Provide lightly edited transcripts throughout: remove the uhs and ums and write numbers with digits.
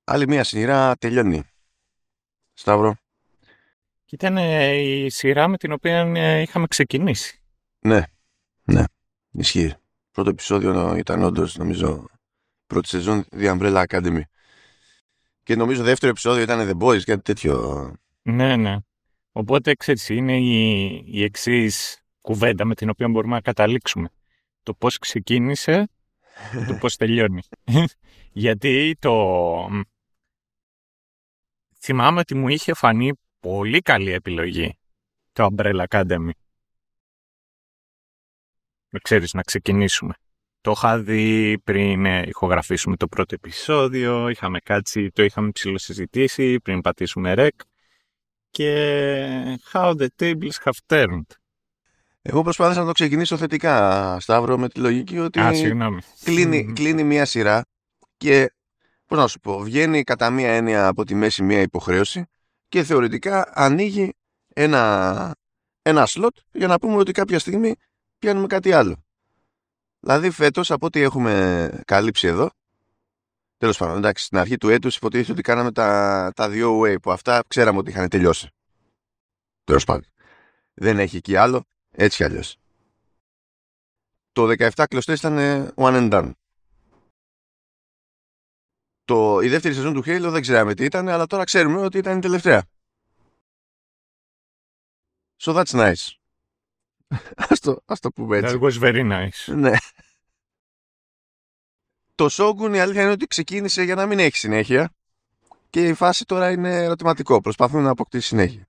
Άλλη μία σειρά τελειώνει. Σταύρο. Και ήταν η σειρά με την οποία είχαμε ξεκινήσει. Ναι, ναι, ισχύει. Πρώτο επεισόδιο ήταν όντως, νομίζω, πρώτη σεζόν The Umbrella Academy. Και νομίζω δεύτερο επεισόδιο ήταν The Boys, κάτι τέτοιο. Ναι, ναι. Οπότε, ξέρεις, είναι η εξής κουβέντα με την οποία μπορούμε να καταλήξουμε. Το πώς ξεκίνησε και το πώς τελειώνει. Γιατί θυμάμαι ότι μου είχε φανεί πολύ καλή επιλογή το Umbrella Academy. Ξέρεις, να ξεκινήσουμε. Το είχα δει πριν ηχογραφήσουμε το πρώτο επεισόδιο, είχαμε κάτσει, το είχαμε ψιλοσυζητήσει πριν πατήσουμε rec και how the tables have turned. Εγώ προσπάθησα να το ξεκινήσω θετικά, Σταύρο, με τη λογική ότι Συγγνώμη. κλείνει μία σειρά και, πώς να σου πω, βγαίνει κατά μία έννοια από τη μέση μία υποχρέωση και θεωρητικά ανοίγει ένα σλότ για να πούμε ότι κάποια στιγμή πιάνουμε κάτι άλλο. Δηλαδή φέτος, από ό,τι έχουμε καλύψει εδώ, τέλος πάντων, εντάξει, στην αρχή του έτους υποτίθεται ότι κάναμε τα δύο way, που αυτά ξέραμε ότι είχαν τελειώσει. Τέλος πάντων. Δεν έχει εκεί άλλο, έτσι κι αλλιώς. Το 17 κλωστές ήταν one and done. Η δεύτερη σεζόν του Halo δεν ξέραμε τι ήταν, αλλά τώρα ξέρουμε ότι ήταν η τελευταία. So that's nice. Ας το πούμε έτσι. That was very nice. Ναι. Το Shogun, η αλήθεια είναι ότι ξεκίνησε για να μην έχει συνέχεια και η φάση τώρα είναι ερωτηματικό. Προσπαθούν να αποκτήσει συνέχεια.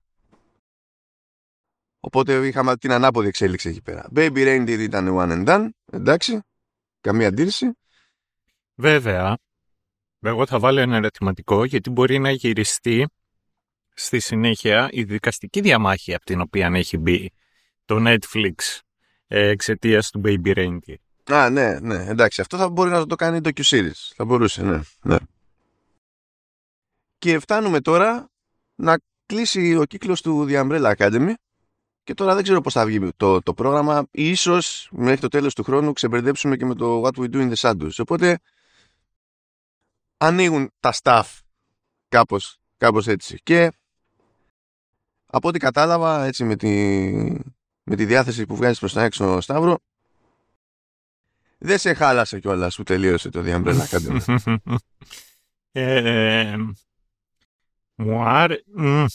Οπότε είχαμε την ανάποδη εξέλιξη εκεί πέρα. Baby Reindeer ήταν one and done. Εντάξει. Καμία αντίρρηση. Βέβαια, εγώ θα βάλω ένα ερωτηματικό γιατί μπορεί να γυριστεί στη συνέχεια η δικαστική διαμάχη από την οποία έχει μπει το Netflix εξαιτίας του Baby Reindeer. Α, ναι, εντάξει. Αυτό θα μπορεί να το κάνει docu-series. Θα μπορούσε, ναι. Και φτάνουμε τώρα να κλείσει ο κύκλος του The Umbrella Academy και τώρα δεν ξέρω πώς θα βγει το πρόγραμμα. Ίσως μέχρι το τέλος του χρόνου ξεμπερδέψουμε και με το What We Do in the Shadows. Οπότε ανοίγουν τα staff κάπως έτσι. Και από ό,τι κατάλαβα, έτσι με τη διάθεση που βγάζεις προς τα έξω, Σταύρο, δεν σε χάλασε κιόλας που τελείωσε το The Umbrella Academy. Μου άρεσε.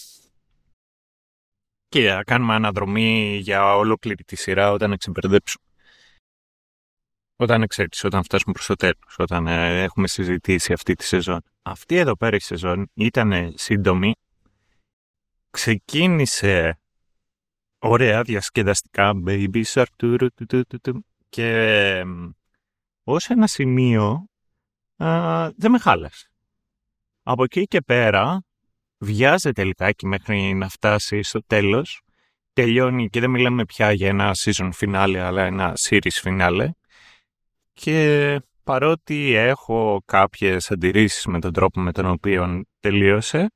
Και θα κάνουμε αναδρομή για ολόκληρη τη σειρά όταν εξεμπερδέψουμε. Όταν φτάσουμε προς το τέλος, όταν έχουμε συζητήσει αυτή τη σεζόν. Αυτή εδώ πέρα η σεζόν ήταν σύντομη. Ξεκίνησε ωραία διασκεδαστικά, baby shark, και ως ένα σημείο δεν με χάλασε. Από εκεί και πέρα βιάζεται λιγάκι μέχρι να φτάσει στο τέλος. Τελειώνει και δεν μιλάμε πια για ένα season finale, αλλά ένα series finale. Και παρότι έχω κάποιες αντιρρήσεις με τον τρόπο με τον οποίο τελείωσε,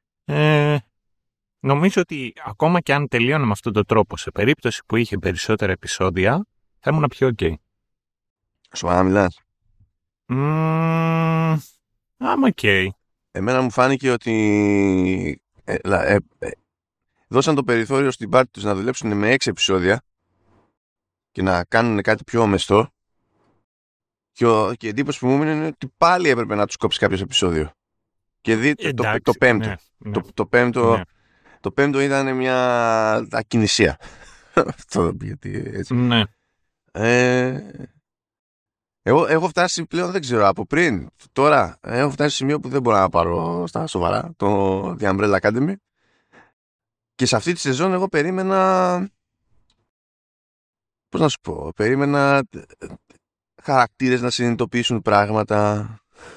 νομίζω ότι ακόμα και αν τελείωνε με αυτόν τον τρόπο, σε περίπτωση που είχε περισσότερα επεισόδια, θα ήμουν πιο ok. Σοβαρά μιλάς? I'm ok. Εμένα μου φάνηκε ότι δώσαν το περιθώριο στην πάρτι τους να δουλέψουν με 6 επεισόδια και να κάνουν κάτι πιο μεστό, και η εντύπωση που μου έμεινε είναι ότι πάλι έπρεπε να τους κόψει κάποιο επεισόδιο. Και δει το πέμπτο. Ναι. Το πέμπτο ήταν μια ακινησία. Αυτό γιατί έτσι. Ναι. Εγώ έχω φτάσει πλέον, δεν ξέρω, από πριν, τώρα, έχω φτάσει σε σημείο που δεν μπορώ να πάρω στα σοβαρά το The Umbrella Academy. Και σε αυτή τη σεζόν εγώ περίμενα, πώς να σου πω, περίμενα χαρακτήρες να συνειδητοποιήσουν πράγματα,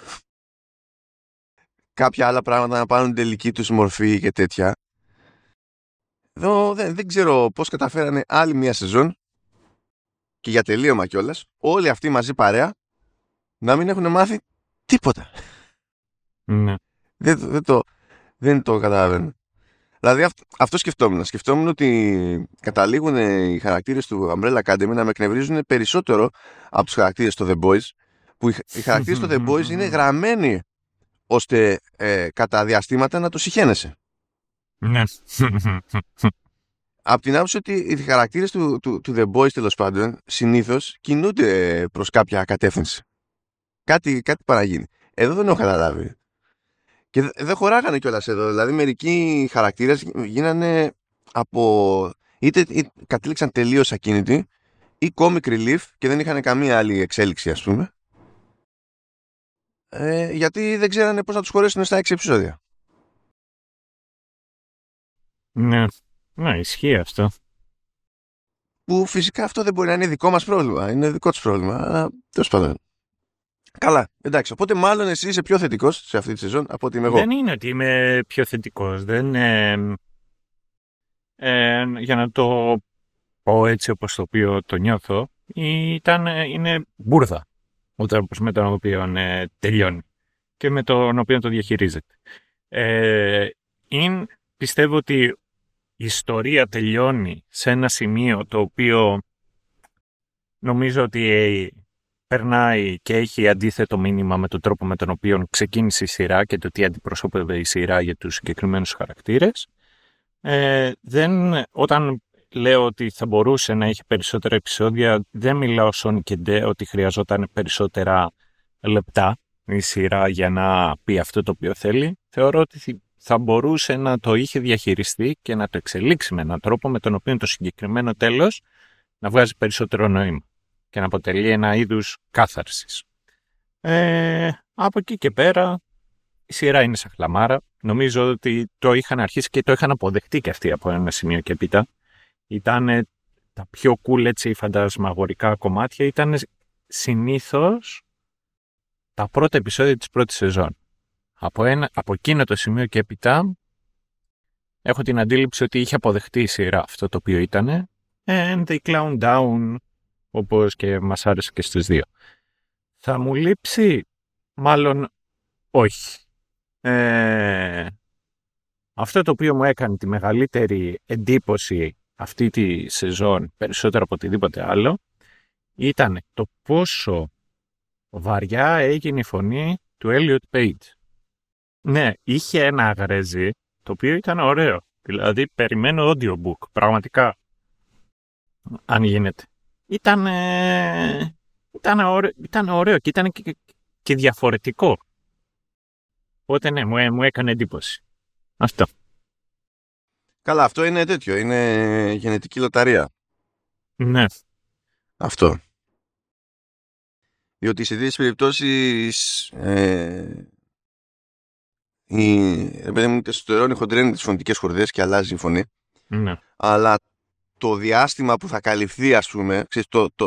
κάποια άλλα πράγματα να πάρουν την τελική τους μορφή και τέτοια. Εδώ δεν ξέρω πώς καταφέρανε άλλη μια σεζόν και για τελείωμα κιόλας, όλοι αυτοί μαζί παρέα να μην έχουν μάθει τίποτα. Ναι. Δεν το καταλαβαίνω. Δηλαδή αυτό σκεφτόμουν. Σκεφτόμουν ότι καταλήγουν οι χαρακτήρες του Umbrella Academy να με εκνευρίζουν περισσότερο από τους χαρακτήρες του The Boys, που οι χαρακτήρες του The Boys είναι γραμμένοι ώστε κατά διαστήματα να το συχαίνεσαι. Ναι. Απ' την άποψη ότι οι χαρακτήρες του The Boys, τέλος πάντων, συνήθως κινούνται προς κάποια κατεύθυνση. Κάτι παραγίνει. Εδώ δεν έχω καταλάβει. Και δεν χωράγανε κιόλας εδώ. Δηλαδή, μερικοί χαρακτήρες γίνανε από. Είτε κατέληξαν τελείως ακίνητοι, ή comic relief και δεν είχαν καμία άλλη εξέλιξη, ας πούμε. Γιατί δεν ξέρανε πώς να τους χωρέσουν στα 6 επεισόδια. Ναι. Ναι, ισχύει αυτό. Που φυσικά αυτό δεν μπορεί να είναι δικό μας πρόβλημα. Είναι δικό τους πρόβλημα. Αλλά τέλος πάντων. Καλά, εντάξει. Οπότε μάλλον εσύ είσαι πιο θετικός σε αυτή τη σεζόν από ότι είμαι εγώ. Δεν είναι ότι είμαι πιο θετικός. Για να το πω έτσι όπως το οποίο το νιώθω, είναι μπουρδα ο τρόπος με τον οποίο τελειώνει και με τον οποίο το διαχειρίζεται. Πιστεύω ότι η ιστορία τελειώνει σε ένα σημείο το οποίο νομίζω ότι περνάει και έχει αντίθετο μήνυμα με τον τρόπο με τον οποίο ξεκίνησε η σειρά και το τι αντιπροσώπευε η σειρά για τους συγκεκριμένους χαρακτήρες. Όταν λέω ότι θα μπορούσε να έχει περισσότερα επεισόδια, δεν μιλάω σαν και ντε ότι χρειαζόταν περισσότερα λεπτά η σειρά για να πει αυτό το οποίο θέλει. Θεωρώ ότι θα μπορούσε να το είχε διαχειριστεί και να το εξελίξει με έναν τρόπο με τον οποίο το συγκεκριμένο τέλος να βγάζει περισσότερο νόημα και να αποτελεί ένα είδους κάθαρσης. Από εκεί και πέρα η σειρά είναι σαν χλαμάρα. Νομίζω ότι το είχαν αρχίσει και το είχαν αποδεχτεί και αυτοί από ένα σημείο και έπειτα. Ήταν τα πιο cool έτσι φαντασμαγορικά κομμάτια, ήταν συνήθως τα πρώτα επεισόδια της πρώτης σεζόν. Από εκείνο το σημείο και έπειτα έχω την αντίληψη ότι είχε αποδεχτεί η σειρά αυτό το οποίο ήταν and they clown down, όπως και μας άρεσε και στους δύο. Θα μου λείψει? Μάλλον όχι. Αυτό το οποίο μου έκανε τη μεγαλύτερη εντύπωση αυτή τη σεζόν, περισσότερο από οτιδήποτε άλλο, ήταν το πόσο βαριά έγινε η φωνή του Elliot Page. Ναι, είχε ένα αγρέζι το οποίο ήταν ωραίο. Δηλαδή περιμένω audiobook, πραγματικά, αν γίνεται. Ήταν ωραίο και ήταν και διαφορετικό. Οπότε ναι, μου έκανε εντύπωση. Αυτό. Καλά, αυτό είναι τέτοιο. Είναι γενετική λοταρία. Ναι. Αυτό. Διότι σε τέτοιες περιπτώσεις παιδί μου τεστοστερόνη χοντρένει τις φωνητικές χορδές και αλλάζει η φωνή. Ναι. Αλλά το διάστημα που θα καλυφθεί, ας πούμε, ξέρεις,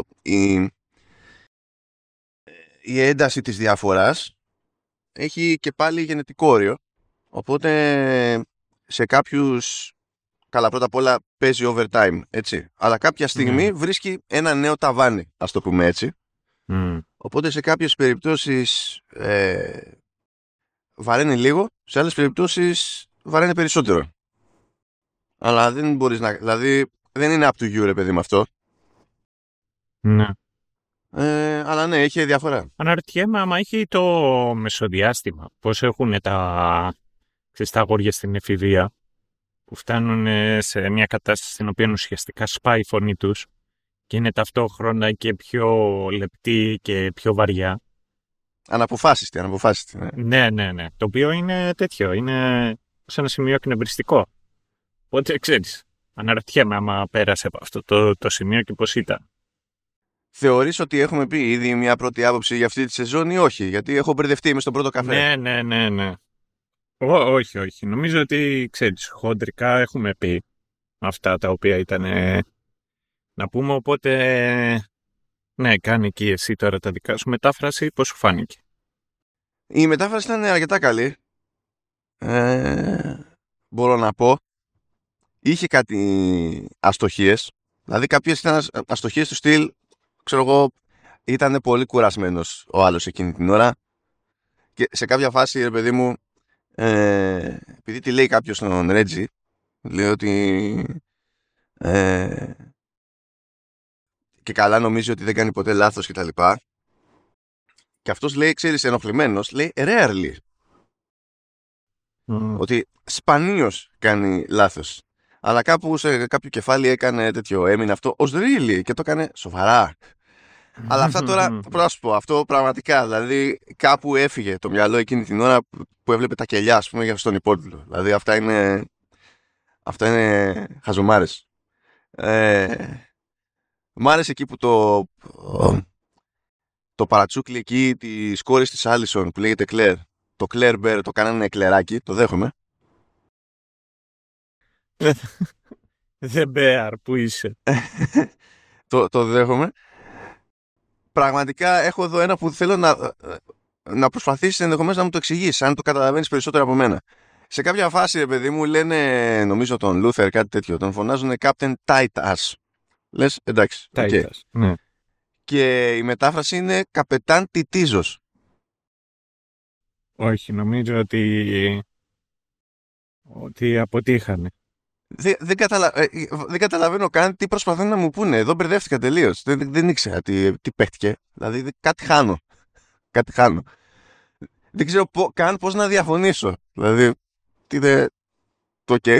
η ένταση της διαφοράς έχει και πάλι γενετικό όριο. Οπότε σε κάποιους, καλά, πρώτα απ' όλα παίζει overtime, έτσι. Αλλά κάποια στιγμή βρίσκει ένα νέο ταβάνι, ας το πούμε έτσι. Οπότε σε κάποιες περιπτώσεις βαραίνει λίγο, σε άλλες περιπτώσεις βαραίνει περισσότερο. Αλλά δεν μπορείς να... Δηλαδή δεν είναι up to you, ρε παιδί, με αυτό. Ναι. Αλλά ναι, έχει διαφορά. Αναρωτιέμαι άμα έχει το μεσοδιάστημα. Πώς έχουν τα αγόρια στην εφηβεία που φτάνουν σε μια κατάσταση στην οποία ουσιαστικά σπάει η φωνή τους και είναι ταυτόχρονα και πιο λεπτή και πιο βαριά. Αναποφάσιστη. Ναι. Το οποίο είναι τέτοιο. Είναι σε ένα σημείο εκνευριστικό. Οπότε ξέρεις, αναρωτιέμαι άμα πέρασε από αυτό το σημείο και πώς ήταν. Θεωρείς ότι έχουμε πει ήδη μια πρώτη άποψη για αυτή τη σεζόν ή όχι? Γιατί έχω μπερδευτεί, είμαι στον πρώτο καφέ. Ναι. Όχι. Νομίζω ότι, ξέρεις, χοντρικά έχουμε πει αυτά τα οποία ήταν να πούμε, οπότε ναι, κάνει και εσύ τώρα τα δικά σου. Μετάφραση, πώς σου φάνηκε? Η μετάφραση ήταν αρκετά καλή. Μπορώ να πω. Είχε κάτι αστοχίες. Δηλαδή κάποιες ήταν αστοχίες του στυλ, ξέρω εγώ, ήταν πολύ κουρασμένος ο άλλος εκείνη την ώρα. Και σε κάποια φάση, ρε παιδί μου, επειδή τη λέει κάποιος στον Ρέτζι, λέει ότι και καλά νομίζει ότι δεν κάνει ποτέ λάθος και τα λοιπά. Και αυτός λέει, ξέρεις, ενοχλημένος, λέει rarely. Ότι σπανίως κάνει λάθος. Αλλά κάπου σε κάποιο κεφάλι έκανε τέτοιο, έμεινε αυτό ως really και το έκανε σοβαρά. Αλλά αυτά τώρα, πρέπει να σου πω, αυτό πραγματικά, δηλαδή κάπου έφυγε το μυαλό εκείνη την ώρα που έβλεπε τα κελιά, ας πούμε, στον υπότιτλο. Δηλαδή αυτά είναι χαζομάρες. Μ' άρεσε εκεί που το παρατσούκλι εκεί της κόρης της Άλισον που λέγεται Κλέρ, το Κλέρ Μπέρ το κάνανε εκλεράκι, το δέχομαι. The bear που είσαι. το δέχομαι. Πραγματικά έχω εδώ ένα που θέλω να προσπαθήσεις ενδεχομένως να μου το εξηγήσεις, αν το καταλαβαίνεις περισσότερο από μένα. Σε κάποια φάση, ρε παιδί μου, λένε, νομίζω τον Λούθερ, κάτι τέτοιο, τον φωνάζουν Captain Titus. Λες, εντάξει. Titus, okay. Ναι. Και η μετάφραση είναι Καπετάν Τιτίζος. Όχι, νομίζω ότι αποτύχανε. Δεν καταλαβαίνω καν τι προσπαθούν να μου πούνε. Εδώ μπερδεύτηκα τελείως. Δεν ήξερα τι παίχτηκε. Δηλαδή κάτι χάνω. Δεν ξέρω καν πώς να διαφωνήσω. Δηλαδή, το ok.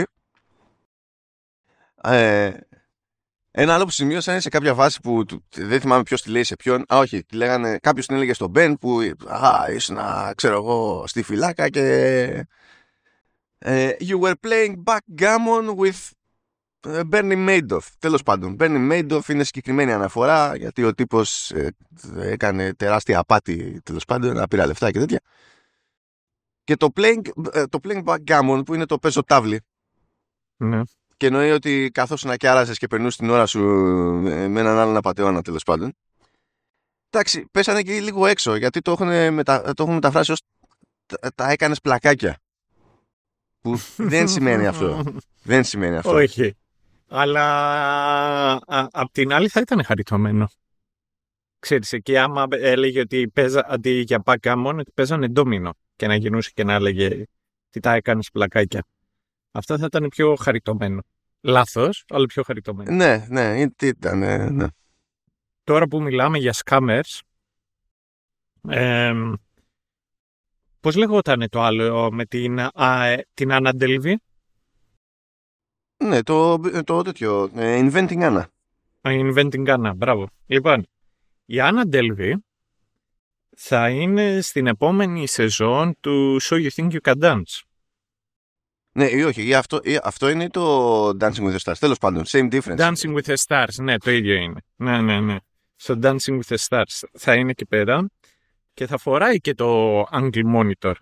Ένα άλλο που σημείωσα είναι σε κάποια βάση που δεν θυμάμαι ποιος τη λέει σε ποιον. Όχι, κάποιος την έλεγε στον Μπεν που ήσουν, ξέρω εγώ, στη φυλάκα και you were playing backgammon with Bernie Madoff. Τέλος πάντων, Bernie Madoff είναι συγκεκριμένη αναφορά γιατί ο τύπος έκανε τεράστια απάτη, τέλος πάντων, να πήρα λεφτά και τέτοια. Και το playing backgammon που είναι το παίζω τάβλη. Ναι. Και εννοεί ότι καθώς να κιάραζες και περνούς την ώρα σου με έναν άλλον απατεώνα, τέλος πάντων. Εντάξει, πέσανε και λίγο έξω γιατί το έχουν μεταφράσει ως τα έκανες πλακάκια. Που δεν σημαίνει αυτό. Δεν σημαίνει αυτό. Όχι. Αλλά απ' την άλλη θα ήταν χαριτωμένο. Ξέρεις, εκεί άμα έλεγε ότι αντί για backgammon ότι παίζανε ντόμινο και να γινούσε και να έλεγε τι τα έκανες πλακάκια. Αυτό θα ήταν πιο χαριτωμένο. Λάθος, αλλά πιο χαριτωμένο. Ναι, ήταν, ναι. Τώρα που μιλάμε για scammers, πώς λεγόταν το άλλο με την Άννα Ντέλβι? Ναι, το τέτοιο, Inventing Anna. Inventing Anna, μπράβο. Λοιπόν, η Άννα Ντέλβι θα είναι στην επόμενη σεζόν του So You Think You Can Dance. Ναι ή όχι, αυτό είναι το Dancing with the Stars. Τέλος πάντων, same difference. Dancing with the Stars, ναι, το ίδιο είναι. Ναι. Στο Dancing with the Stars θα είναι εκεί πέρα και θα φοράει και το Angle Monitor.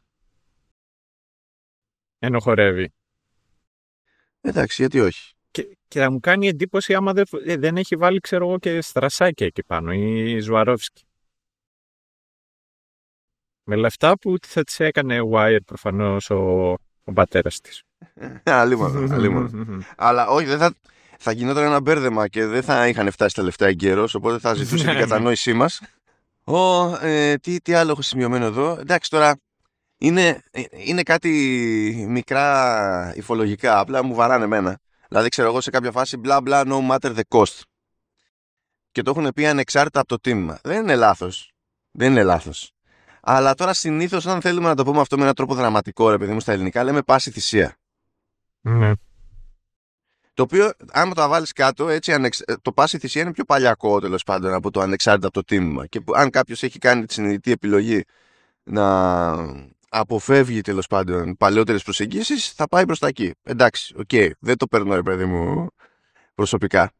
Ενώ χορεύει. Εντάξει, γιατί όχι. Και θα μου κάνει εντύπωση άμα δεν έχει βάλει, ξέρω εγώ, και στρασάκια εκεί πάνω, η Ζουαρόφσκι. Με λεφτά που θα της έκανε Wire προφανώς ο πατέρας της. Αλίμονο. Αλλά όχι, θα γινόταν ένα μπέρδεμα και δεν θα είχαν φτάσει τα λεφτά εγκαίρως, οπότε θα ζητούσε την κατανόησή μας. Τι άλλο έχω σημειωμένο εδώ. Εντάξει, τώρα είναι κάτι μικρά υφολογικά, απλά μου βαράνε εμένα. Δηλαδή, ξέρω εγώ σε κάποια φάση bla bla no matter the cost. Και το έχουν πει ανεξάρτητα από το τίμημα. Δεν είναι λάθος. Αλλά τώρα συνήθως, αν θέλουμε να το πούμε αυτό με έναν τρόπο δραματικό, ρε παιδί μου, στα ελληνικά, λέμε πάση θυσία. Ναι. Το οποίο, άμα το βάλεις κάτω, έτσι, το πάση θυσία είναι πιο παλιακό, τέλος πάντων, από το ανεξάρτητα από το τίμημα. Και αν κάποιος έχει κάνει τη συνειδητή επιλογή να αποφεύγει, τέλος πάντων, παλαιότερες προσεγγίσεις, θα πάει προς τα εκεί. Εντάξει, δεν το παίρνω, ρε παιδί μου, προσωπικά.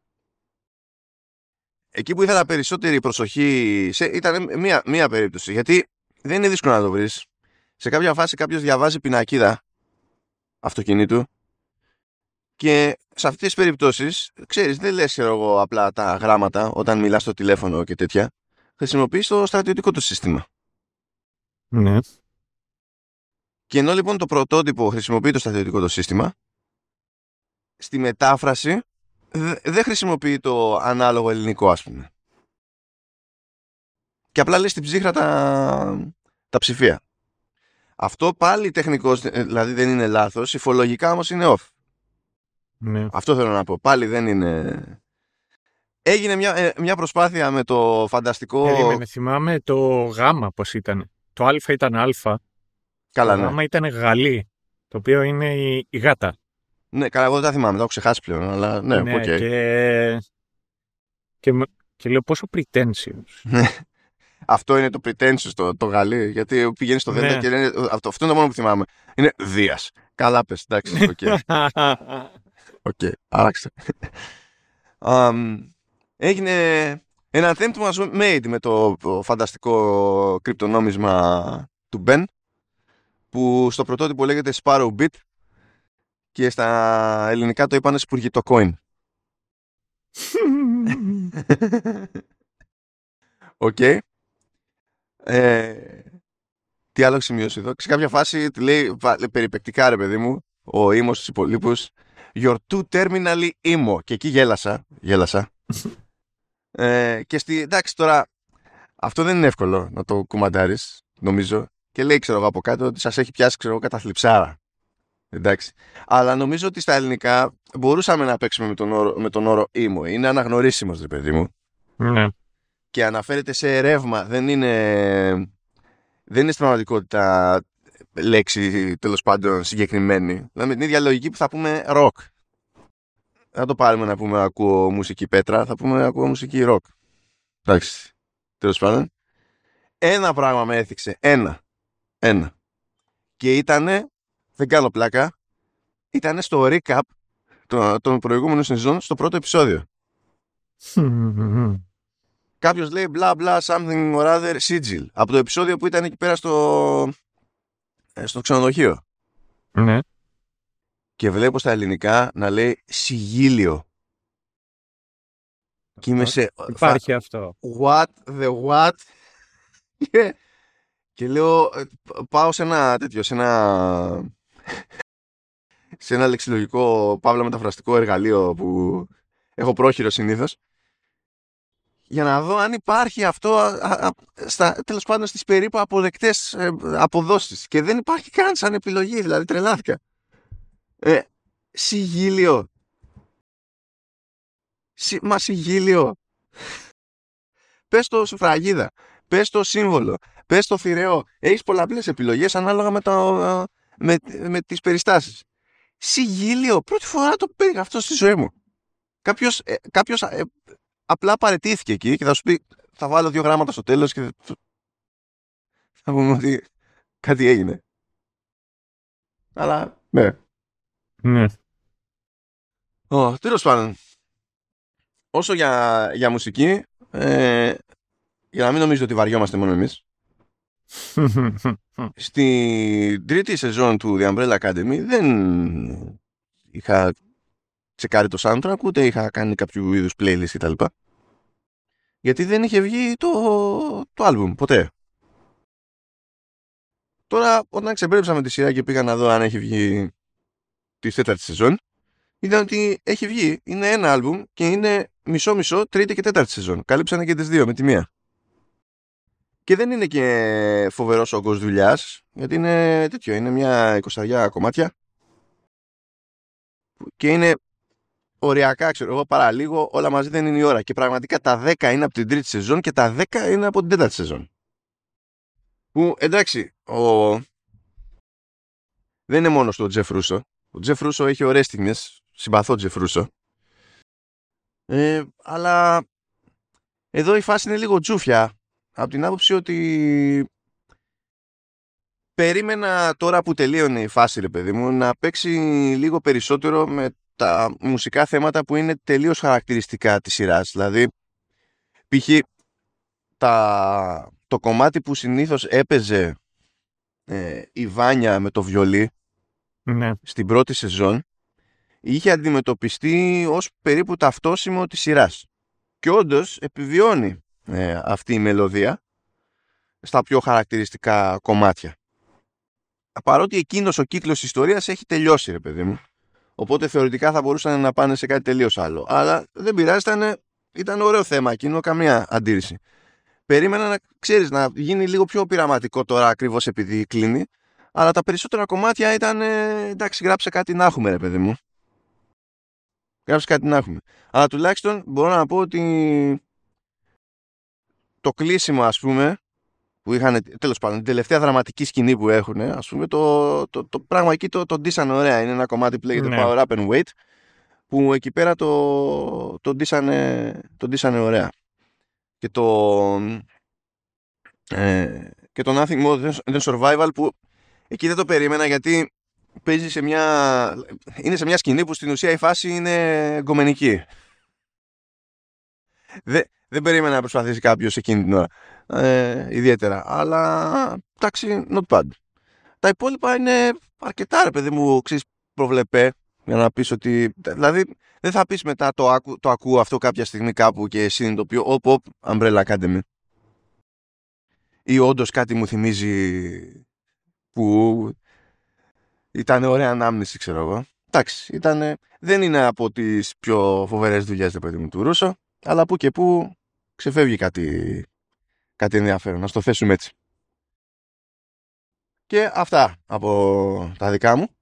Εκεί που ήθελα περισσότερη προσοχή ήταν μία περίπτωση, γιατί δεν είναι δύσκολο να το βρεις. Σε κάποια φάση κάποιος διαβάζει πινακίδα αυτοκινήτου και σε αυτές τις περιπτώσεις, ξέρεις, δεν λες εγώ απλά τα γράμματα όταν μιλάς στο τηλέφωνο και τέτοια. Χρησιμοποιείς το στρατιωτικό του σύστημα. Ναι. Και ενώ λοιπόν το πρωτότυπο χρησιμοποιεί το στρατιωτικό του σύστημα, στη μετάφραση δεν χρησιμοποιεί το ανάλογο ελληνικό, ας πούμε. Και απλά λέει στην ψύχρα τα ψηφία. Αυτό πάλι τεχνικώς, δηλαδή δεν είναι λάθος, υφολογικά όμως είναι off. Ναι. Αυτό θέλω να πω. Πάλι δεν είναι... Έγινε μια προσπάθεια με το φανταστικό... Περίμενε, θυμάμαι το γάμα πώς ήταν. Το α ήταν α. Καλά, το γάμα ήταν γαλή. Το οποίο είναι η γάτα. Ναι, καλά, εγώ δεν τα θυμάμαι, τα έχω ξεχάσει πλέον, αλλά ναι, οκ. Okay. Και λέω πόσο pretentious. Αυτό είναι το pretentious το γαλλί, γιατί πηγαίνει στο Δέλτα και λένε, αυτό είναι το μόνο που θυμάμαι. Είναι Δίας. Καλά πες, εντάξει, οκ. Οκ, άραξε. Έγινε ένα attempt που μας made με το φανταστικό κρυπτονόμισμα του Ben, που στο πρωτότυπο λέγεται Sparrow Bit και στα ελληνικά το είπανε Σπουργητό Coin. Οκ. Τι άλλο έχει σημειώσει εδώ. Σε κάποια φάση λέει περιπεκτικά, ρε παιδί μου, ο ήμος στους υπολείπους, You're too terminally emo. Και εκεί γέλασα. Και εντάξει, τώρα αυτό δεν είναι εύκολο να το κουμαντάρεις, νομίζω. Και λέει, ξέρω εγώ από κάτω, ότι σας έχει πιάσει, ξέρω εγώ, καταθλιψάρα. Εντάξει. Αλλά νομίζω ότι στα ελληνικά μπορούσαμε να παίξουμε με τον όρο emo. Είναι αναγνωρίσιμος, ρε παιδί μου. Ναι. Και αναφέρεται σε ρεύμα. Δεν είναι στην πραγματικότητα λέξη, τέλος πάντων, συγκεκριμένη. Δηλαδή με την ίδια λογική που θα πούμε rock. Δεν θα το πάρουμε να πούμε ακούω μουσική πέτρα, θα πούμε ακούω μουσική rock. Εντάξει. Τέλος πάντων. Ένα πράγμα με έθιξε. Ένα. Και ήτανε, δεν κάνω πλάκα, ήτανε στο recap των προηγούμενων σεζόν στο πρώτο επεισόδιο. Κάποιος λέει bla bla something or other sigil. Από το επεισόδιο που ήταν εκεί πέρα στο ξενοδοχείο. Ναι. Και βλέπω στα ελληνικά να λέει σιγίλιο. Και είμαι σε... Υπάρχει αυτό. What the what? Και λέω, πάω σε ένα τέτοιο, σε ένα λεξιλογικό παύλα μεταφραστικό εργαλείο που έχω πρόχειρο συνήθως, για να δω αν υπάρχει αυτό τέλος πάντων στις περίπου αποδεκτές αποδόσεις. Και δεν υπάρχει καν σαν επιλογή, δηλαδή τρελάθηκα. Σιγίλιο. Μα σιγίλιο. Πες το σουφραγίδα. Πες το σύμβολο. Πες το θηρεό. Έχεις πολλαπλές επιλογές ανάλογα με τις περιστάσεις. Σιγίλιο. Πρώτη φορά το πήγα αυτό στη ζωή μου. Κάποιος απλά παραιτήθηκε εκεί και θα σου πει, θα βάλω 2 γράμματα στο τέλος και θα πούμε ότι κάτι έγινε. Αλλά ναι. Τέλος πάντων, όσο για μουσική, για να μην νομίζω ότι βαριόμαστε μόνο εμείς, στην τρίτη σεζόν του The Umbrella Academy δεν είχα τσεκάρει το soundtrack, ούτε είχα κάνει κάποιο είδους playlist κτλ. Γιατί δεν είχε βγει το album ποτέ. Τώρα, όταν ξεμπρέψαμε τη σειρά και πήγα να δω αν έχει βγει τη 4η σεζόν, είδα ότι έχει βγει. Είναι ένα album και είναι μισό-μισό 3η και 4η σεζόν. Καλύψανε και τις 2 με τη μία. Και δεν είναι και φοβερός όγκος δουλειάς, γιατί είναι τέτοιο, είναι μια 20 κομμάτια και είναι οριακά, ξέρω εγώ, παραλίγο, όλα μαζί δεν είναι η ώρα. Και πραγματικά τα 10 είναι από την 3η σεζόν και τα 10 είναι από την 4η σεζόν. Που εντάξει, δεν είναι μόνο στο Τζεφ Ρούσο. Ο Τζεφ Ρούσο έχει ωραίες στιγμές, συμπαθώ Τζεφ Ρούσο. Αλλά εδώ η φάση είναι λίγο τζούφια, από την άποψη ότι περίμενα τώρα που τελείωνε η φάση, ρε παιδί μου, να παίξει λίγο περισσότερο με τα μουσικά θέματα που είναι τελείως χαρακτηριστικά της σειράς. Δηλαδή, π.χ. το κομμάτι που συνήθως έπαιζε η Βάνια με το βιολί, ναι, στην πρώτη σεζόν, είχε αντιμετωπιστεί ως περίπου ταυτόσιμο της σειράς. Και όντως επιβιώνει αυτή η μελωδία στα πιο χαρακτηριστικά κομμάτια. Παρότι εκείνος ο κύκλος ιστορίας έχει τελειώσει, ρε παιδί μου. Οπότε θεωρητικά θα μπορούσαν να πάνε σε κάτι τελείως άλλο. Αλλά δεν πειράζει, ήταν ωραίο θέμα εκείνο, καμία αντίρρηση. Περίμενα να ξέρεις να γίνει λίγο πιο πειραματικό τώρα, ακριβώς επειδή κλείνει. Αλλά τα περισσότερα κομμάτια ήταν εντάξει, γράψε κάτι να έχουμε, ρε παιδί μου. Γράψε κάτι να έχουμε. Αλλά τουλάχιστον μπορώ να πω ότι το κλείσιμο, ας πούμε, που είχαν, τέλος πάντων, την τελευταία δραματική σκηνή που έχουν, ας πούμε, το πράγμα εκεί το ντύσανε ωραία. Είναι ένα κομμάτι που λέγεται Power Up and Wait, που εκεί πέρα το ντύσανε ωραία. Και και το Nothing More Than Survival, που εκεί δεν το περίμενα, γιατί παίζει είναι σε μια σκηνή που στην ουσία η φάση είναι γκομενική. Δεν περίμενα να προσπαθήσει κάποιος εκείνη την ώρα ιδιαίτερα, αλλά εντάξει, not bad. Τα υπόλοιπα είναι αρκετά, ρε παιδί μου, προβλεπέ, για να πεις ότι, δηλαδή δεν θα πεις μετά το ακούω αυτό κάποια στιγμή κάπου και συνειδητοποιώ Umbrella Academy, ή όντως κάτι μου θυμίζει που ήταν ωραία ανάμνηση, ξέρω εγώ. Εντάξει, δεν είναι από τις πιο φοβερές δουλειές, ρε παιδί μου, του Ρούσο, αλλά που και που ξεφεύγει κάτι ενδιαφέρον, να στο θέσουμε έτσι. Και αυτά από τα δικά μου.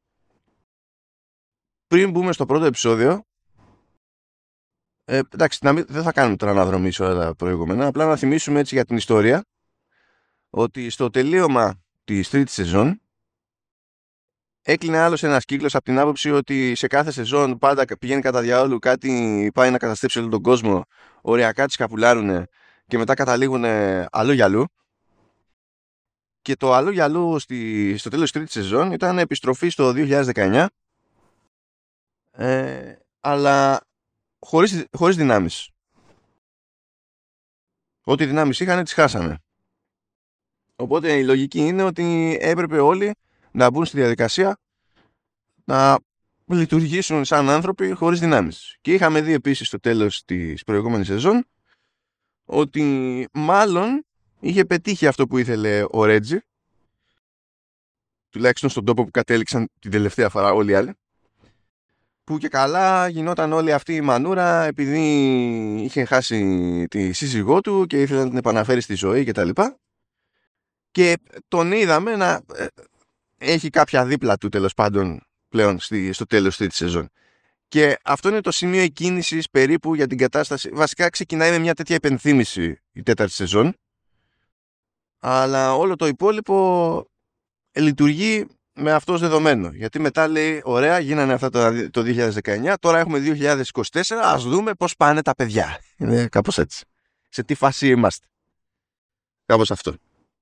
Πριν μπούμε στο πρώτο επεισόδιο, εντάξει, δεν θα κάνουμε τώρα αναδρομή σε όλα τα προηγούμενα, απλά να θυμίσουμε έτσι για την ιστορία ότι στο τελείωμα της τρίτης σεζόν έκλεινε άλλος ένας κύκλος, από την άποψη ότι σε κάθε σεζόν πάντα πηγαίνει κατά διαόλου, κάτι πάει να καταστρέψει όλο τον κόσμο, οριακά τις καπουλάρουνε και μετά καταλήγουν αλλού για αλλού. Και το αλλού για αλλού στο τέλος της τρίτης σεζόν ήταν επιστροφή στο 2019, αλλά χωρίς δυνάμεις. Ό,τι δυνάμεις είχαν τις χάσανε. Οπότε η λογική είναι ότι έπρεπε όλοι να μπουν στη διαδικασία να λειτουργήσουν σαν άνθρωποι χωρίς δυνάμεις. Και είχαμε δει επίσης στο τέλος της προηγούμενης σεζόν ότι μάλλον είχε πετύχει αυτό που ήθελε ο Ρέτζι, τουλάχιστον στον τόπο που κατέληξαν την τελευταία φορά όλοι οι άλλοι, που και καλά γινόταν όλη αυτή η μανούρα επειδή είχε χάσει τη σύζυγό του και ήθελε να την επαναφέρει στη ζωή κτλ. Και τον είδαμε να έχει κάποια δίπλα του, τέλος πάντων, πλέον στο τέλος της σεζόν. Και αυτό είναι το σημείο εκκίνησης περίπου για την κατάσταση. Βασικά ξεκινάει με μια τέτοια υπενθύμηση η τέταρτη σεζόν, αλλά όλο το υπόλοιπο λειτουργεί με αυτό δεδομένο. Γιατί μετά λέει, ωραία, γίνανε αυτά το 2019, τώρα έχουμε 2024, ας δούμε πώς πάνε τα παιδιά. Είναι κάπως έτσι. Σε τι φάση είμαστε. Κάπως αυτό.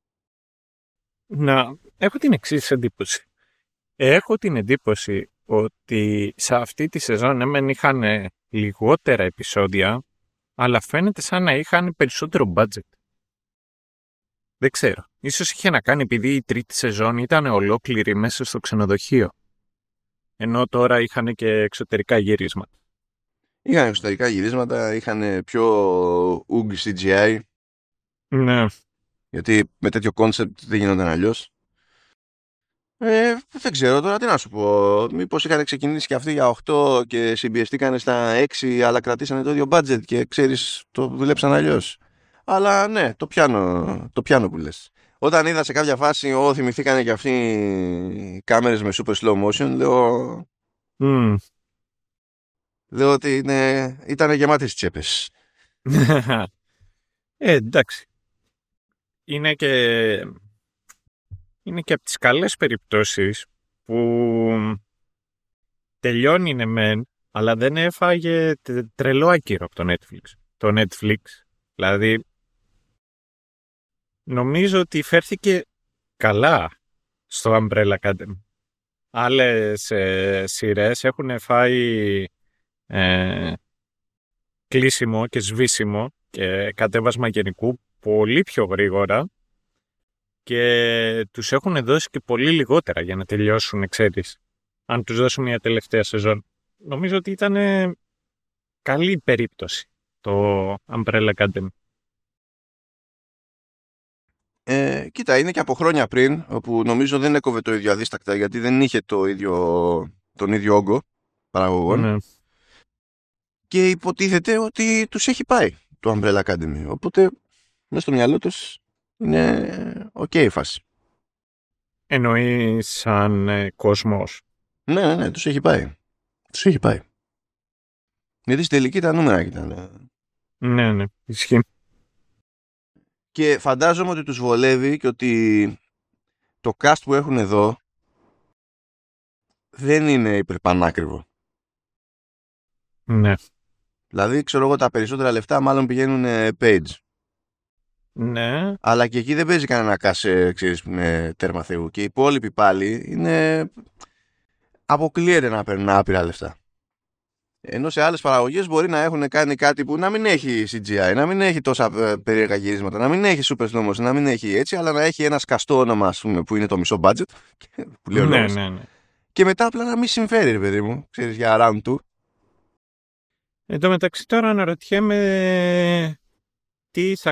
Να, έχω την εξής εντύπωση. Έχω την εντύπωση ότι σε αυτή τη σεζόν έμεν είχαν λιγότερα επεισόδια, αλλά φαίνεται σαν να είχαν περισσότερο budget. Δεν ξέρω. Ίσως είχε να κάνει επειδή η τρίτη σεζόν ήταν ολόκληρη μέσα στο ξενοδοχείο. Ενώ τώρα είχαν και εξωτερικά γυρίσματα. Είχαν εξωτερικά γυρίσματα, είχαν πιο ουγγ CGI. Ναι. Γιατί με τέτοιο κόνσεπτ δεν γινόταν αλλιώς. Δεν ξέρω τώρα τι να σου πω. Μήπως είχαν ξεκινήσει και αυτοί για 8 και συμπιεστήκανε στα 6, αλλά κρατήσανε το ίδιο budget και ξέρεις, το δουλέψαν αλλιώς. Αλλά ναι, το πιάνω που λες. Όταν είδα σε κάποια φάση, θυμηθήκανε και αυτοί κάμερες με super slow motion, λέω ότι ήταν γεμάτες τσέπες. Εντάξει. Είναι και από τις καλές περιπτώσεις που τελειώνει ναι μεν, αλλά δεν έφαγε τρελό άκυρο από το Netflix. Το Netflix, δηλαδή, νομίζω ότι φέρθηκε καλά στο Umbrella Academy. Άλλες σειρές έχουν φάει κλείσιμο και σβήσιμο και κατέβασμα γενικού πολύ πιο γρήγορα και τους έχουν δώσει και πολύ λιγότερα για να τελειώσουν, ξέρεις, αν τους δώσουν μια τελευταία σεζόν. Νομίζω ότι ήταν καλή περίπτωση το Umbrella Academy. Κοίτα, είναι και από χρόνια πριν, όπου νομίζω δεν έκοβε το ίδιο αδίστακτα, γιατί δεν είχε τον ίδιο όγκο παραγωγών. Ναι. Και υποτίθεται ότι τους έχει πάει το Umbrella Academy. Οπότε, μέσα στο μυαλό τους είναι ok η φάση. Εννοεί σαν κόσμος. Ναι, τους έχει πάει. Γιατί στην τελική τα νούμερα ήταν. Ναι, ισχύει. Και φαντάζομαι ότι τους βολεύει και ότι το cast που έχουν εδώ δεν είναι υπερπανάκριβο. Ναι. Δηλαδή, ξέρω εγώ, τα περισσότερα λεφτά μάλλον πηγαίνουν page. Ναι. Αλλά και εκεί δεν παίζει κανένα κάσε, ξέρεις, που είναι τέρμα Θεού. Και οι υπόλοιποι πάλι είναι... αποκλείεται να παίρνουν άπειρα λεφτά. Ενώ σε άλλες παραγωγές μπορεί να έχουν κάνει κάτι που να μην έχει CGI, να μην έχει τόσα περίεργα γυρίσματα, να μην έχει super slow motion, να μην έχει έτσι, αλλά να έχει ένα σκαστό όνομα, ας πούμε, που είναι το μισό budget. Που λέω Ναι. Και μετά απλά να μην συμφέρει, ρε παιδί μου, ξέρεις, για round 2. Εν τω μεταξύ τώρα αναρωτιέμαι τι θα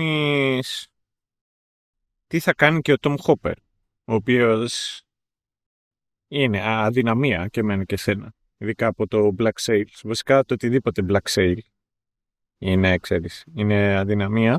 κάνει και ο Tom Hopper, ο οποίος είναι αδυναμία και εμένα και σένα, ειδικά από το Black Sails. Βασικά το οτιδήποτε Black Sail είναι, ξέρεις, είναι αδυναμία.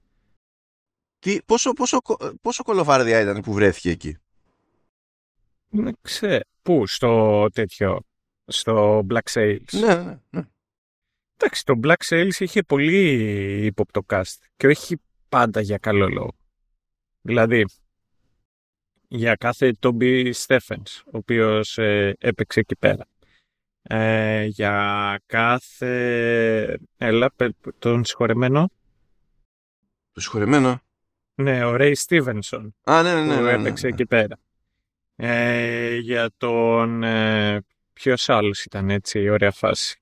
Πόσο κολοφάρδια ήταν που βρέθηκε εκεί? Δεν ξέρω. Πού, στο στο Black Sails. Ναι. Εντάξει, το Black Sails είχε πολύ ύποπτο cast και όχι πάντα για καλό λόγο. Δηλαδή, για κάθε Toby Stephens, ο οποίος έπαιξε εκεί πέρα. Για κάθε... τον συγχωρεμένο. Το συγχωρεμένο. Ναι, ο Ray Stevenson. Ναι. Που έπαιξε εκεί πέρα. Για τον... ποιος άλλος ήταν έτσι, ωραία φάση.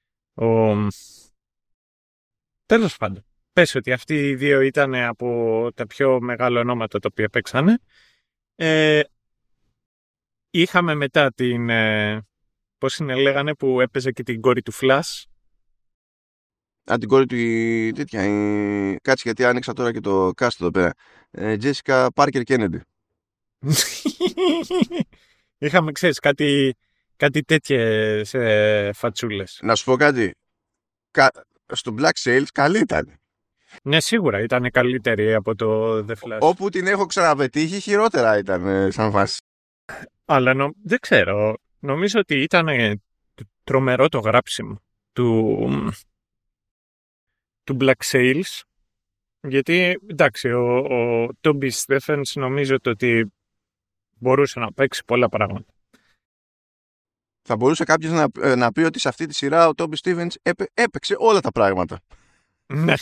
Τέλος πάντων. Πες ότι αυτοί οι δύο ήταν από τα πιο μεγάλα ονόματα τα οποία παίξανε. Είχαμε μετά την... πώς είναι λέγανε που έπαιζε και την κόρη του Flash. Την κόρη του τέτοια. Κάτσε γιατί άνοιξα τώρα και το cast εδώ πέρα. Jessica Parker Kennedy. Είχαμε, ξέρεις, κάτι τέτοιες φατσούλες. Να σου πω κάτι. Στο Black Sails καλή ήταν. Ναι, σίγουρα ήταν καλύτερη από το The Flash. Όπου την έχω ξαναπετύχει, χειρότερα ήταν σαν φάση. Αλλά δεν ξέρω. Νομίζω ότι ήταν τρομερό το γράψιμο του Black Sails. Γιατί, εντάξει, ο Toby Stephens νομίζω ότι μπορούσε να παίξει πολλά πράγματα. Θα μπορούσε κάποιος να πει ότι σε αυτή τη σειρά ο Toby Stephens έπαιξε όλα τα πράγματα. Ναι.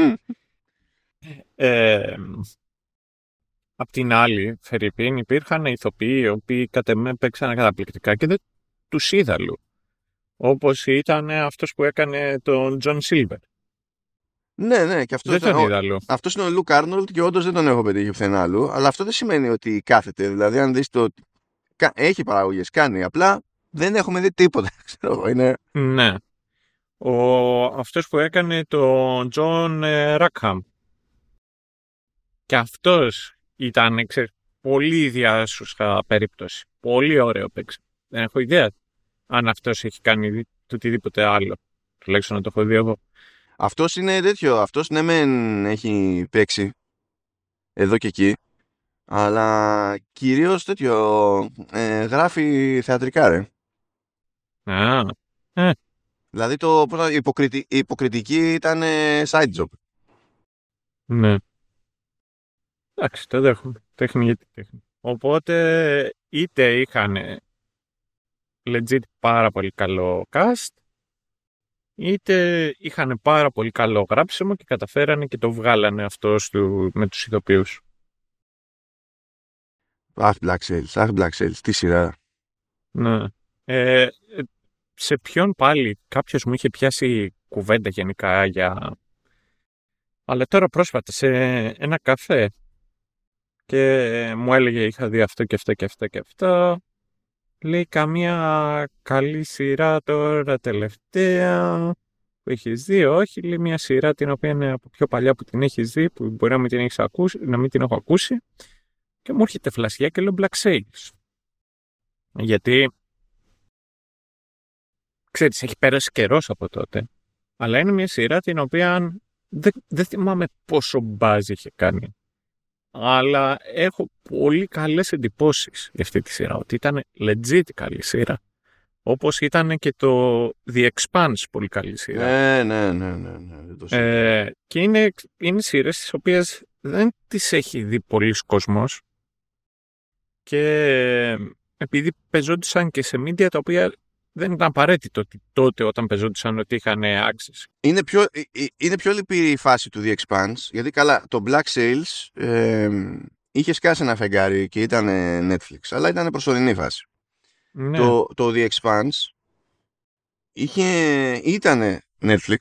Απ' την άλλη, Φερρυπίν, υπήρχαν ηθοποιοί οι οποίοι κατ' εμέ παίξαν καταπληκτικά και δεν τους είδα αλλού. Όπως ήταν αυτός που έκανε τον John Silver. Ναι, και αυτός δεν τον είδα αλλού. Αυτός είναι ο Luke Arnold και όντως δεν τον έχω πετύχει πουθενά αλλού, αλλά αυτό δεν σημαίνει ότι κάθεται. Δηλαδή, αν δεις το. Έχει παραγωγές, κάνει. Απλά δεν έχουμε δει τίποτα. Ξέρω, είναι... Ναι. Αυτός που έκανε τον John Rackham. Και αυτός ήταν, πολύ ιδιάσουστα περίπτωση. Πολύ ωραίο παίξει. Δεν έχω ιδέα αν αυτός έχει κάνει το οτιδήποτε άλλο. Τουλάχιστον να το έχω δει εγώ. Αυτός είναι τέτοιο. Αυτός ναι μεν έχει παίξει εδώ και εκεί, αλλά κυρίως τέτοιο γράφει θεατρικά, ρε. Δηλαδή η υποκριτική ήταν side job. Ναι. Εντάξει, το δέχομαι. Τέχνη για τη τέχνη. Οπότε είτε είχαν legit πάρα πολύ καλό cast, είτε είχαν πάρα πολύ καλό γράψιμο και καταφέρανε και το βγάλανε αυτό με τους ηθοποιούς. Αχ, Black Sails, τι σειρά. Ναι. Σε ποιον πάλι κάποιος μου είχε πιάσει κουβέντα γενικά αλλά τώρα πρόσφατα σε ένα καφέ και μου έλεγε είχα δει αυτό και αυτό και αυτό και αυτό. Λέει καμία καλή σειρά τώρα τελευταία που έχεις δει? Όχι, λέει μια σειρά την οποία είναι από πιο παλιά που την έχεις δει, που μπορεί να μην την έχεις ακούσει, να μην την έχω ακούσει. Και μου έρχεται φλασιά και λέω Black Sails. Γιατί ξέρεις, έχει πέρασει καιρός από τότε. Αλλά είναι μια σειρά την οποία δεν θυμάμαι πόσο μπάζ είχε κάνει. Αλλά έχω πολύ καλές εντυπώσεις για αυτή τη σειρά. Ότι ήταν legit καλή σειρά. Όπως ήταν και το The Expanse, πολύ καλή σειρά. Ναι. Δεν το ξέρω. Και είναι σειρές τις οποίες δεν τις έχει δει πολλής κόσμος και επειδή πεζόντουσαν και σε media τα οποία δεν ήταν απαραίτητο ότι τότε όταν πεζόντουσαν ότι είχαν access. Είναι πιο λυπηρή η φάση του The Expanse, γιατί καλά, το Black Sails είχε σκάσει ένα φεγγάρι και ήταν Netflix, αλλά ήταν προσωρινή φάση. Ναι. Το The Expanse ήταν Netflix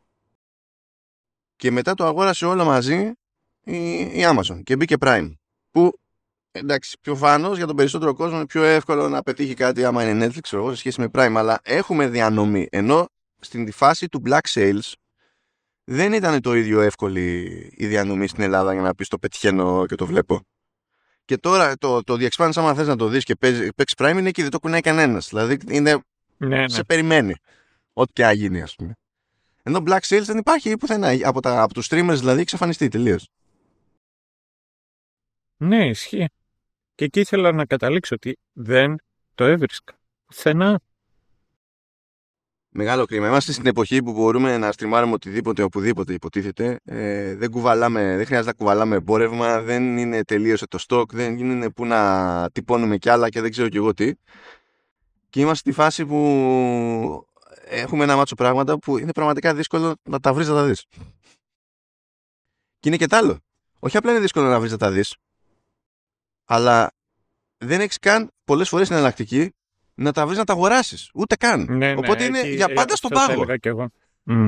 και μετά το αγόρασε όλο μαζί η Amazon και μπήκε Prime, που εντάξει, προφανώς για τον περισσότερο κόσμο είναι πιο εύκολο να πετύχει κάτι άμα είναι Netflix σε σχέση με Prime, αλλά έχουμε διανομή, ενώ στην φάση του Black Sails δεν ήταν το ίδιο εύκολη η διανομή στην Ελλάδα για να πεις το πετυχαίνω και το βλέπω. Και τώρα το The Expanse, άμα θες να το δεις και παίξει Prime, είναι εκεί, δεν το κουνάει κανένας. Δηλαδή Ναι. σε περιμένει ό,τι και να γίνει, ας πούμε. Ενώ Black Sails δεν υπάρχει πουθενά. Από τους streamers δηλαδή εξαφανιστεί τελείως. Ναι, ισχύει. Και εκεί ήθελα να καταλήξω ότι δεν το έβρισκα πουθενά. Μεγάλο κρίμα. Είμαστε στην εποχή που μπορούμε να στριμάρουμε οτιδήποτε, οπουδήποτε υποτίθεται. Δεν χρειάζεται να κουβαλάμε εμπόρευμα, δεν είναι τελείωσε το στόκ, δεν είναι που να τυπώνουμε κι άλλα και δεν ξέρω κι εγώ τι. Και είμαστε στη φάση που έχουμε ένα μάτσο πράγματα που είναι πραγματικά δύσκολο να τα βρεις να τα δεις. Και είναι και τ' άλλο. Όχι απλά είναι δύσκολο να βρεις να τα δεις, αλλά δεν έχεις καν πολλές φορές την εναλλακτική να τα βρεις να τα αγοράσεις. Ούτε καν. Ναι, οπότε είναι εκεί, για πάντα στον πάγο. Αυτό θα έλεγα κι εγώ.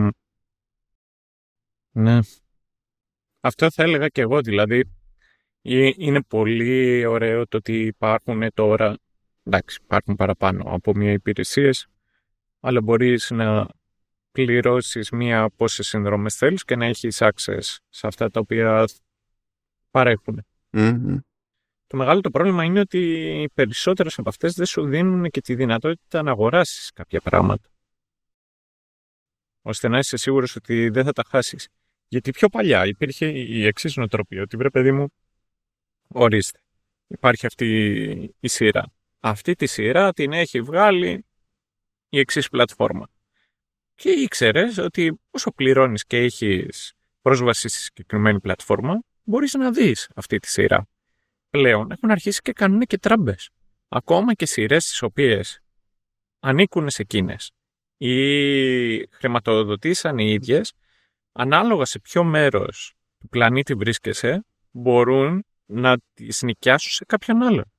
Ναι. Αυτό θα έλεγα κι εγώ. Δηλαδή, είναι πολύ ωραίο το ότι υπάρχουν τώρα. Εντάξει, υπάρχουν παραπάνω από μία υπηρεσίες, αλλά μπορείς να πληρώσεις μία πόσες συνδρομές θέλεις και να έχεις access σε αυτά τα οποία παρέχουν. Το μεγάλο το πρόβλημα είναι ότι οι περισσότερες από αυτές δεν σου δίνουν και τη δυνατότητα να αγοράσεις κάποια πράγματα, ώστε να είσαι σίγουρος ότι δεν θα τα χάσεις. Γιατί πιο παλιά υπήρχε η εξής νοοτροπία, ότι βρε παιδί μου, ορίστε, υπάρχει αυτή η σειρά. Αυτή τη σειρά την έχει βγάλει η εξής πλατφόρμα. Και ήξερες ότι όσο πληρώνεις και έχεις πρόσβαση στη συγκεκριμένη πλατφόρμα, μπορείς να δεις αυτή τη σειρά. Πλέον έχουν αρχίσει και κάνουν και τράμπες. Ακόμα και σειρές τις οποίες ανήκουν σε εκείνες ή χρηματοδοτήσαν οι ίδιες, ανάλογα σε ποιο μέρος του πλανήτη βρίσκεσαι, μπορούν να τις νοικιάσουν σε κάποιον άλλον.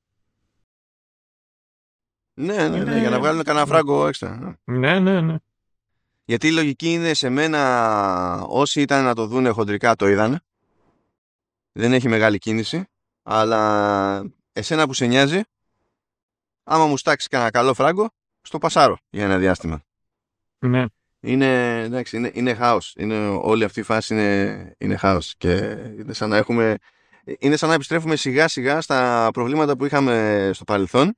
Ναι, για να βγάλουν κανένα φράγκο έξτρα. Ναι. Γιατί η λογική είναι σε μένα, όσοι ήταν να το δούνε χοντρικά το είδανε. Δεν έχει μεγάλη κίνηση. Αλλά εσένα που σε νοιάζει, άμα μου στάξει κανένα καλό φράγκο, στο πασάρω για ένα διάστημα. Ναι. Είναι χάος. Όλη αυτή η φάση είναι χάος. Και είναι σαν να επιστρέφουμε σιγά σιγά στα προβλήματα που είχαμε στο παρελθόν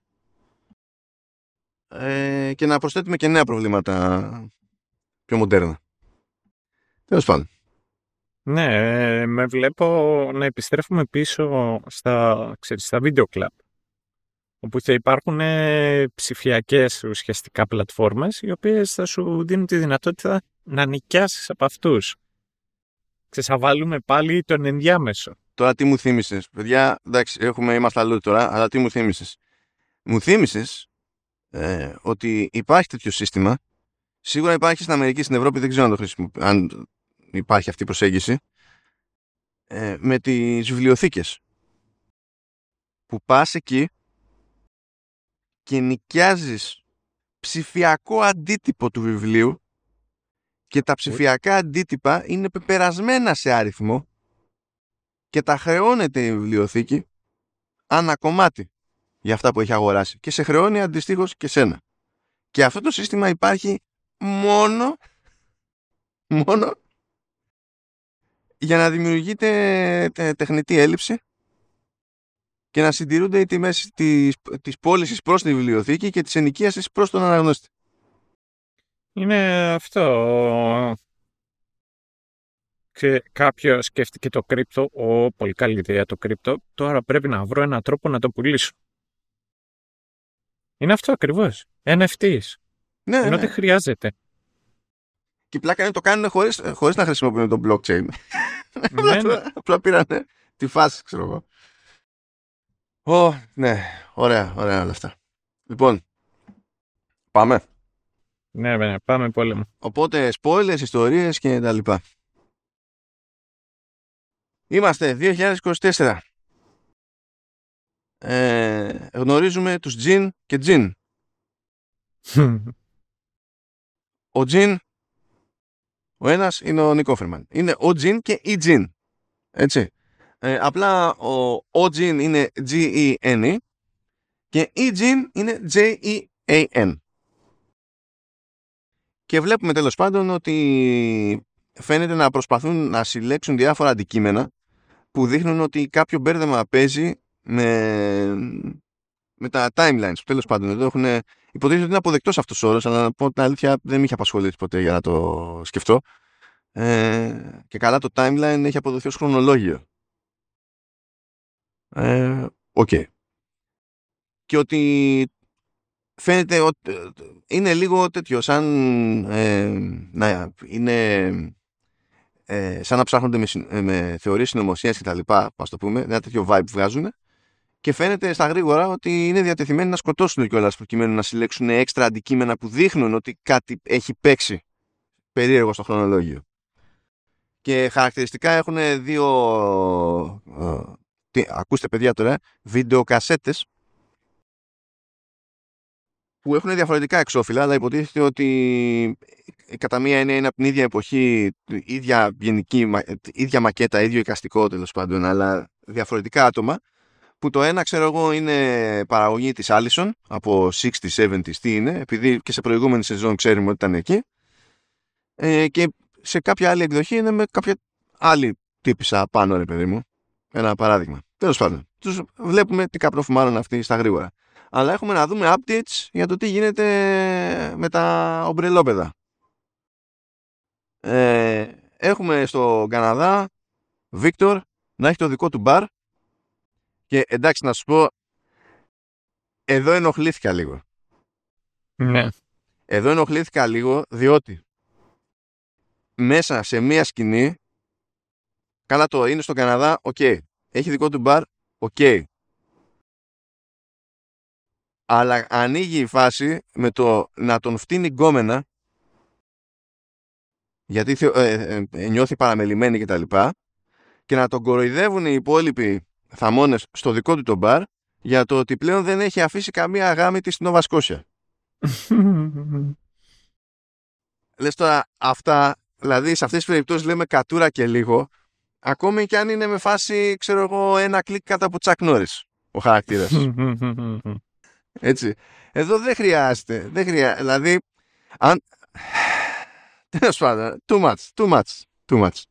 και να προσθέτουμε και νέα προβλήματα πιο μοντέρνα. Τέλος πάντων. Ναι, με βλέπω να επιστρέφουμε πίσω στα video club, όπου θα υπάρχουν ψηφιακές ουσιαστικά πλατφόρμες, οι οποίες θα σου δίνουν τη δυνατότητα να νοικιάσεις από αυτούς. Θα βάλουμε πάλι τον ενδιάμεσο. Τώρα τι μου θύμισες, παιδιά, εντάξει, είμαστε αλλού τώρα, αλλά τι μου θύμισες. Μου θύμισες ότι υπάρχει τέτοιο σύστημα. Σίγουρα υπάρχει στην Αμερική, στην Ευρώπη, δεν ξέρω αν υπάρχει αυτή η προσέγγιση, με τις βιβλιοθήκες. Που πας εκεί και νοικιάζεις ψηφιακό αντίτυπο του βιβλίου και τα ψηφιακά αντίτυπα είναι πεπερασμένα σε αριθμό και τα χρεώνεται η βιβλιοθήκη ανά κομμάτι για αυτά που έχει αγοράσει και σε χρεώνει αντιστοίχως και σένα. Και αυτό το σύστημα υπάρχει μόνο για να δημιουργείται τεχνητή έλλειψη και να συντηρούνται οι τιμές της πώλησης προς τη βιβλιοθήκη και της ενοικίασης προς τον αναγνώστη. Είναι αυτό. Και κάποιος σκέφτηκε το κρύπτο, πολύ καλή ιδέα το κρύπτο, τώρα πρέπει να βρω έναν τρόπο να το πουλήσω. Είναι αυτό ακριβώς. NFTs. Ναι, Ενώ ναι. δεν χρειάζεται. Και η πλάκα είναι το κάνουν χωρίς να χρησιμοποιούν το blockchain. Ναι, ναι. Απλά πήρανε τη φάση, ξέρω εγώ. Ναι, ωραία όλα αυτά. Λοιπόν, πάμε. Ναι, πάμε πόλεμο. Οπότε, spoilers, ιστορίες και τα λοιπά. Είμαστε 2024. Γνωρίζουμε τους Τζιν και Τζιν. Ο Τζιν, ο ένας είναι ο Νικ Όφερμαν. Είναι ο Τζιν και η Τζιν. Έτσι. Απλά ο Τζιν είναι G-E-N-E και η Τζιν είναι J-E-A-N. Και βλέπουμε τέλος πάντων ότι φαίνεται να προσπαθούν να συλλέξουν διάφορα αντικείμενα που δείχνουν ότι κάποιο μπέρδεμα παίζει με τα timelines. Τέλος πάντων, εδώ έχουν υποτίθεται ότι είναι αποδεκτός αυτός ο όρος, αλλά να πω την αλήθεια δεν με είχε απασχολήσει ποτέ για να το σκεφτώ. Και καλά το timeline έχει αποδοθεί ως χρονολόγιο. Okay. Και ότι φαίνεται ότι είναι λίγο τέτοιο σαν να είναι σαν να ψάχνονται με θεωρίες συνωμοσίας και τα λοιπά, ας το πούμε, ένα τέτοιο vibe βγάζουν, και φαίνεται στα γρήγορα ότι είναι διατεθειμένοι να σκοτώσουν κιόλας προκειμένου να συλλέξουν έξτρα αντικείμενα που δείχνουν ότι κάτι έχει παίξει περίεργο στο χρονολόγιο. Και χαρακτηριστικά έχουν δύο ακούστε παιδιά τώρα, βιντεοκασέτες που έχουν διαφορετικά εξώφυλλα, αλλά υποτίθεται ότι κατά μία έννοια είναι από την ίδια εποχή, ίδια γενική, ίδια μακέτα, ίδιο εικαστικό τέλος πάντων, αλλά διαφορετικά άτομα, που το ένα ξέρω εγώ είναι παραγωγή της Allison από 60s, 70s, τι είναι, επειδή και σε προηγούμενη σεζόν ξέρουμε ότι ήταν εκεί, και σε κάποια άλλη εκδοχή είναι με κάποια άλλη τύπισσα πάνω, ρε παιδί μου. Ένα παράδειγμα. Τέλος πάντων, τους βλέπουμε τι καπνόφου μάλλον αυτοί στα γρήγορα. Αλλά έχουμε να δούμε updates για το τι γίνεται με τα ομπρελόπεδα. Έχουμε στο Καναδά Βίκτορ να έχει το δικό του μπαρ, και εντάξει να σου πω, εδώ ενοχλήθηκα λίγο. Ναι. Εδώ ενοχλήθηκα λίγο διότι μέσα σε μία σκηνή, καλά το είναι στο Καναδά, ok, έχει δικό του μπαρ, ok, αλλά ανοίγει η φάση με το να τον φτύνει γκόμενα γιατί νιώθει παραμελημένη και τα λοιπά, και να τον κοροϊδεύουν οι υπόλοιποι θαμώνες στο δικό του το μπαρ για το ότι πλέον δεν έχει αφήσει καμία αγάμητη στην Νόβα Σκόσια. Λες τώρα αυτά, δηλαδή σε αυτές τις περιπτώσεις λέμε κατούρα και λίγο, ακόμη και αν είναι με φάση, ξέρω εγώ, ένα κλικ κάτω από Τσακ Νόρις ο χαρακτήρας. Έτσι. Εδώ δεν χρειάζεται. Δηλαδή, αν... τέλος πάντων, too much.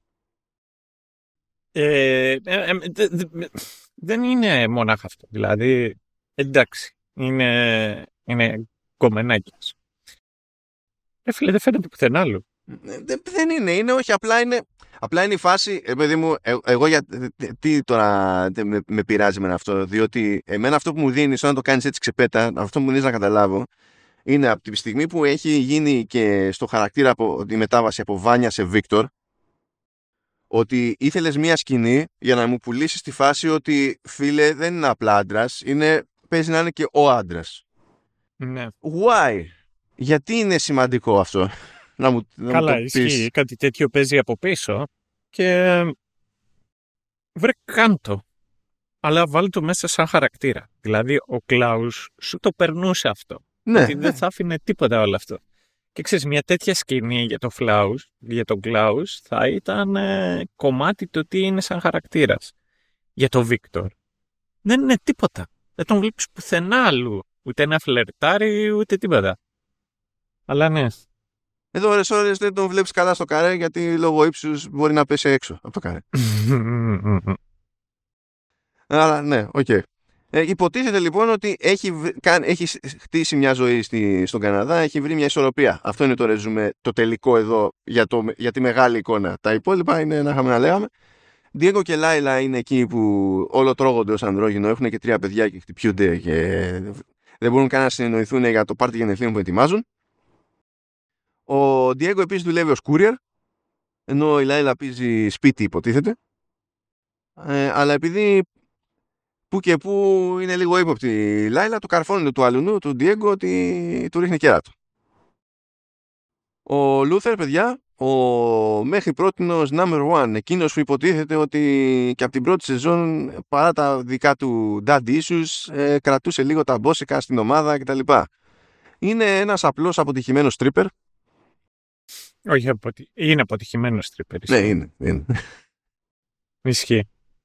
Δεν είναι μονάχα αυτό. Δηλαδή, εντάξει, είναι κομμενάκιας. Φίλε, δεν φαίνεται πουθενά άλλο. Δεν είναι, όχι, απλά είναι η φάση, παιδί μου, εγώ τι τώρα με πειράζει με αυτό, διότι εμένα αυτό που μου δίνει όταν το κάνεις έτσι ξεπέτα, αυτό που μου δίνεις να καταλάβω, είναι από τη στιγμή που έχει γίνει και στο χαρακτήρα η μετάβαση από Βάνια σε Βίκτορ, ότι ήθελες μία σκηνή για να μου πουλήσεις τη φάση ότι φίλε δεν είναι απλά άντρας, παίζει να είναι και ο άντρας. Ναι. Why? Γιατί είναι σημαντικό αυτό? Καλά, ισχύει. Κάτι τέτοιο παίζει από πίσω και βρε κάντο. Αλλά βάλει το μέσα σαν χαρακτήρα. Δηλαδή ο Κλάους σου το περνούσε αυτό. Ναι, ότι δεν θα άφηνε τίποτα όλο αυτό. Και ξέρεις, μια τέτοια σκηνή για τον Κλάους θα ήταν κομμάτι του τι είναι σαν χαρακτήρας. Για τον Βίκτορ δεν είναι τίποτα. Δεν τον βλέπεις πουθενά αλλού. Ούτε ένα φλερτάρι, ούτε τίποτα. Αλλά ναι. Εδώ ώρες δεν τον βλέπεις καλά στο καρέ, γιατί λόγω ύψους μπορεί να πέσει έξω από το καρέ. Αλλά ναι, οκ. Υποτίθεται λοιπόν ότι έχει χτίσει μια ζωή στον Καναδά, έχει βρει μια ισορροπία. Αυτό είναι το ρεζούμε, το τελικό εδώ για τη μεγάλη εικόνα. Τα υπόλοιπα είναι να είχαμε να λέγαμε. Διέγκο και Λάιλα είναι εκεί που όλο τρώγονται ως ανδρόγυνο, έχουν και 3 παιδιά και χτυπιούνται και δεν μπορούν καν να συνεννοηθούν για το πάρτι γενεθλίων που ετοιμάζουν. Ο Diego επίσης δουλεύει ως courier, ενώ η Λάιλα παίζει σπίτι υποτίθεται. Αλλά επειδή που και που είναι λίγο ύποπτη η Λάιλα, του καρφώνουν του αλουνού, του Diego, ότι του ρίχνει κέρατο. Ο Λούθερ, παιδιά, ο μέχρι πρότινος number one, εκείνος που υποτίθεται ότι και από την πρώτη σεζόν, παρά τα δικά του dad issues, κρατούσε λίγο τα μπόσικα στην ομάδα κτλ. Είναι ένας απλός αποτυχημένος stripper. Όχι, είναι αποτυχημένος stripper. Ναι, είναι. Ισχύει.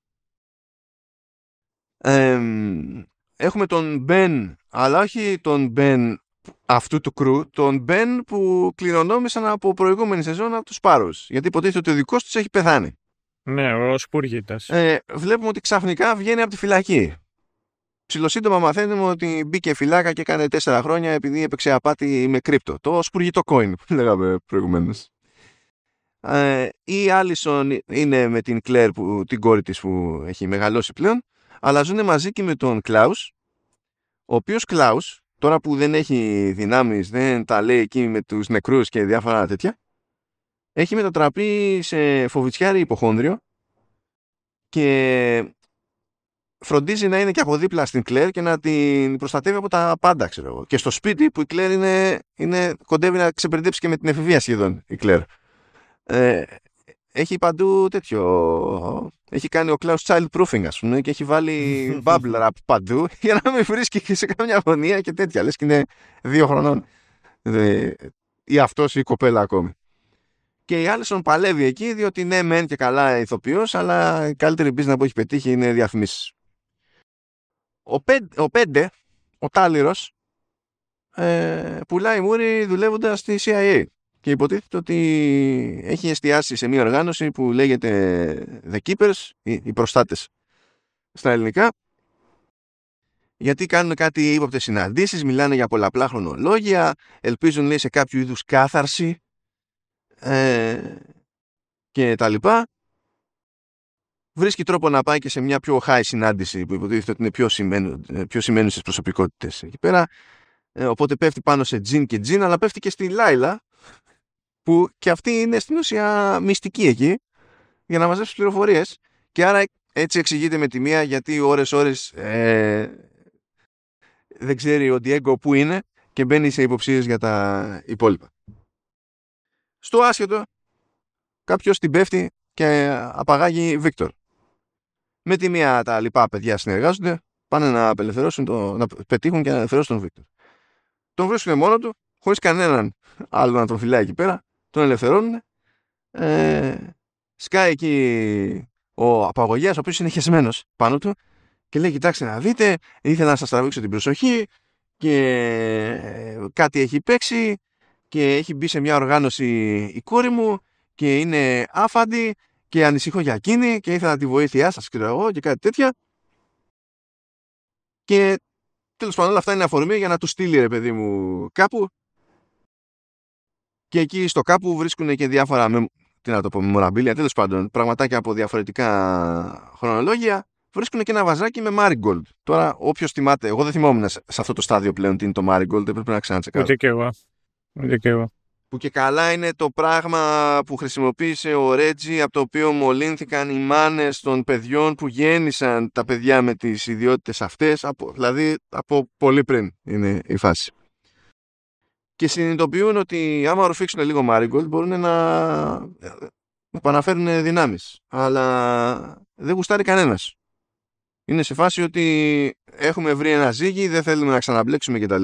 Έχουμε τον Ben, αλλά όχι τον Ben αυτού του κρου, τον Ben που κληρονόμησαν από προηγούμενη σεζόν από τους Sparrows, γιατί υποτίθεται ότι ο δικός τους έχει πεθάνει. Ναι, ο Σπούργητας. Βλέπουμε ότι ξαφνικά βγαίνει από τη φυλακή. Ψιλοσύντομα μαθαίνουμε ότι μπήκε φυλάκα και έκανε 4 χρόνια επειδή έπαιξε απάτη με κρύπτο. Το σπουργητό coin που λέγαμε προηγουμένως. Η Άλισον είναι με την Κλέρ, την κόρη της που έχει μεγαλώσει πλέον, αλλά ζουν μαζί και με τον Κλάους, ο οποίος Κλάους, τώρα που δεν έχει δυνάμεις, δεν τα λέει εκεί με τους νεκρούς και διάφορα τέτοια, έχει μετατραπεί σε φοβητσιάρη υποχόνδριο και φροντίζει να είναι και από δίπλα στην Κλέρ και να την προστατεύει από τα πάντα, ξέρω εγώ. Και στο σπίτι που η Κλέρ κοντεύει να ξεπερδέψει και με την εφηβεία σχεδόν η Κλέρ. Έχει παντού τέτοιο. Έχει κάνει ο Klaus child proofing, ας πούμε, και έχει βάλει bubble wrap παντού για να μην βρίσκει σε καμιά γωνία και τέτοια. Λες και είναι 2 χρονών. Ή αυτός ή η κοπέλα ακόμη. Και η Άλισον παλεύει εκεί, διότι ναι, μεν και καλά ηθοποιός, αλλά η καλύτερη business που έχει πετύχει είναι διαφημίσεις. Ο Πέντε, ο Τάλιρος, πουλάει μούρι δουλεύοντας στη CIA. Και υποτίθεται ότι έχει εστιάσει σε μια οργάνωση που λέγεται The Keepers, οι προστάτες στα ελληνικά, γιατί κάνουν κάτι ύποπτες συναντήσεις, μιλάνε για πολλαπλά χρονολόγια, ελπίζουν, λέει, σε κάποιο είδους κάθαρση και τα λοιπά. Βρίσκει τρόπο να πάει και σε μια πιο high συνάντηση που υποτίθεται ότι είναι πιο σημαίνουσες προσωπικότητες εκεί πέρα, οπότε πέφτει πάνω σε Τζιν και Τζιν, αλλά πέφτει και στη Λάιλα, που και αυτή είναι στην ουσία μυστική εκεί για να μαζέψει πληροφορίες, και άρα έτσι εξηγείται με τη μία γιατί ώρες δεν ξέρει ο Diego που είναι και μπαίνει σε υποψίες για τα υπόλοιπα. Στο άσχετο κάποιος την πέφτει και απαγάγει Βίκτορ. Με τη μία τα λοιπά παιδιά συνεργάζονται, πάνε να να πετύχουν και να απελευθερώσουν τον Βίκτορ. Τον βρίσκουν μόνο του, χωρίς κανέναν άλλο να τον φυλάει εκεί πέρα. Τον ελευθερώνουν. Σκάει εκεί ο απαγωγέας, ο οποίος είναι χεσμένος πάνω του και λέει: κοιτάξτε να δείτε, ήθελα να σας τραβήξω την προσοχή και κάτι έχει παίξει και έχει μπει σε μια οργάνωση η κόρη μου και είναι άφαντη και ανησυχώ για εκείνη και ήθελα τη βοήθειά σας και εγώ και κάτι τέτοια. Και τέλος πάντων όλα αυτά είναι αφορμή για να του στείλει, ρε παιδί μου, κάπου. Και εκεί στο κάπου βρίσκουν και διάφορα memorabilia, τέλος πάντων, πραγματάκια από διαφορετικά χρονολόγια. Βρίσκουν και ένα βαζάκι με Marigold. Τώρα, όποιος θυμάται, εγώ δεν θυμόμουν σε αυτό το στάδιο πλέον τι είναι το Marigold, πρέπει να ξανατσεκάρω. Ούτε και εγώ. Που και καλά είναι το πράγμα που χρησιμοποίησε ο Ρέτζι, από το οποίο μολύνθηκαν οι μάνες των παιδιών που γέννησαν τα παιδιά με τις ιδιότητες αυτές, δηλαδή από πολύ πριν είναι η φάση. Και συνειδητοποιούν ότι άμα ορφήξουν λίγο Marigold μπορούν να επαναφέρουν δυνάμεις. Αλλά δεν γουστάρει κανένας. Είναι σε φάση ότι έχουμε βρει ένα ζύγι, δεν θέλουμε να ξαναμπλέξουμε κτλ.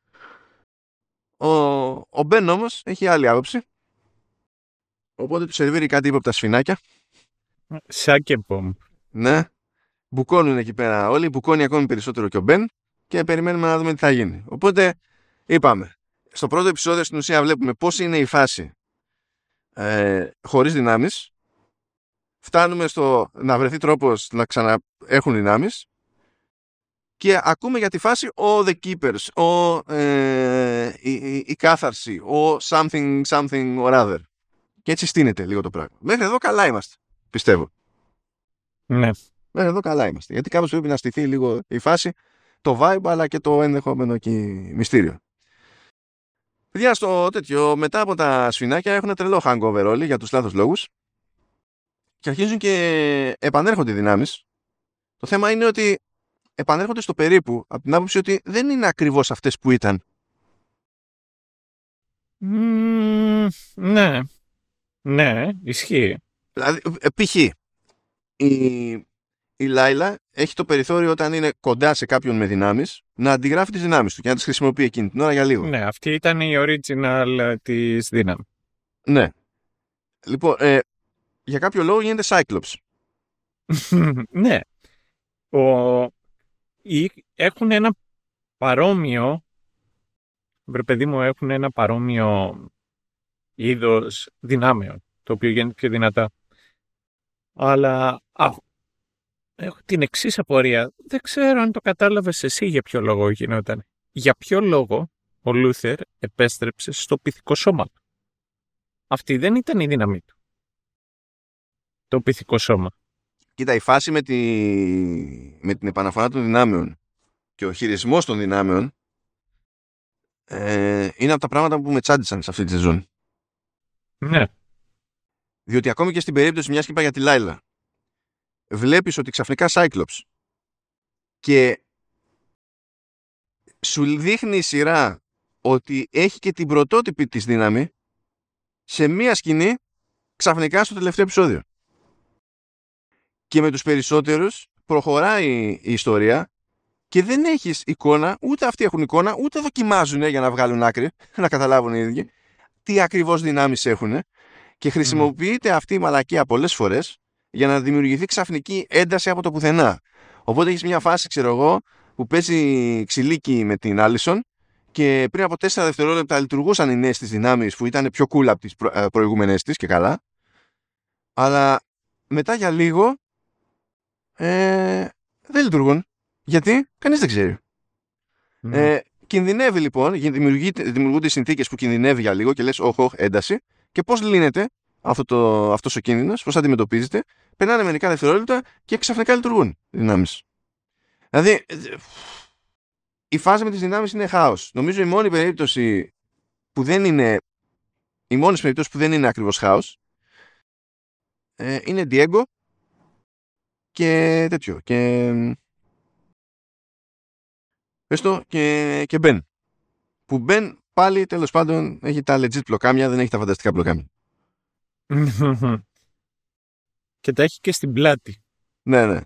Ο Μπεν όμως έχει άλλη άποψη. Οπότε του σερβίρει κάτι ύποπτα σφινάκια. Σάκεμπομ. Ναι. Μπουκώνουν εκεί πέρα όλοι. Μπουκώνει ακόμη περισσότερο και ο Μπεν. Και περιμένουμε να δούμε τι θα γίνει. Οπότε είπαμε. Στο πρώτο επεισόδιο στην ουσία βλέπουμε πώς είναι η φάση χωρίς δυνάμεις. Φτάνουμε στο να βρεθεί τρόπος να ξαναέχουν δυνάμεις. Και ακούμε για τη φάση ο The Keepers, η κάθαρση, ο something or other. Και έτσι στείνεται λίγο το πράγμα. Μέχρι εδώ καλά είμαστε, πιστεύω. Ναι. Μέχρι εδώ καλά είμαστε. Γιατί κάπως πρέπει να στηθεί λίγο η φάση. το vibe αλλά και το ενδεχόμενο εκεί μυστήριο. Παιδιά, στο τέτοιο, μετά από τα σφινάκια έχουν τρελό hangover όλοι για τους λάθος λόγους και αρχίζουν και επανέρχονται οι δυνάμεις. Το θέμα είναι ότι επανέρχονται στο περίπου από την άποψη ότι δεν είναι ακριβώς αυτές που ήταν. Ναι. Ναι, ισχύει. Δηλαδή, π.χ. η Λάιλα έχει το περιθώριο όταν είναι κοντά σε κάποιον με δυνάμεις να αντιγράφει τις δυνάμεις του και να τις χρησιμοποιεί εκείνη την ώρα για λίγο. Ναι, αυτή ήταν η original της δύναμη. Ναι. Λοιπόν, για κάποιο λόγο γίνεται Cyclops. Ναι. Έχουν ένα παρόμοιο, βρε παιδί μου, έχουν ένα παρόμοιο είδος δυνάμεων, το οποίο γίνεται πιο δυνατά. Αλλά έχω την εξής απορία. Δεν ξέρω αν το κατάλαβες εσύ για ποιο λόγο γινόταν. Για ποιο λόγο ο Λούθερ επέστρεψε στο πυθικό σώμα του. Αυτή δεν ήταν η δύναμή του. Το πυθικό σώμα. Κοίτα, η φάση με την επαναφορά των δυνάμεων και ο χειρισμός των δυνάμεων είναι από τα πράγματα που με τσάντισαν σε αυτή τη σεζόν. Ναι. Διότι ακόμη και στην περίπτωση μιας και είπα για τη Λάιλα, βλέπεις ότι ξαφνικά Cyclops και σου δείχνει η σειρά ότι έχει και την πρωτότυπη της δύναμη σε μία σκηνή ξαφνικά στο τελευταίο επεισόδιο. Και με τους περισσότερους προχωράει η ιστορία και δεν έχεις εικόνα, ούτε αυτοί έχουν εικόνα, ούτε δοκιμάζουν για να βγάλουν άκρη, να καταλάβουν οι ίδιοι τι ακριβώς δυνάμεις έχουν και χρησιμοποιείται αυτή η μαλακία πολλές φορές για να δημιουργηθεί ξαφνική ένταση από το πουθενά. Οπότε έχεις μια φάση, ξέρω εγώ, που παίζει ξυλίκι με την Άλισον και πριν από 4 δευτερόλεπτα λειτουργούσαν οι νέες της δυνάμεις που ήταν πιο cool από τις προηγούμενες της και καλά. Αλλά μετά για λίγο δεν λειτουργούν. Γιατί? Κανείς δεν ξέρει. Κινδυνεύει λοιπόν, δημιουργούνται συνθήκες που κινδυνεύει για λίγο και λες όχι, ένταση. Και πώς λύνεται αυτός ο κίνδυνος, πώς αντιμετωπίζεται? Περνάνε μερικά δευτερόλεπτα και ξαφνικά λειτουργούν οι δυνάμεις. Δηλαδή, η φάση με τις δυνάμεις είναι χάος. Νομίζω η μόνη περίπτωση που δεν είναι, οι μόνες περιπτώσεις που δεν είναι ακριβώς χάος είναι Diego και τέτοιο. Και πες το, και Ben. Που Ben πάλι τέλος πάντων έχει τα legit πλοκάμια, δεν έχει τα φανταστικά πλοκάμια. Και τα έχει και στην πλάτη. Ναι.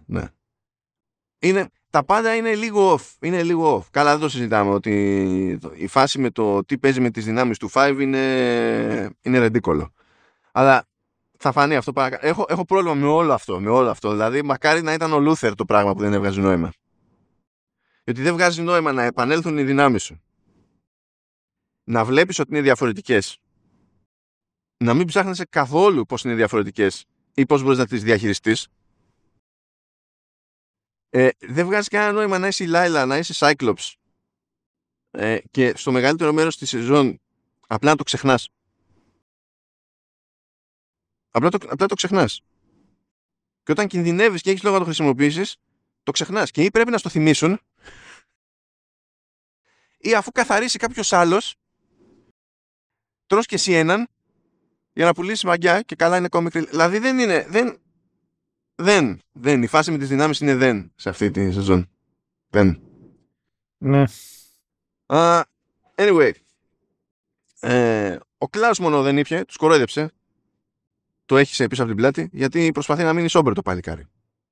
Τα πάντα είναι λίγο off. Είναι λίγο off. Καλά, δεν το συζητάμε ότι η φάση με το τι παίζει με τις δυνάμεις του 5 είναι ρεντίκολο. Αλλά θα φανεί αυτό παρακάτω. Έχω πρόβλημα με όλο αυτό. Δηλαδή, μακάρι να ήταν ο Λούθερ το πράγμα που δεν έβγαζε νόημα. Γιατί δεν βγάζει νόημα να επανέλθουν οι δυνάμεις σου. Να βλέπεις ότι είναι διαφορετικές. Να μην ψάχνεσαι καθόλου πώς είναι διαφορετικές ή πώς μπορείς να τις διαχειριστείς. Δεν βγάζει κανένα νόημα να είσαι η Λάιλα, να είσαι Cyclops και στο μεγαλύτερο μέρος της σεζόν απλά να το ξεχνάς. Απλά το ξεχνάς. Και όταν κινδυνεύεις και έχεις λόγο να το χρησιμοποιήσεις, το ξεχνάς. Και ή πρέπει να στο θυμίσουν, ή αφού καθαρίσει κάποιος άλλος, τρως και εσύ έναν για να πουλήσεις μαγιά και καλά είναι comic relief. Δηλαδή δεν είναι. Δεν. Η φάση με τις δυνάμεις είναι δεν σε αυτή τη σεζόν. Δεν. Ναι. Anyway. Ο Κλάους μόνο δεν ήπια, τους κορόιδεψε. Το έχει πίσω από την πλάτη, γιατί προσπαθεί να μείνει σόμπερ το παλικάρι.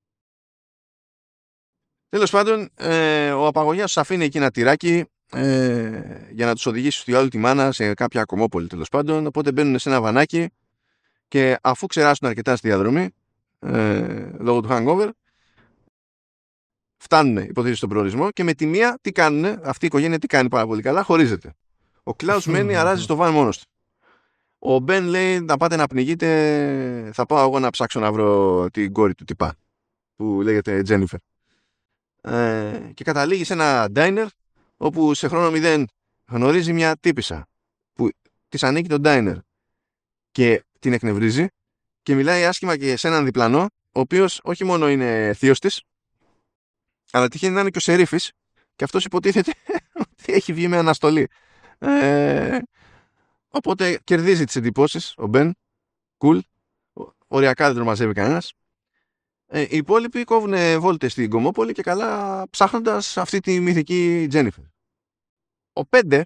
Τέλος πάντων, ο απαγωγιάς τους αφήνει εκεί ένα τυράκι για να τους οδηγήσει στη όλη τη μάνα σε κάποια κομμόπολη τέλος πάντων. Οπότε μπαίνουν σε ένα βανάκι και αφού ξεράσουν αρκετά στη διαδρομή, λόγω του hangover, φτάνουν υποτίθεται στον προορισμό και με τη μία τι κάνουν, αυτή η οικογένεια τι κάνει πάρα πολύ καλά, χωρίζεται. Ο Κλάους μένει, αράζει στο βαν μόνος του. Ο Μπεν λέει να πάτε να πνιγείτε, θα πάω εγώ να ψάξω να βρω την κόρη του τυπά που λέγεται Τζένιφερ. Και καταλήγει σε ένα diner όπου σε χρόνο 0 γνωρίζει μια τύπισσα που της ανήκει το diner και την εκνευρίζει και μιλάει άσχημα και σε έναν διπλανό ο οποίος όχι μόνο είναι θείος της αλλά τυχαίνει να είναι και ο σερίφης και αυτός υποτίθεται ότι έχει βγει με αναστολή. Οπότε κερδίζει τις εντυπώσεις ο Μπεν. Cool. Οριακά δεν τον μαζεύει κανένας. Οι υπόλοιποι κόβουν βόλτες στην Κομόπολη και καλά ψάχνοντας αυτή τη μυθική Τζένιφερ. Ο 5.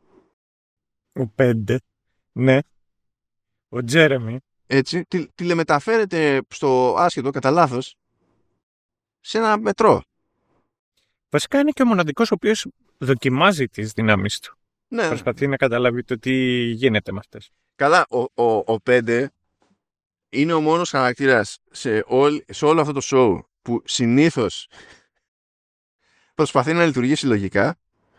Ναι. Ο Τζέρεμι. Έτσι, τηλεμεταφέρεται στο άσχετο κατά λάθος σε ένα μετρό. Βασικά είναι και ο μοναδικός ο οποίος δοκιμάζει τις δυνάμεις του. Ναι. Προσπαθεί να καταλάβει το τι γίνεται με αυτές. Καλά, ο 5 είναι ο μόνος χαρακτήρας σε όλο αυτό το show που συνήθως προσπαθεί να λειτουργήσει λογικά,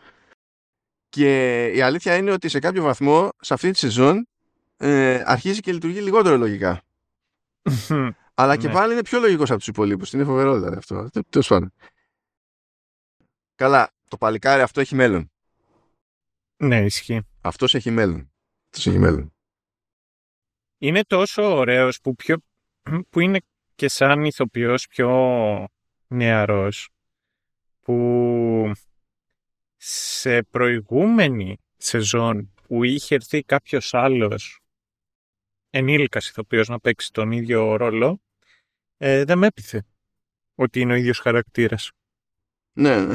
και η αλήθεια είναι ότι σε κάποιο βαθμό σε αυτή τη σεζόν αρχίζει και λειτουργεί λιγότερο λογικά. Αλλά και πάλι είναι πιο λογικός από τους υπολείπους. Είναι φοβερό δηλαδή αυτό. Τέλος πάντων. Καλά, το παλικάρι αυτό έχει μέλλον. Ναι, ισχύει. Αυτός έχει μέλλον. Είναι τόσο ωραίος που είναι και σαν ηθοποιός πιο νεαρός, που σε προηγούμενη σεζόν που είχε έρθει κάποιος άλλος ενήλικας ηθοποιός να παίξει τον ίδιο ρόλο, δεν με έπειθε ότι είναι ο ίδιος χαρακτήρας. Ναι.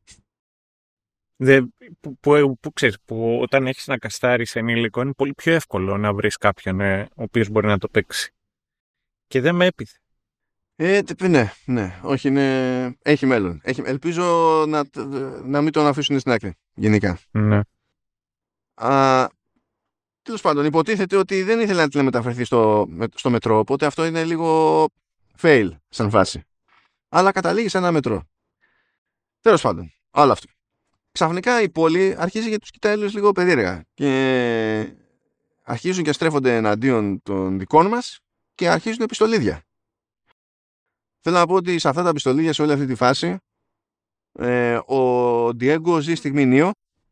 Που όταν έχεις να καστάρεις ενήλικο είναι πολύ πιο εύκολο να βρεις κάποιον ο οποίος μπορεί να το παίξει. Και δεν με έπειθε. Ναι. Όχι, έχει μέλλον. Ελπίζω να μην τον αφήσουν στην άκρη, γενικά. Ναι. Τέλος πάντων, υποτίθεται ότι δεν ήθελε να τηλεμεταφερθεί στο μετρό, οπότε αυτό είναι λίγο fail σαν φάση. Αλλά καταλήγει σε ένα μετρό. Τέλος πάντων, άλλο αυτό. Ξαφνικά η πόλη αρχίζει και τους κοιτάει λίγο περίεργα και αρχίζουν και στρέφονται εναντίον των δικών μας και αρχίζουν πιστολίδια. Θέλω να πω ότι σε αυτά τα πιστολίδια, σε όλη αυτή τη φάση, ο Ντιέγκο ζει στιγμή Νίο,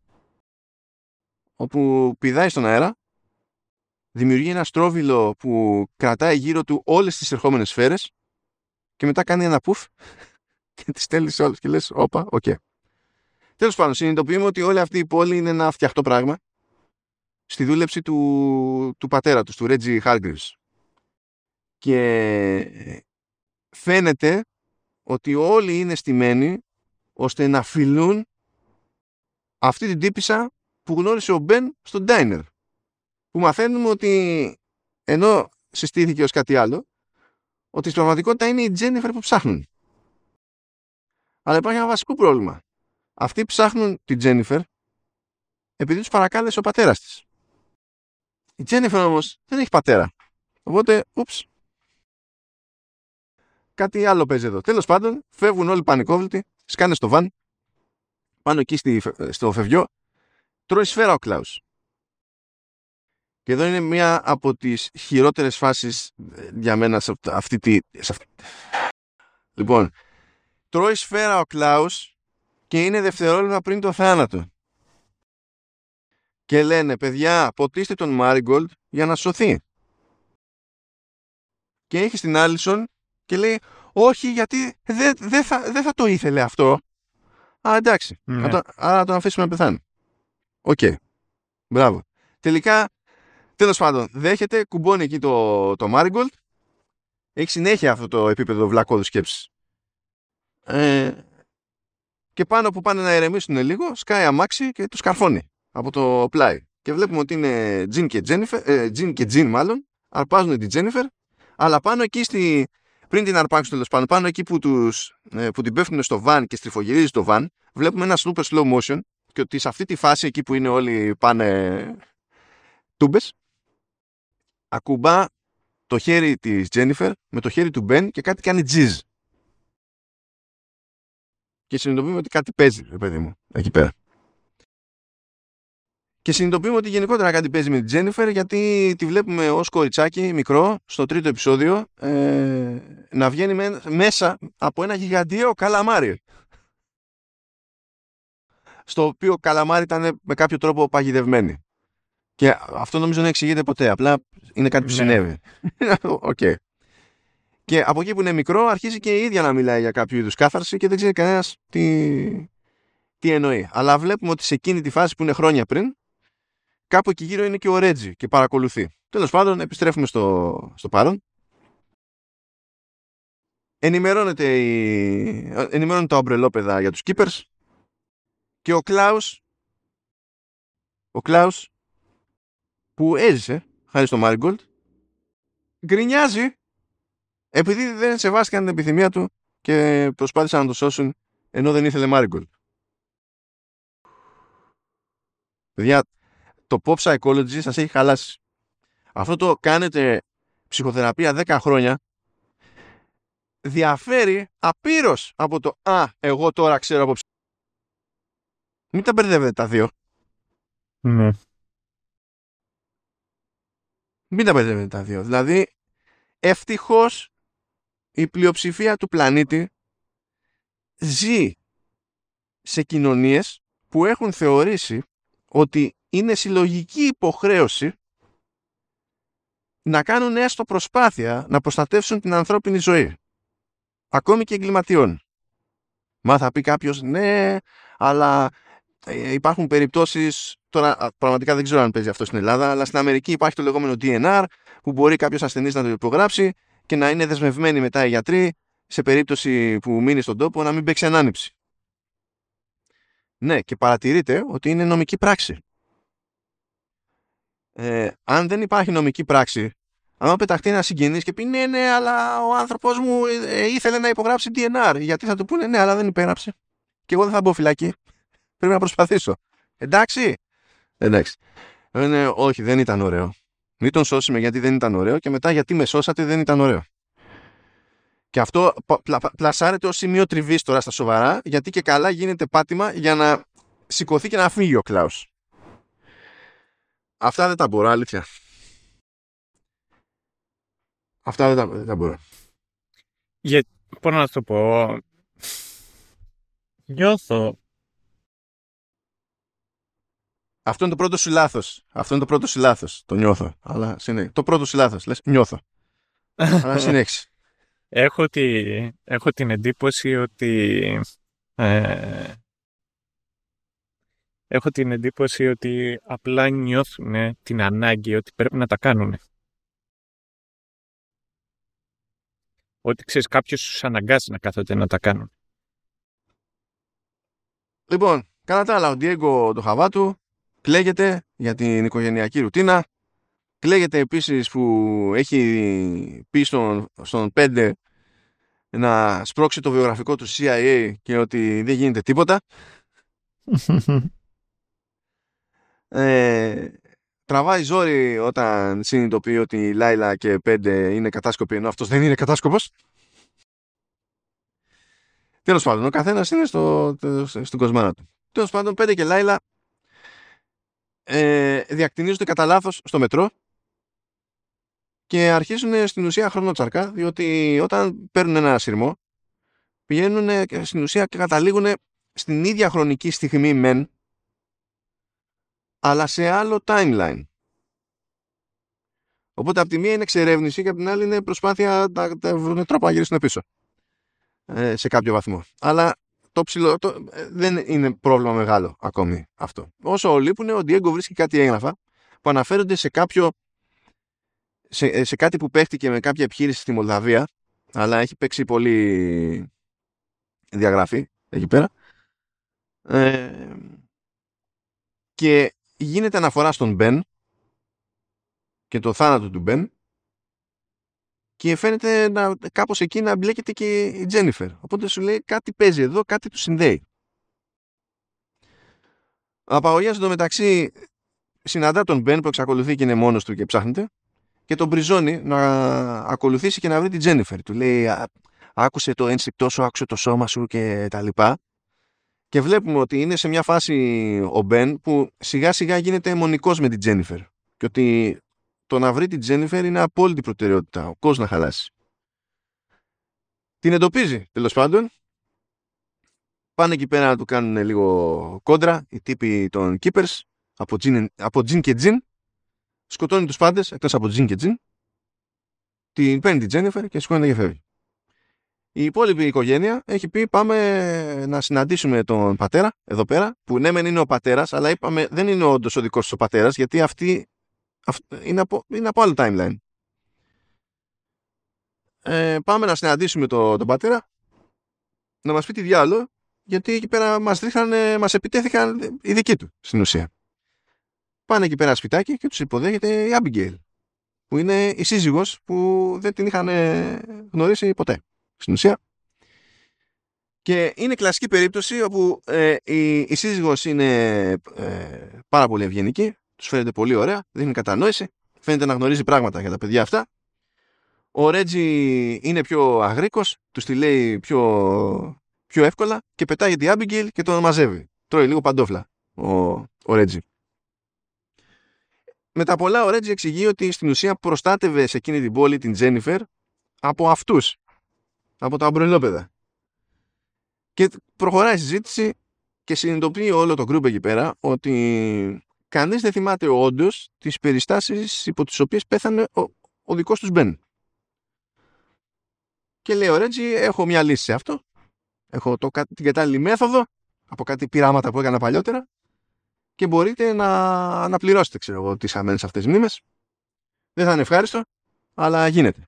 όπου πηδάει στον αέρα, δημιουργεί ένα στρόβιλο που κρατάει γύρω του όλες τις ερχόμενες σφαίρες και μετά κάνει ένα πουφ και τις στέλνει σε όλες και λες, όπα, οκ. Τέλος πάντων, συνειδητοποιούμε ότι όλη αυτή η πόλη είναι ένα φτιαχτό πράγμα στη δούλεψη του πατέρα του Reggie Hargreaves. Και φαίνεται ότι όλοι είναι στημένοι ώστε να φιλούν αυτή την τύπισσα που γνώρισε ο Μπεν στο diner. Που μαθαίνουμε ότι, ενώ συστήθηκε ως κάτι άλλο, ότι στην πραγματικότητα είναι η Τζένιφερ που ψάχνουν. Αλλά υπάρχει ένα βασικό πρόβλημα. Αυτοί ψάχνουν την Τζένιφερ επειδή τους παρακάλεσε ο πατέρας της. Η Τζένιφερ όμως δεν έχει πατέρα. Οπότε, κάτι άλλο παίζει εδώ. Τέλος πάντων, φεύγουν όλοι πανικόβλητοι, σκάνε στο βαν, πάνω εκεί στο φευγιό, τρώει σφαίρα ο Κλάους. Και εδώ είναι μία από τις χειρότερες φάσεις για μένα σε αυτή. Λοιπόν, τρώει σφαίρα ο Κλάους και είναι δευτερόλεπτα πριν το θάνατο. Και λένε, παιδιά, ποτίστε τον Marigold για να σωθεί. Και έχει την Άλισον και λέει, όχι, γιατί δεν θα το ήθελε αυτό. Εντάξει. Ναι. Άρα να τον αφήσουμε να πεθάνει. Οκ. Μπράβο. Τελικά, τέλος πάντων, δέχεται, κουμπώνει εκεί το Marigold. Έχει συνέχεια αυτό το επίπεδο βλακώδου σκέψης. Και πάνω που πάνε να ηρεμήσουν λίγο, σκάει αμάξι και τους καρφώνει από το πλάι. Και βλέπουμε ότι είναι Τζιν και Τζιν μάλλον, αρπάζουν την Τζένιφερ, αλλά πάνω εκεί πριν την αρπάξουν τέλος πάντων, πάνω εκεί που την πέφτουν στο βαν και στριφογυρίζει το βαν, βλέπουμε ένα super slow motion και ότι σε αυτή τη φάση εκεί που είναι όλοι πάνε τούμπες, ακουμπά το χέρι της Τζένιφερ με το χέρι του Μπεν και κάτι κάνει τζιζ. Και συνειδητοποιούμε ότι κάτι παίζει, παιδί μου, εκεί πέρα. Και συνειδητοποιούμε ότι γενικότερα κάτι παίζει με την Τζένιφερ, γιατί τη βλέπουμε ως κοριτσάκι μικρό στο 3ο επεισόδιο να βγαίνει μέσα από ένα γιγαντιαίο καλαμάρι. Στο οποίο καλαμάρι ήταν με κάποιο τρόπο παγιδευμένη. Και αυτό νομίζω δεν εξηγείται ποτέ. Απλά είναι κάτι που συνέβη. Okay. Και από εκεί που είναι μικρό αρχίζει και η ίδια να μιλάει για κάποιο είδους κάθαρση και δεν ξέρει κανένας τι εννοεί. Αλλά βλέπουμε ότι σε εκείνη τη φάση που είναι χρόνια πριν, κάπου εκεί γύρω είναι και ο Ρέτζι και παρακολουθεί. Τέλος πάντων, επιστρέφουμε στο παρόν. Ενημερώνεται τα ομπρελόπεδα για τους Keepers και ο Κλάους που έζησε χάρη στο Marigold γκρινιάζει επειδή δεν σεβάστηκαν την επιθυμία του και προσπάθησαν να το σώσουν ενώ δεν ήθελε Marigold. Παιδιά, το pop psychology σας έχει χαλάσει. Αυτό το κάνετε ψυχοθεραπεία 10 χρόνια, διαφέρει απείρως από το εγώ τώρα ξέρω από μην τα μπερδεύετε τα δύο. Ναι. Μην τα μπερδεύετε τα δύο. Δηλαδή, ευτυχώς η πλειοψηφία του πλανήτη ζει σε κοινωνίες που έχουν θεωρήσει ότι είναι συλλογική υποχρέωση να κάνουν έστω προσπάθεια να προστατεύσουν την ανθρώπινη ζωή. Ακόμη και εγκληματιών. Μα θα πει κάποιος, ναι, αλλά υπάρχουν περιπτώσεις, τώρα πραγματικά δεν ξέρω αν παίζει αυτό στην Ελλάδα, αλλά στην Αμερική υπάρχει το λεγόμενο DNR, που μπορεί κάποιος ασθενής να το υπογράψει και να είναι δεσμευμένοι μετά οι γιατροί σε περίπτωση που μείνει στον τόπο να μην παίξει ανάνυψη. Ναι, και παρατηρείτε ότι είναι νομική πράξη. Αν δεν υπάρχει νομική πράξη, άμα πεταχτεί ένα συγγενής και πει ναι, αλλά ο άνθρωπος μου ήθελε να υπογράψει DNR, γιατί θα του πούνε ναι, αλλά δεν υπέγραψε. Και εγώ δεν θα μπω φυλακή. Πρέπει να προσπαθήσω. Εντάξει. Όχι, δεν ήταν ωραίο. Μην τον σώσουμε γιατί δεν ήταν ωραίο και μετά γιατί με σώσατε δεν ήταν ωραίο. Και αυτό πλασάρεται ως σημείο τριβής τώρα στα σοβαρά, γιατί και καλά γίνεται πάτημα για να σηκωθεί και να φύγει ο Κλάους. Αυτά δεν τα μπορώ, αλήθεια. Αυτά δεν τα μπορώ. Πώς να το πω. Νιώθω. Αυτό είναι το πρώτο σου λάθος. Το νιώθω. Αλλά το πρώτο σου λάθος. Λες νιώθω. Αλλά συνέχισε. Έχω την εντύπωση ότι απλά νιώθουν την ανάγκη ότι πρέπει να τα κάνουν. Ότι ξέρεις, κάποιος τους αναγκάζει να κάθονται να τα κάνουν. Λοιπόν, κατά τα άλλα, ο Ντιέγκο το χαβάτου κλαίγεται για την οικογενειακή ρουτίνα. Κλαίγεται επίσης που έχει πει στον 5 να σπρώξει το βιογραφικό του CIA και ότι δεν γίνεται τίποτα. Τραβάει ζόρι όταν συνειδητοποιεί ότι η Λάιλα και 5 είναι κατάσκοποι ενώ αυτός δεν είναι κατάσκοπος. Τέλος πάντων, ο καθένας είναι στην κοσμάνα του. Τέλος πάντων, 5 και Λάιλα διακτηνίζονται κατά λάθος στο μετρό και αρχίζουν στην ουσία χρονότσαρκα, διότι όταν παίρνουν ένα σειρμό πηγαίνουν στην ουσία και καταλήγουν στην ίδια χρονική στιγμή μεν, αλλά σε άλλο timeline. Οπότε από τη μία είναι εξερεύνηση και από την άλλη είναι προσπάθεια να βρουν τρόπο να γυρίσουν πίσω σε κάποιο βαθμό. Αλλά δεν είναι πρόβλημα μεγάλο ακόμη αυτό. Όσο λείπουν, ο Ντιέγκο βρίσκει κάτι έγγραφα που αναφέρονται σε κάτι που παίχτηκε με κάποια επιχείρηση στη Μολδαβία, αλλά έχει παίξει πολύ διαγραφή εκεί πέρα. Και γίνεται αναφορά στον Μπεν και το θάνατο του Μπεν και φαίνεται κάπως εκεί να μπλέκεται και η Τζένιφερ. Οπότε σου λέει κάτι παίζει εδώ, κάτι του συνδέει. Ο απαγωγέας εντωμεταξύ συναντά τον Μπεν που εξακολουθεί και είναι μόνος του και ψάχνεται και τον μπριζώνει να ακολουθήσει και να βρει την Τζένιφερ. Του λέει άκουσε το ένστικτό σου, άκουσε το σώμα σου και τα λοιπά. Και βλέπουμε ότι είναι σε μια φάση ο Μπεν που σιγά σιγά γίνεται αιμονικός με την Τζένιφερ και ότι το να βρει την Τζένιφερ είναι απόλυτη προτεραιότητα, ο κόσμος να χαλάσει. Την εντοπίζει τέλος πάντων, πάνε εκεί πέρα να του κάνουν λίγο κόντρα οι τύποι των Keepers από Τζιν και Τζιν, σκοτώνει τους πάντες εκτός από Τζιν και Τζιν, την παίρνει την Τζένιφερ και σηκώνεται και φεύγει. Η υπόλοιπη οικογένεια έχει πει πάμε να συναντήσουμε τον πατέρα εδώ πέρα, που ναι μεν είναι ο πατέρας, αλλά είπαμε δεν είναι όντως ο δικός του ο πατέρας, γιατί αυτή είναι από άλλο timeline. Πάμε να συναντήσουμε τον πατέρα, να μας πει τι διάλογο, γιατί εκεί πέρα μας επιτέθηκαν οι δικοί του στην ουσία. Πάνε εκεί πέρα σπιτάκι και τους υποδέχεται η Abigail, που είναι η σύζυγος που δεν την είχαν γνωρίσει ποτέ στην ουσία. Και είναι κλασική περίπτωση όπου η σύζυγος είναι πάρα πολύ ευγενική, τους φαίνεται πολύ ωραία, δείχνει κατανόηση, φαίνεται να γνωρίζει πράγματα για τα παιδιά αυτά. Ο Ρέτζι είναι πιο αγρίκος, τους τη λέει πιο εύκολα και πετάει την Abigail και τον μαζεύει. Τρώει λίγο παντόφλα ο Ρέτζι. Μετά πολλά ο Ρέτζι εξηγεί ότι στην ουσία προστάτευε σε εκείνη την πόλη την Τζένιφερ από αυτούς, από τα αμπρελόπεδα. Και προχωράει η συζήτηση και συνειδητοποιεί όλο το γκρουπ εκεί πέρα ότι κανείς δεν θυμάται όντως τις περιστάσεις υπό τις οποίες πέθανε ο δικός τους Μπεν. Και λέει ο Ρέτζι, έχω μια λύση σε αυτό. Έχω την κατάλληλη μέθοδο από κάτι πειράματα που έκανα παλιότερα και μπορείτε να πληρώσετε, ξέρω εγώ, τις χαμένες αυτές τις μνήμες. Δεν θα είναι ευχάριστο, αλλά γίνεται.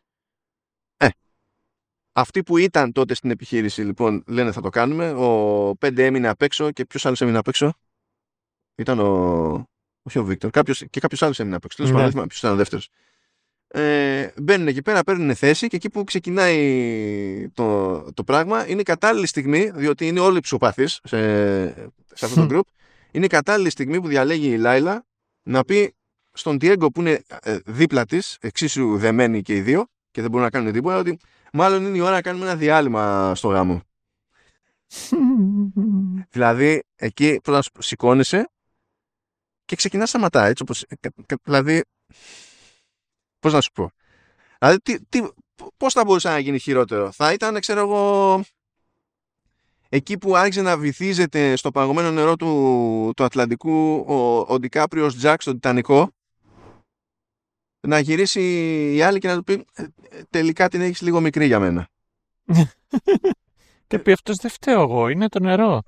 Αυτοί που ήταν τότε στην επιχείρηση, λοιπόν, λένε θα το κάνουμε. Ο 5 έμεινε απ' έξω και ποιος άλλος έμεινε απ' έξω? Ήταν όχι ο Βίκτορ, κάποιος άλλος έμεινε απ' έξω. Τέλος πάντων, δεν θυμάμαι ποιος ήταν ο δεύτερος. Μπαίνουν εκεί πέρα, παίρνουν θέση και εκεί που ξεκινάει το πράγμα είναι η κατάλληλη στιγμή, διότι είναι όλοι ψυχοπαθείς σε αυτό το group. Είναι η κατάλληλη στιγμή που διαλέγει η Λάιλα να πει στον Τιέγκο που είναι δίπλα της, εξίσου δεμένοι και οι δύο και δεν μπορούν να κάνουν τίποτα, ότι μάλλον είναι η ώρα να κάνουμε ένα διάλειμμα στο γάμο. Δηλαδή, εκεί πρώτα σηκώνεσαι και ξεκινάς να σταματά, έτσι όπως... Δηλαδή, πώς να σου πω. Δηλαδή, πώς θα μπορούσε να γίνει χειρότερο? Θα ήταν, ξέρω εγώ, εκεί που άρχισε να βυθίζεται στο παγωμένο νερό του Ατλαντικού ο Ντικάπριος Τζακ στο Τιτανικό, να γυρίσει η άλλη και να του πει τελικά την έχεις λίγο μικρή για μένα. Και πει αυτός δεν φταίω εγώ, είναι το νερό.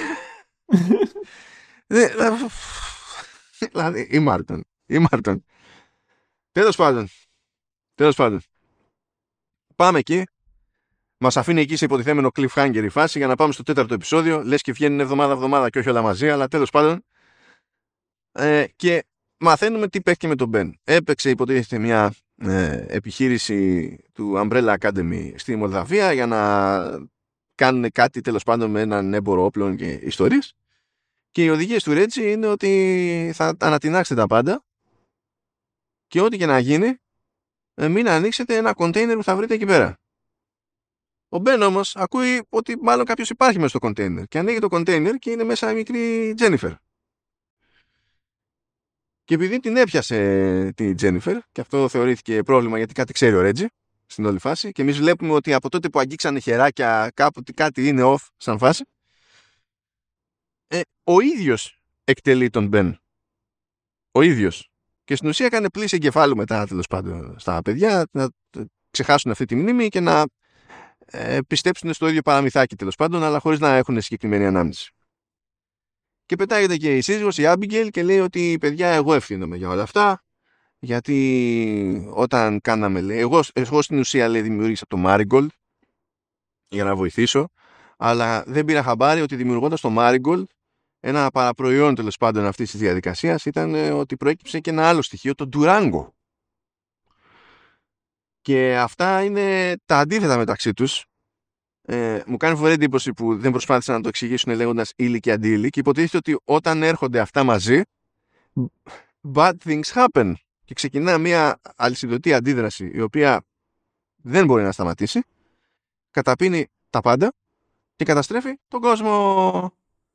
Δηλαδή η Μάρτον. Τέλος πάντων. Πάμε εκεί. Μας αφήνει εκεί σε υποτιθέμενο cliffhanger η φάση για να πάμε στο 4ο επεισόδιο. Λες και βγαίνουν εβδομάδα και όχι όλα μαζί, αλλά τέλος πάντων. Και μαθαίνουμε τι παίχτηκε με τον Μπεν. Έπαιξε υποτίθεται μια επιχείρηση του Umbrella Academy στη Μολδαβία για να κάνουν κάτι τέλος πάντων με έναν έμπορο όπλων και ιστορίες. Και οι οδηγίες του Ρέτζι είναι ότι θα ανατινάξετε τα πάντα και ό,τι και να γίνει μην ανοίξετε ένα κοντέινερ που θα βρείτε εκεί πέρα. Ο Μπεν όμως ακούει ότι μάλλον κάποιος υπάρχει μέσα στο κοντέινερ και ανοίγει το κοντέινερ και είναι μέσα η μικρή Τζένιφερ. Και επειδή την έπιασε τη Τζένιφερ, και αυτό θεωρήθηκε πρόβλημα γιατί κάτι ξέρει ο Ρέτζι στην όλη φάση, και εμείς βλέπουμε ότι από τότε που αγγίξανε χεράκια κάτι είναι off σαν φάση, ο ίδιος εκτελεί τον Μπεν. Ο ίδιος. Και στην ουσία έκανε πλήση εγκεφάλου μετά, τέλος πάντων, στα παιδιά να ξεχάσουν αυτή τη μνήμη και να πιστέψουν στο ίδιο παραμυθάκι, τέλος πάντων, αλλά χωρίς να έχουν συγκεκριμένη ανάμνηση. Και πετάγεται και η σύζυγος, η Abigail, και λέει ότι παιδιά, εγώ ευθύνομαι για όλα αυτά. Γιατί όταν κάναμε, λέει, εγώ στην ουσία, λέει, δημιούργησα το Marigold για να βοηθήσω, αλλά δεν πήρα χαμπάρι ότι δημιουργώντας το Marigold, ένα παραπροϊόν τέλος πάντων αυτής της διαδικασίας ήταν ότι προέκυψε και ένα άλλο στοιχείο, το Durango. Και αυτά είναι τα αντίθετα μεταξύ τους. Μου κάνει φοβερή εντύπωση που δεν προσπάθησαν να το εξηγήσουν λέγοντας ύλη και αντίλη, και υποτίθεται ότι όταν έρχονται αυτά μαζί bad things happen και ξεκινά μια αλυσιδωτή αντίδραση η οποία δεν μπορεί να σταματήσει, καταπίνει τα πάντα και καταστρέφει τον κόσμο.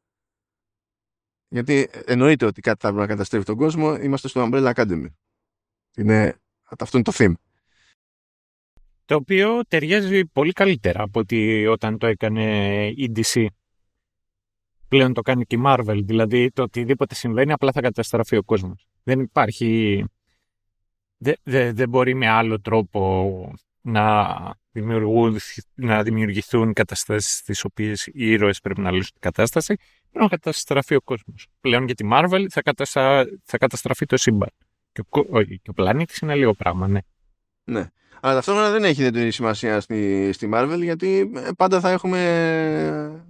Γιατί εννοείται ότι κάτι θα πρέπει να καταστρέφει τον κόσμο. Είμαστε στο Umbrella Academy. Αυτό είναι το theme. Το οποίο ταιριάζει πολύ καλύτερα από ότι όταν το έκανε η DC. Πλέον το κάνει και η Marvel. Δηλαδή το οτιδήποτε συμβαίνει απλά θα καταστραφεί ο κόσμος. Δεν υπάρχει... Δεν μπορεί με άλλο τρόπο να δημιουργηθούν καταστάσεις στις οποίες οι ήρωες πρέπει να λύσουν την κατάσταση, πρέπει να καταστραφεί ο κόσμος. Πλέον για τη Marvel θα καταστραφεί το σύμπαν. Και ο πλανήτης είναι λίγο πράγμα, ναι. Ναι. Αλλά ταυτόχρονα δεν έχει την σημασία στη Marvel, γιατί πάντα θα έχουμε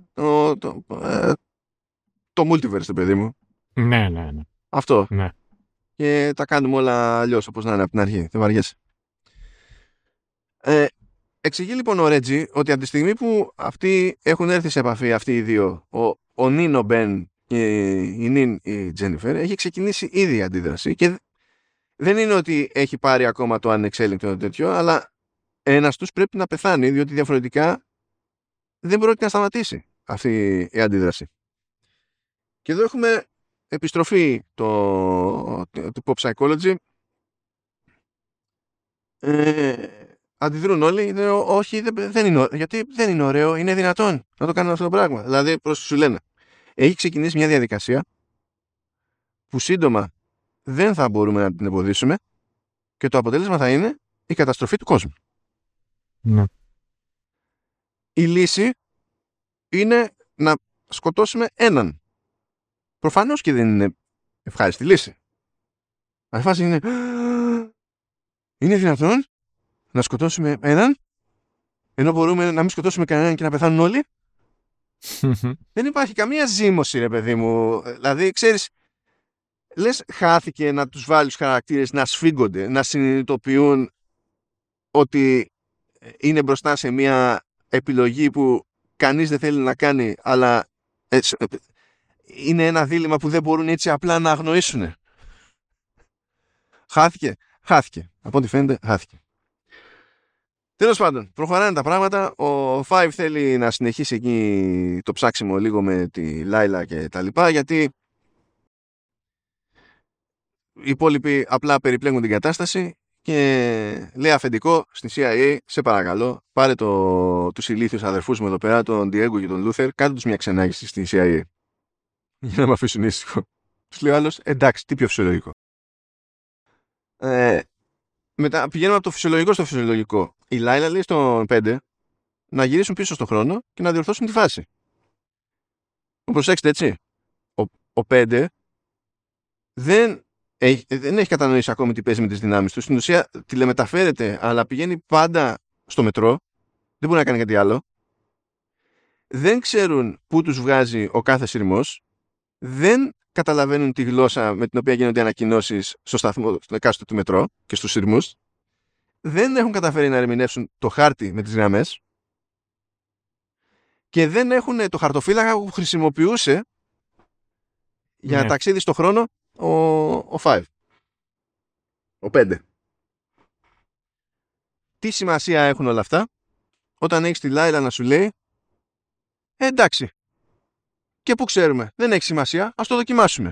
το multiverse, το παιδί μου. Ναι. Αυτό. Ναι. Και τα κάνουμε όλα αλλιώς, όπως να είναι από την αρχή. Δεν βαριέσαι. Εξηγεί λοιπόν ο Ρέτζι ότι από τη στιγμή που αυτοί έχουν έρθει σε επαφή, αυτοί οι δύο, ο Νιν ο Μπεν και η Νιν η Τζένιφερ, έχει ξεκινήσει ήδη η αντίδραση και δεν είναι ότι έχει πάρει ακόμα το ανεξέλεγκτο τέτοιο, αλλά ένας τους πρέπει να πεθάνει, διότι διαφορετικά δεν πρόκειται να σταματήσει αυτή η αντίδραση. Και εδώ έχουμε επιστροφή του pop psychology. Αντιδρούν όλοι, όχι, δεν είναι, γιατί δεν είναι ωραίο, είναι δυνατόν να το κάνουν αυτό το πράγμα. Δηλαδή, σου λένε, έχει ξεκινήσει μια διαδικασία που σύντομα δεν θα μπορούμε να την εμποδίσουμε και το αποτέλεσμα θα είναι η καταστροφή του κόσμου. Ναι. Η λύση είναι να σκοτώσουμε έναν. Προφανώς και δεν είναι ευχάριστη λύση. Αν η φάση είναι δυνατόν να σκοτώσουμε έναν, ενώ μπορούμε να μην σκοτώσουμε κανέναν και να πεθάνουν όλοι. Δεν υπάρχει καμία ζήμωση, ρε παιδί μου. Δηλαδή, ξέρεις, λες χάθηκε να τους βάλεις χαρακτήρες να σφίγγονται, να συνειδητοποιούν ότι είναι μπροστά σε μια επιλογή που κανείς δεν θέλει να κάνει, αλλά είναι ένα δίλημμα που δεν μπορούν έτσι απλά να αγνοήσουν. Χάθηκε. Από ό,τι φαίνεται, χάθηκε. Τέλος πάντων, προχωράνε τα πράγματα. Ο Five θέλει να συνεχίσει εκεί το ψάξιμο λίγο με τη Λάιλα και τα λοιπά, γιατί οι υπόλοιποι απλά περιπλέγουν την κατάσταση και λέει αφεντικό στην CIA, σε παρακαλώ, πάρε τους ηλίθιους αδερφούς μου εδώ πέρα, τον Diego και τον Luther, κάντε τους μια ξενάγηση στην CIA. Για να με αφήσουν ήσυχο. Τους λέει ο άλλος, εντάξει, τι πιο φυσιολογικό. Μετά πηγαίνουμε από το φυσιολογικό στο φυσιολογικό. Η Λάιλα λέει στον 5 να γυρίσουν πίσω στον χρόνο και να διορθώσουν τη φάση. Προσέξτε, έτσι. Ο 5 δεν έχει κατανοήσει ακόμη τι παίζει με τις δυνάμεις του. Στην ουσία τηλεμεταφέρεται, αλλά πηγαίνει πάντα στο μετρό. Δεν μπορεί να κάνει κάτι άλλο. Δεν ξέρουν πού τους βγάζει ο κάθε σειρμός. Δεν καταλαβαίνουν τη γλώσσα με την οποία γίνονται ανακοινώσεις στο σταθμό, στο εκάστοτε του μετρό και στους σειρμούς. Δεν έχουν καταφέρει να ερμηνεύσουν το χάρτη με τις γραμμές και δεν έχουν το χαρτοφύλακα που χρησιμοποιούσε για ταξίδι στο χρόνο ο 5. Ο 5. Τι σημασία έχουν όλα αυτά όταν έχεις τη Λάιλα να σου λέει εντάξει, και που ξέρουμε, δεν έχει σημασία, ας το δοκιμάσουμε.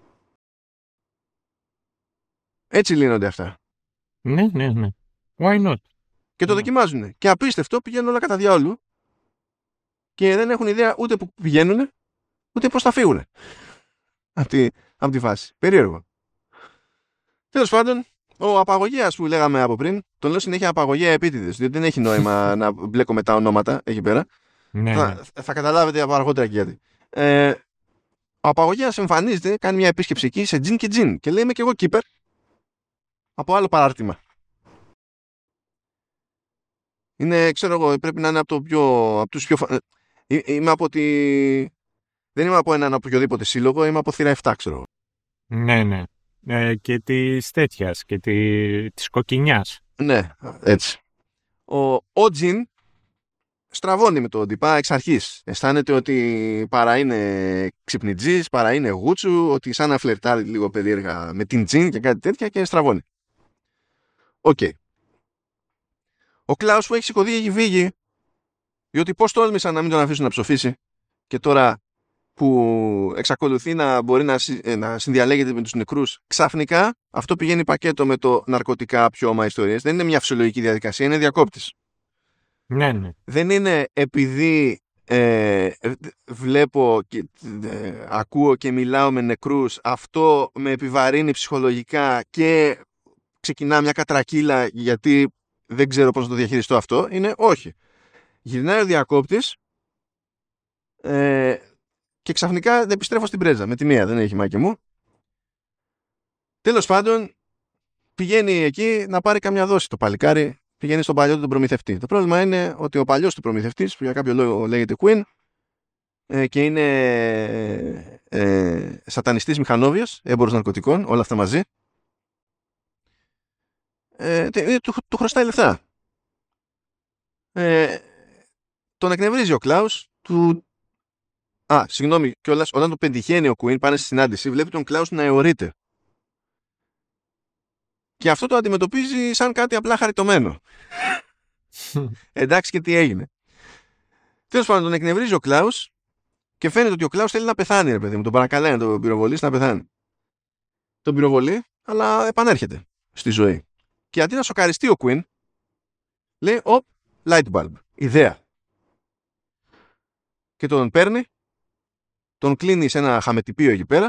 Έτσι λύνονται αυτά. Ναι. Why not? Και το δοκιμάζουν. Και απίστευτο, πηγαίνουν όλα κατά διάολου και δεν έχουν ιδέα ούτε που πηγαίνουν, ούτε πώς θα φύγουν από τη φάση. Περίεργο. Τέλος πάντων, ο απαγωγέας που λέγαμε από πριν, τον λέω συνέχεια απαγωγέα επίτηδες, διότι δεν έχει νόημα να μπλέκω με τα ονόματα εκεί πέρα. Ναι. Θα καταλάβετε από αργότερα και γιατί. Ο απαγωγέας εμφανίζεται, κάνει μια επίσκεψη εκεί σε τζιν και τζιν και λέει είμαι και εγώ keeper από άλλο παράρτημα. Είναι, ξέρω εγώ, πρέπει να είναι από τους πιο είμαι από δεν είμαι από έναν οποιοδήποτε σύλλογο, είμαι από θύρα 7, ξέρω εγώ. Ναι. Και της τέτοιας και της κοκκινιάς. Ναι, έτσι. Ο Τζιν στραβώνει με τον τυπά εξ αρχής. Αισθάνεται ότι παρά είναι ξυπνιτζής, παρά είναι γούτσου, ότι σαν να φλερτάρει λίγο περίεργα με την Τζιν και κάτι τέτοια και στραβώνει. Οκ. Ο Κλάους που έχει σηκωθεί έχει φύγει, διότι πώς τόλμησαν να μην τον αφήσουν να ψοφήσει και τώρα που εξακολουθεί να μπορεί να συνδιαλέγεται με τους νεκρούς, ξαφνικά αυτό πηγαίνει πακέτο με το ναρκωτικά πιώμα ιστορίες. Δεν είναι μια φυσιολογική διαδικασία, είναι διακόπτης. Ναι. Δεν είναι επειδή βλέπω και ακούω και μιλάω με νεκρούς, αυτό με επιβαρύνει ψυχολογικά και ξεκινά μια κατρακύλα γιατί δεν ξέρω πώς να το διαχειριστώ αυτό, είναι όχι. Γυρνάει ο διακόπτης και ξαφνικά δεν επιστρέφω στην πρέζα. Με τη μία, δεν έχει μάκι μου. Τέλος πάντων, πηγαίνει εκεί να πάρει καμιά δόση το παλικάρι. Πηγαίνει στον παλιό του τον προμηθευτή. Το πρόβλημα είναι ότι ο παλιός του προμηθευτής, που για κάποιο λόγο λέγεται Quinn, και είναι σατανιστής μηχανόβιος, έμπορος ναρκωτικών, όλα αυτά μαζί, του χρωστάει λεφτά. Τον εκνευρίζει ο Κλάους, συγγνώμη κιόλας, όταν το πεντυχαίνει ο Quinn, πάνε στη συνάντηση, βλέπει τον Κλάους να αιωρείται. Και αυτό το αντιμετωπίζει σαν κάτι απλά χαριτωμένο. Εντάξει, και τι έγινε. Τέλος πάντων, τον εκνευρίζει ο Κλάους και φαίνεται ότι ο Κλάους θέλει να πεθάνει, ρε παιδί μου. Τον παρακαλάει να τον πυροβολήσει να πεθάνει. Τον πυροβολεί, αλλά επανέρχεται στη ζωή. Και αντί να σοκαριστεί ο Quinn, λέει, light bulb, ιδέα. Και τον παίρνει, τον κλείνει σε ένα χαμετυπίο εκεί πέρα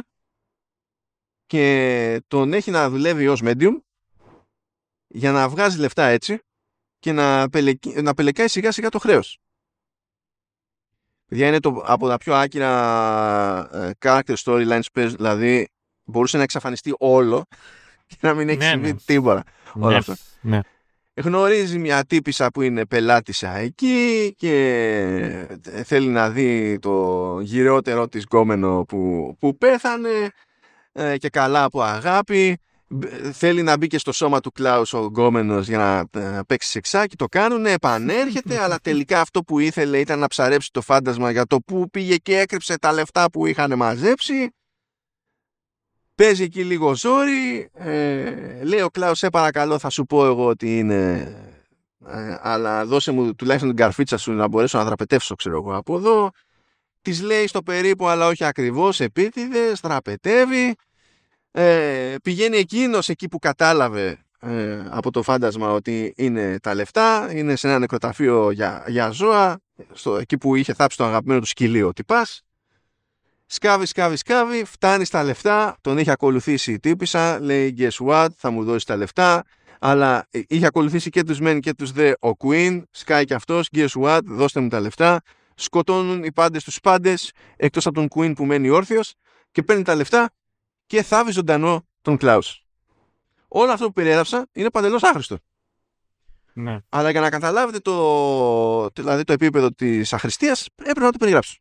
και τον έχει να δουλεύει ως medium για να βγάζει λεφτά έτσι και να πελεκάει σιγά σιγά το χρέος. Παιδιά, είναι από τα πιο άκυρα character storylines, δηλαδή μπορούσε να εξαφανιστεί όλο και να μην έχει συμβεί τίποτα. Όλο αυτό. Ναι. Γνωρίζει μια τύπισσα που είναι πελάτησα εκεί και θέλει να δει το γυρεότερο της γκόμενο που πέθανε και καλά από αγάπη. Θέλει να μπει και στο σώμα του Κλάους ο γκόμενος για να παίξει σεξάκι. Το κάνουνε, επανέρχεται, αλλά τελικά αυτό που ήθελε ήταν να ψαρέψει το φάντασμα για το που πήγε και έκρυψε τα λεφτά που είχαν μαζέψει. Παίζει εκεί λίγο ζόρι, λέει ο Κλάους, σε παρακαλώ, θα σου πω εγώ ότι είναι, αλλά δώσε μου τουλάχιστον την καρφίτσα σου να μπορέσω να δραπετεύσω, ξέρω εγώ, από εδώ. Της λέει στο περίπου, αλλά όχι ακριβώς, επίτηδες, δραπετεύει. Πηγαίνει εκείνος εκεί που κατάλαβε από το φάντασμα ότι είναι τα λεφτά, είναι σε ένα νεκροταφείο για ζώα, εκεί που είχε θάψει το αγαπημένο του σκυλίο ο τυπάς. Σκάβει, φτάνει στα λεφτά, τον είχε ακολουθήσει η τύπισσα, λέει guess what, θα μου δώσει τα λεφτά, αλλά είχε ακολουθήσει και τους μεν και τους δε ο Quinn, σκάει και αυτός, guess what, δώστε μου τα λεφτά, σκοτώνουν οι πάντες τους πάντες, εκτός από τον Quinn που μένει όρθιος και παίρνει τα λεφτά και θάβει ζωντανό τον Κλάους. Όλο αυτό που περιέγραψα είναι παντελώς άχρηστο. Ναι. Αλλά για να καταλάβετε δηλαδή το επίπεδο της αχρηστίας έπρεπε να το περιγράψω.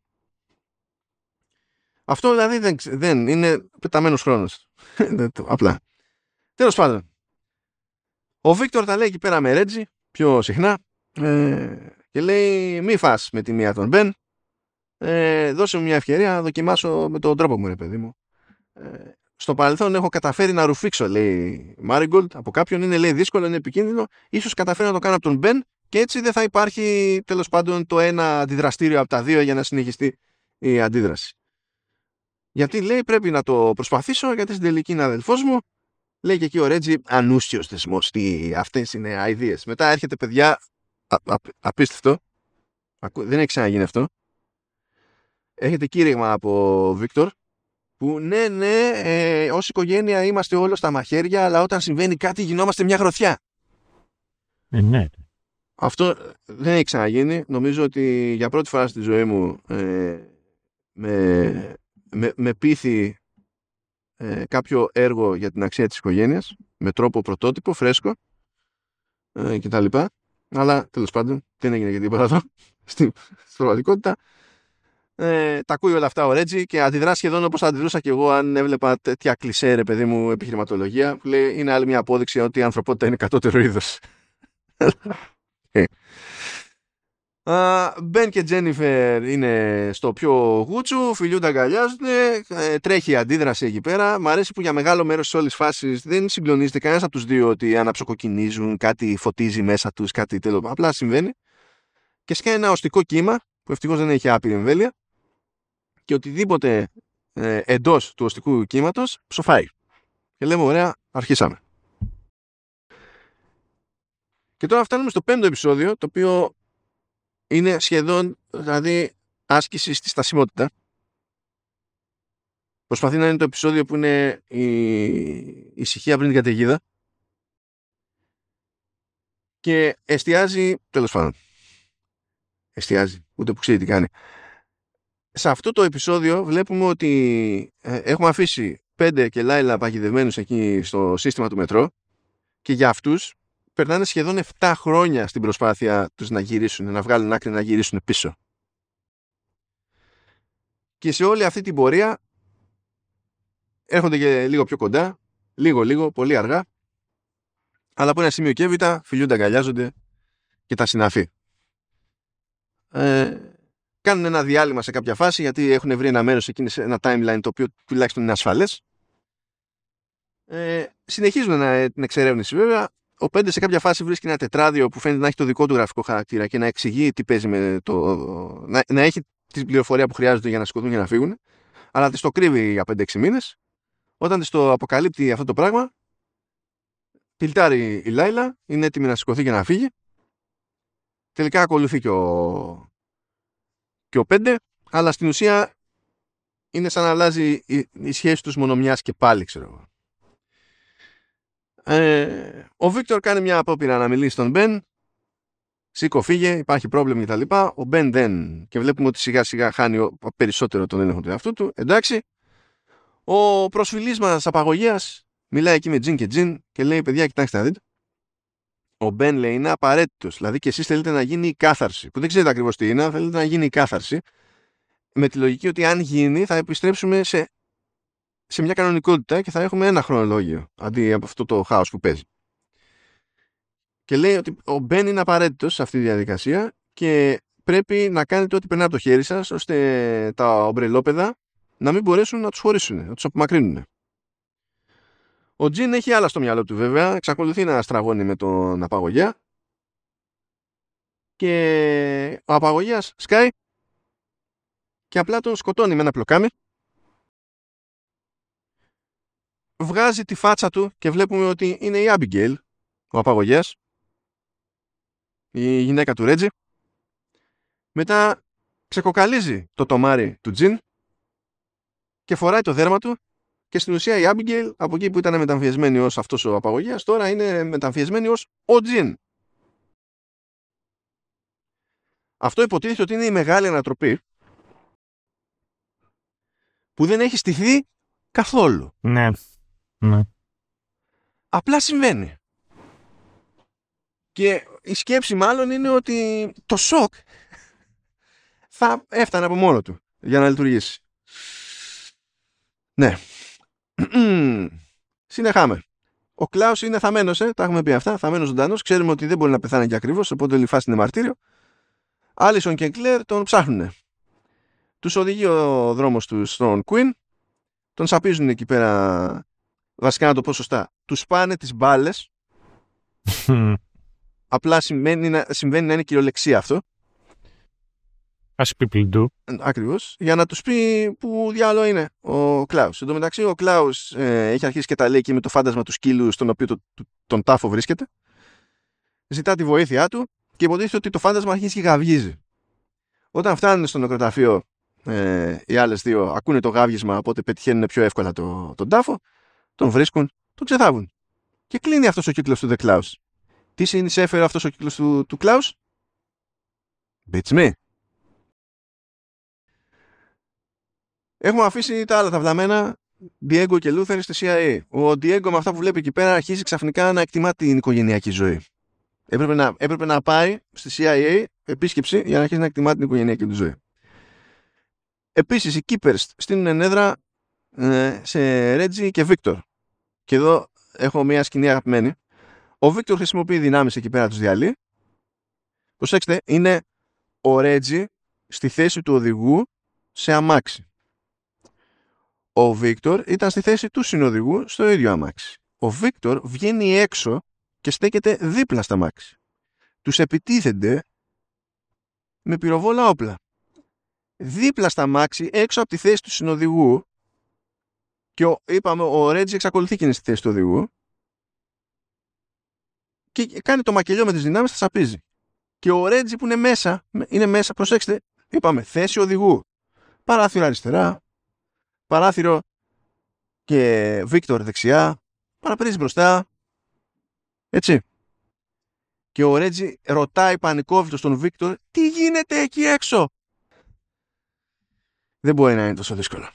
Αυτό δηλαδή δεν είναι πεταμένος χρόνος. Απλά. Τέλος πάντων. Ο Βίκτορ τα λέει εκεί πέρα με Ρέτζι πιο συχνά και λέει μη φας με τη μία τον Μπεν, δώσε μου μια ευκαιρία να δοκιμάσω με τον τρόπο μου, ρε παιδί μου. Στο παρελθόν έχω καταφέρει να ρουφήξω, λέει Μάριγκολτ, από κάποιον, είναι λέει δύσκολο, είναι επικίνδυνο, ίσως καταφέρω να το κάνω από τον Μπεν και έτσι δεν θα υπάρχει τέλος πάντων το ένα αντιδραστήριο από τα δύο για να συνεχιστεί η αντίδραση. Γιατί λέει πρέπει να το προσπαθήσω, γιατί στην τελική είναι αδελφός μου. Λέει και εκεί ο Ρέτζι, ανούσιος θεσμός, αυτές είναι αηδίες. Μετά έρχεται, παιδιά, απίστευτο, δεν έχει ξαναγίνει αυτό. Έρχεται κήρυγμα από Βίκτορ, που ναι, ως οικογένεια είμαστε όλο στα μαχαίρια, αλλά όταν συμβαίνει κάτι γινόμαστε μια γροθιά. Ναι. Αυτό δεν έχει ξαναγίνει. Νομίζω ότι για πρώτη φορά στη ζωή μου με πείθει κάποιο έργο για την αξία της οικογένειας με τρόπο πρωτότυπο, φρέσκο και τα λοιπά, αλλά τέλος πάντων δεν έγινε και τίποτα εδώ στην πραγματικότητα. Τα ακούει όλα αυτά ο Ρέτζι και αντιδρά σχεδόν όπως αντιδρούσα και εγώ αν έβλεπα τέτοια κλισέ, ρε παιδί μου, επιχειρηματολογία που λέει είναι άλλη μια απόδειξη ότι η ανθρωπότητα είναι κατώτερο είδος. Μπεν και Τζένιφερ είναι στο πιο γούτσου, φιλιούνται, αγκαλιάζονται, τρέχει η αντίδραση εκεί πέρα. Μ' αρέσει που για μεγάλο μέρος της όλης φάσης δεν συγκλονίζεται κανένας από τους δύο ότι αναψοκοκκινίζουν, κάτι φωτίζει μέσα τους, κάτι τέλος. Απλά συμβαίνει. Και σκάει ένα οστικό κύμα που ευτυχώς δεν έχει άπειρη εμβέλεια και οτιδήποτε εντός του οστικού κύματος ψοφάει. Και λέμε ωραία, αρχίσαμε. Και τώρα φτάνουμε στο 5ο επεισόδιο, το οποίο είναι σχεδόν, δηλαδή, άσκηση στη στασιμότητα. Προσπαθεί να είναι το επεισόδιο που είναι η ησυχία πριν την καταιγίδα. Και εστιάζει, τέλος πάντων. Εστιάζει, ούτε που ξέρει τι κάνει. Σε αυτό το επεισόδιο βλέπουμε ότι έχουμε αφήσει 5 και Λάιλα παγιδευμένους εκεί στο σύστημα του μετρό και για αυτούς περνάνε σχεδόν 7 χρόνια στην προσπάθεια τους να γυρίσουν, να βγάλουν άκρη να γυρίσουν πίσω. Και σε όλη αυτή την πορεία έρχονται και λίγο πιο κοντά, λίγο, πολύ αργά, αλλά από ένα σημείο και έπειτα φιλιούνται, αγκαλιάζονται και τα συναφή. Κάνουν ένα διάλειμμα σε κάποια φάση γιατί έχουν βρει ένα μέρος εκείνη σε ένα timeline το οποίο τουλάχιστον είναι ασφαλές. Συνεχίζουν την εξερεύνηση βέβαια. Ο 5 σε κάποια φάση βρίσκει ένα τετράδιο που φαίνεται να έχει το δικό του γραφικό χαρακτήρα και να εξηγεί τι παίζει με το. Να έχει την πληροφορία που χρειάζονται για να σηκωθούν και να φύγουν, αλλά της το κρύβει για 5-6 μήνες. Όταν της το αποκαλύπτει αυτό το πράγμα, τιλτάρει η Λάιλα, είναι έτοιμη να σηκωθεί και να φύγει. Τελικά ακολουθεί και ο 5, αλλά στην ουσία είναι σαν να αλλάζει η σχέση τους μόνο μιας και πάλι, ξέρω εγώ. Ο Βίκτορ κάνει μια απόπειρα να μιλήσει στον Μπεν. Σήκω, φύγε, υπάρχει πρόβλημα κτλ. Ο Μπεν δεν. Και βλέπουμε ότι σιγά σιγά χάνει περισσότερο τον έλεγχο του εαυτού του. Εντάξει. Ο προσφυλής μας απαγωγέας μιλάει εκεί με Τζιν και Τζιν και λέει: παιδιά, κοιτάξτε να δείτε. Ο Μπεν λέει: είναι απαραίτητος. Δηλαδή και εσείς θέλετε να γίνει η κάθαρση. Που δεν ξέρετε ακριβώς τι είναι, θέλετε να γίνει η κάθαρση. Με τη λογική ότι αν γίνει θα επιστρέψουμε σε μια κανονικότητα και θα έχουμε ένα χρονολόγιο αντί από αυτό το χάος που παίζει. Και λέει ότι ο Μπεν είναι απαραίτητος σε αυτή τη διαδικασία και πρέπει να κάνετε ό,τι περνάει από το χέρι σας ώστε τα ομπρελόπεδα να μην μπορέσουν να τους χωρίσουν, να τους απομακρύνουν. Ο Τζιν έχει άλλα στο μυαλό του βέβαια, εξακολουθεί να στραβώνει με τον απαγωγέα και ο απαγωγέας σκάει και απλά τον σκοτώνει με ένα πλοκάμι. Βγάζει τη φάτσα του και βλέπουμε ότι είναι η Άμπιγκέιλ, ο απαγωγέας, η γυναίκα του Ρέτζι. Μετά ξεκοκαλίζει το τομάρι του Τζιν και φοράει το δέρμα του και στην ουσία η Άμπιγκέιλ από εκεί που ήταν μεταμφιεσμένη ως αυτός ο απαγωγέας τώρα είναι μεταμφιεσμένη ως ο Τζιν. Αυτό υποτίθεται ότι είναι η μεγάλη ανατροπή που δεν έχει στηθεί καθόλου. Ναι. Απλά συμβαίνει. Και η σκέψη μάλλον είναι ότι το σοκ θα έφτανε από μόνο του για να λειτουργήσει. Ναι. Συνεχάμε. Ο Κλάους είναι θαμμένος, τα έχουμε πει αυτά, θαμμένος ζωντανός. Ξέρουμε ότι δεν μπορεί να πεθάνει και ακριβώς, οπότε όλη η φάση είναι μαρτύριο. Άλισον και Κλέρ τον ψάχνουνε. Τους οδηγεί ο δρόμος του στον Queen, τον σαπίζουν εκεί πέρα, βασικά να το πω σωστά, τους πάνε τις μπάλες. Απλά συμβαίνει να είναι κυριολεξία αυτό. As people do. Ακριβώς. Για να τους πει που διάλογο είναι ο Κλάους. Εν τω μεταξύ ο Κλάους έχει αρχίσει και τα λέει εκεί με το φάντασμα του σκύλου στον οποίο τον τάφο βρίσκεται. Ζητά τη βοήθειά του και υποτίθεται ότι το φάντασμα αρχίζει και γαυγίζει. Όταν φτάνουν στο νεκροταφείο οι άλλες δύο ακούνε το γάβγισμα, οπότε πετυχαίνουν πιο εύκολα τον τάφο, τον βρίσκουν, τον ξεθάβουν. Και κλείνει αυτός ο κύκλος του The Klaus. Τι συνεισέφερε αυτός ο κύκλος του Klaus? Beats me. Έχουμε αφήσει τα άλλα τα βλαμμένα, Diego και Luther στη CIA. Ο Diego με αυτά που βλέπει εκεί πέρα αρχίζει ξαφνικά να εκτιμά την οικογενειακή ζωή. Έπρεπε να πάει στη CIA επίσκεψη για να αρχίσει να εκτιμά την οικογενειακή του ζωή. Επίσης οι Keepers στείλουν ενέδρα σε Reggie και Victor. Και εδώ έχω μια σκηνή αγαπημένη. Ο Victor χρησιμοποιεί δυνάμεις εκεί πέρα, τους διαλύει. Προσέξτε, είναι ο Reggie στη θέση του οδηγού σε αμάξι. Ο Victor ήταν στη θέση του συνοδηγού στο ίδιο αμάξι. Ο Victor βγαίνει έξω και στέκεται δίπλα στα αμάξι. Τους επιτίθενται με πυροβόλα όπλα. Δίπλα στα αμάξι, έξω από τη θέση του συνοδηγού, και είπαμε ο Reggie εξακολουθεί και είναι στη θέση του οδηγού και κάνει το μακελιό με τις δυνάμεις, θα σαπίζει. Και ο Reggie που είναι μέσα, προσέξτε, είπαμε θέση οδηγού, παράθυρο αριστερά, παράθυρο και Βίκτορ δεξιά, παραπρίζει μπροστά, έτσι. Και ο Ρέτζι ρωτάει πανικόβητος τον Βίκτορ, τι γίνεται εκεί έξω? Δεν μπορεί να είναι τόσο δύσκολο.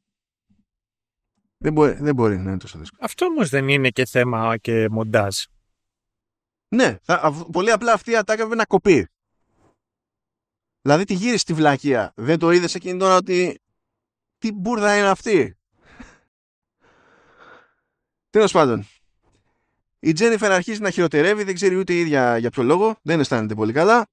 Δεν μπορεί να είναι τόσο δύσκολο. Αυτό όμως δεν είναι και θέμα και μοντάζ. Ναι, πολύ απλά αυτή η ατάκα πρέπει να κοπεί. Δηλαδή τη γύρισε στη βλακεία. Δεν το είδες εκείνη τώρα ότι τι μπουρδα είναι αυτή? Τέλος πάντων, η Τζένιφερ αρχίζει να χειροτερεύει, δεν ξέρει ούτε η ίδια για ποιο λόγο, δεν αισθάνεται πολύ καλά.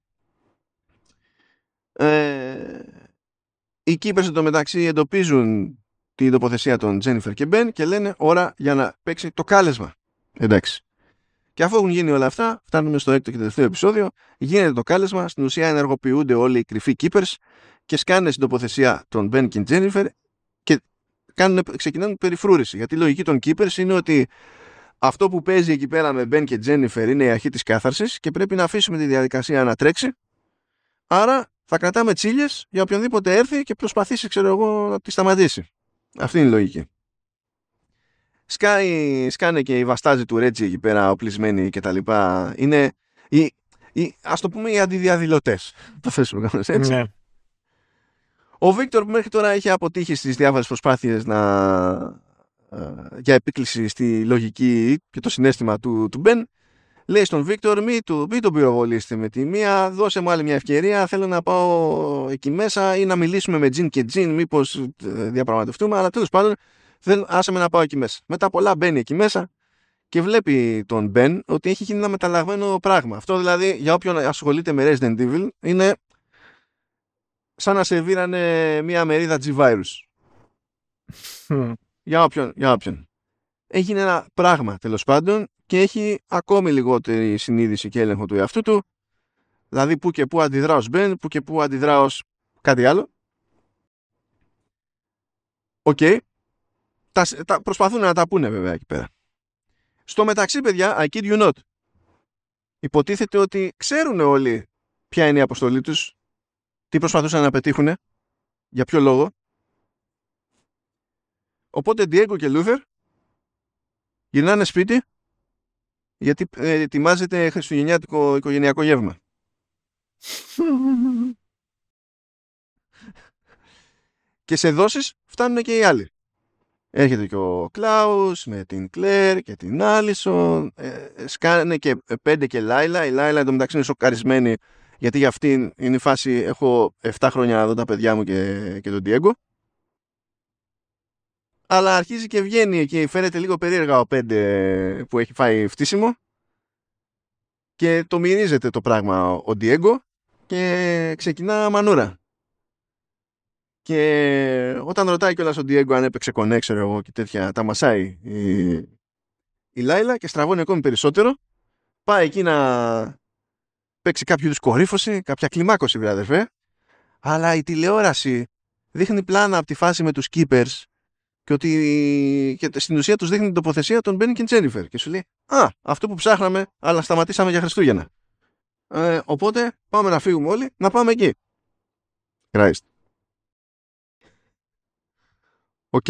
Οι Keepers εντωμεταξύ εντοπίζουν την τοποθεσία των Τζένιφερ και Μπεν και λένε ώρα για να παίξει το κάλεσμα. Εντάξει. Και αφού έχουν γίνει όλα αυτά, φτάνουμε στο έκτο και τελευταίο επεισόδιο, γίνεται το κάλεσμα, στην ουσία ενεργοποιούνται όλοι οι κρυφοί Keepers και σκάνε στην τοποθεσία των Μπεν και Τζένιφερ και ξεκινάνε περιφρούρηση. Γιατί η λογική των Keepers είναι ότι αυτό που παίζει εκεί πέρα με Μπεν και Τζένιφερ είναι η αρχή της κάθαρσης και πρέπει να αφήσουμε τη διαδικασία να τρέξει. Άρα θα κρατάμε τσίλιες για οποιονδήποτε έρθει και προσπαθήσει, ξέρω εγώ, να τη σταματήσει. Αυτή είναι η λογική. Σκάνε και οι βαστάζοι του Ρέτζι εκεί πέρα, οπλισμένοι και τα λοιπά. Είναι ας το πούμε οι αντιδιαδηλωτές. Το θέσουμε κάπως έτσι. Ναι. Ο Βίκτορ που μέχρι τώρα είχε αποτύχει στις διάφορες προσπάθειες για επίκληση στη λογική και το συναίσθημα του Μπεν, λέει στον Βίκτορ, μην τον πυροβολήσετε με τη μία, δώσε μου άλλη μια ευκαιρία, θέλω να πάω εκεί μέσα ή να μιλήσουμε με Τζιν και Τζιν, μήπως διαπραγματευτούμε, αλλά τέλος πάντων άσε με να πάω εκεί μέσα. Μετά πολλά μπαίνει εκεί μέσα και βλέπει τον Μπεν ότι έχει γίνει ένα μεταλλαγμένο πράγμα. Αυτό δηλαδή για όποιον ασχολείται με Resident Evil είναι σαν να σερβίρανε μια μερίδα G-Virus. Για όποιον. Έγινε ένα πράγμα τέλος πάντων και έχει ακόμη λιγότερη συνείδηση και έλεγχο του εαυτού του. Δηλαδή που και που αντιδρά ως Μπεν, που και που αντιδρά ως κάτι άλλο. Οκ. Προσπαθούν να τα πούνε βέβαια εκεί πέρα. Στο μεταξύ, παιδιά, I kid you not, υποτίθεται ότι ξέρουν όλοι ποια είναι η αποστολή τους, τι προσπαθούσαν να πετύχουν, για ποιο λόγο. Οπότε Diego και Luther γυρνάνε σπίτι γιατί ετοιμάζεται χριστουγεννιάτικο οικογενειακό γεύμα. Και σε δόσεις φτάνουν και οι άλλοι. Έρχεται και ο Κλάους με την Κλέρ και την Άλισον. Σκάνε και Πέντε και Λάιλα. Η Λάιλα εντωμεταξύ είναι σοκαρισμένη γιατί για αυτήν είναι η φάση έχω 7 χρόνια να δω τα παιδιά μου και τον Diego. Αλλά αρχίζει και βγαίνει και φαίνεται λίγο περίεργα ο Πέντε που έχει φάει φτύσιμο και το μυρίζεται το πράγμα ο Diego και ξεκινά μανούρα. Και όταν ρωτάει κιόλας ο Diego αν έπαιξε κονέ, ξέρω εγώ και τέτοια, τα μασάει η Λάιλα και στραβώνει ακόμη περισσότερο. Πάει εκεί να παίξει κάποιο είδους κορύφωση, κάποια κλιμάκωση, βέβαια, αδερφέ. Αλλά η τηλεόραση δείχνει πλάνα από τη φάση με τους Keepers και ότι και στην ουσία τους δείχνει την τοποθεσία των Μπεν και Τζένιφερ. Και σου λέει, αυτό που ψάχναμε, αλλά σταματήσαμε για Χριστούγεννα. Οπότε πάμε να φύγουμε όλοι, να πάμε εκεί. Christ. Οκ.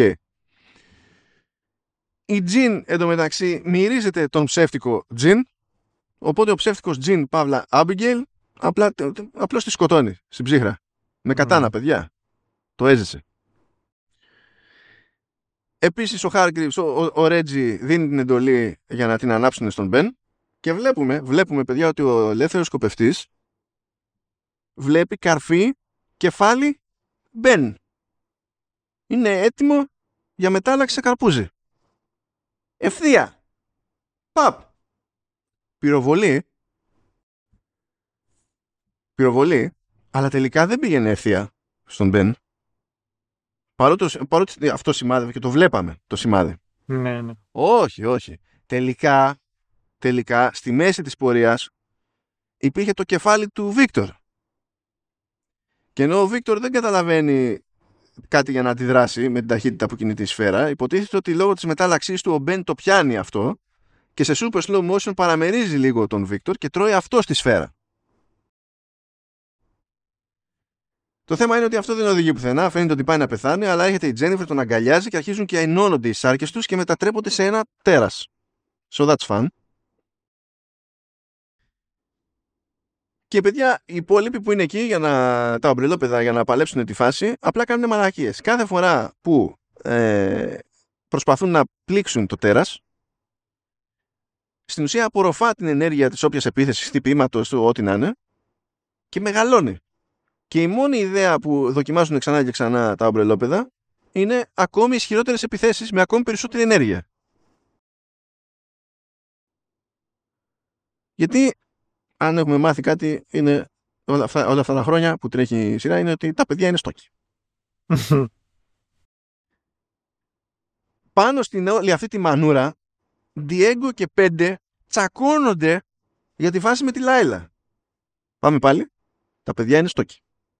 Η Τζιν εντωμεταξύ μυρίζεται τον ψεύτικο Τζιν. Οπότε ο ψεύτικος Τζιν, παύλα Άμπιγγελ, απλώς τη σκοτώνει στην ψύχρα. Με κατάνα, παιδιά. Το έζησε. Επίσης ο Χάργκριβς, ο Ρέτζι δίνει την εντολή για να την ανάψουν στον Μπεν και βλέπουμε παιδιά ότι ο ελεύθερος σκοπευτής βλέπει καρφί κεφάλι Μπεν. Είναι έτοιμο για μετάλλαξη σε καρπούζι. Ευθεία. Παπ. Πυροβολή, αλλά τελικά δεν πήγαινε ευθεία στον Μπεν. Παρότι αυτό σημάδευε και το βλέπαμε το σημάδι. Ναι. Όχι. Τελικά στη μέση της πορείας υπήρχε το κεφάλι του Βίκτορ. Και ενώ ο Βίκτορ δεν καταλαβαίνει κάτι για να αντιδράσει με την ταχύτητα που κινείται η σφαίρα, υποτίθεται ότι λόγω της μετάλλαξής του ο Μπεν το πιάνει αυτό και σε super slow motion παραμερίζει λίγο τον Βίκτορ και τρώει αυτό στη σφαίρα. Το θέμα είναι ότι αυτό δεν οδηγεί πουθενά, φαίνεται ότι πάει να πεθάνει, αλλά έρχεται η Τζένιφερ, τον αγκαλιάζει και αρχίζουν και ενώνονται οι σάρκες τους και μετατρέπονται σε ένα τέρας. So that's fun. Και παιδιά, οι υπόλοιποι που είναι εκεί για τα ομπρελόπεδα για να παλέψουν τη φάση, απλά κάνουν μαλακίες. Κάθε φορά που προσπαθούν να πλήξουν το τέρας, στην ουσία απορροφά την ενέργεια της όποιας επίθεσης, χτυπήματος του, ό,τι να είναι, και μεγαλώνει. Και η μόνη ιδέα που δοκιμάζουν ξανά και ξανά τα ομπρελόπεδα είναι ακόμη ισχυρότερες επιθέσεις με ακόμη περισσότερη ενέργεια. Γιατί αν έχουμε μάθει κάτι, είναι όλα αυτά τα χρόνια που τρέχει η σειρά, είναι ότι τα παιδιά είναι στόκοι. Πάνω στην όλη αυτή τη μανούρα, Diego και 5 τσακώνονται για τη φάση με τη Λάιλα. Πάμε πάλι. Τα παιδιά είναι στόκοι.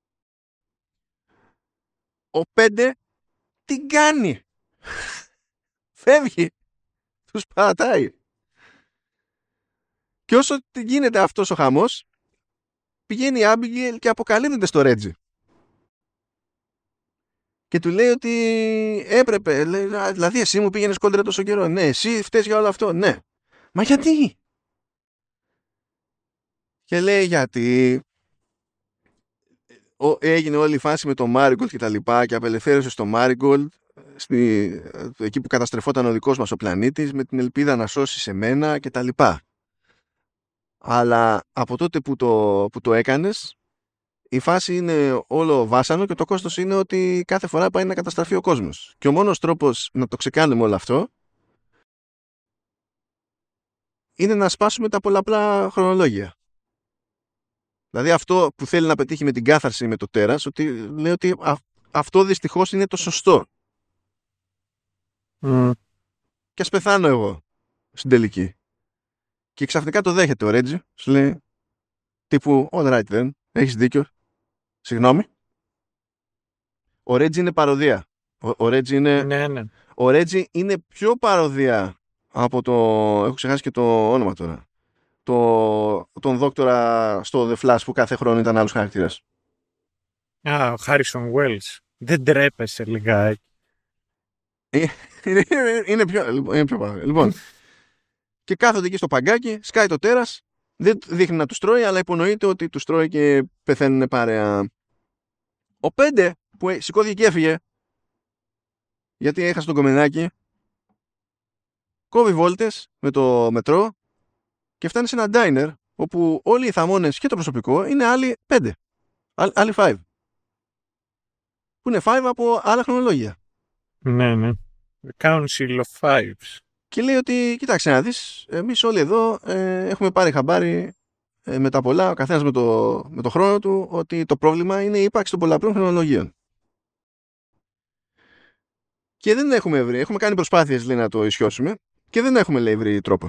Ο 5 την κάνει. Φεύγει. Τους παρατάει. Και όσο γίνεται αυτός ο χαμός, πηγαίνει η Άμπιγγελ και αποκαλύπτεται στο Ρέτζι. Και του λέει ότι έπρεπε. Λέει, δηλαδή εσύ μου πήγαινες κόντρα τόσο καιρό. Ναι, εσύ φταίς για όλο αυτό. Ναι. Μα γιατί? Και λέει γιατί έγινε όλη η φάση με το Marigold και τα λοιπά και απελευθέρωσε στο Marigold εκεί που καταστρεφόταν ο δικός μας ο πλανήτης με την ελπίδα να σώσει σε μένα και τα λοιπά. Αλλά από τότε που το έκανες, η φάση είναι όλο βάσανο και το κόστος είναι ότι κάθε φορά πάει να καταστραφεί ο κόσμος. Και ο μόνος τρόπος να το ξεκάνουμε όλο αυτό είναι να σπάσουμε τα πολλαπλά χρονολόγια. Δηλαδή αυτό που θέλει να πετύχει με την κάθαρση με το τέρας, ότι λέει ότι αυτό δυστυχώς είναι το σωστό. Και ας πεθάνω εγώ στην τελική. Και ξαφνικά το δέχεται ο Ρέτζι, σου λέει τύπου all right then, έχεις δίκιο, συγγνώμη. Ο Ρέτζι είναι παροδία. Ο Ρέτζι είναι... Ναι. Ο Ρέτζι είναι πιο παροδία από το... Έχω ξεχάσει και το όνομα τώρα. Τον δόκτορα στο The Flash που κάθε χρόνο ήταν άλλος χαρακτήρας. Ο Χάρισον Wells. Δεν τρέπεσαι λιγάκι. Είναι πιο παροδία. Λοιπόν, και κάθονται εκεί στο παγκάκι, σκάει το τέρας, δεν δείχνει να τους τρώει, αλλά υπονοείται ότι τους τρώει και πεθαίνουν παρέα. Ο 5 που σηκώθηκε και έφυγε, γιατί έχασε τον κομμενάκι, κόβει βόλτες με το μετρό και φτάνει σε ένα diner όπου όλοι οι θαμώνες και το προσωπικό είναι άλλοι 5. Άλλοι 5. Που είναι 5 από άλλα χρονολόγια. Ναι. The Council of Fives. Και λέει ότι, κοίταξε να δεις, εμείς όλοι εδώ έχουμε πάρει χαμπάρι με τα πολλά, ο καθένας με το χρόνο του, ότι το πρόβλημα είναι η ύπαρξη των πολλαπλών χρονολογίων. Και δεν έχουμε βρει, έχουμε κάνει προσπάθειες λέει, να το ισιώσουμε και δεν έχουμε λέει, βρει τρόπο.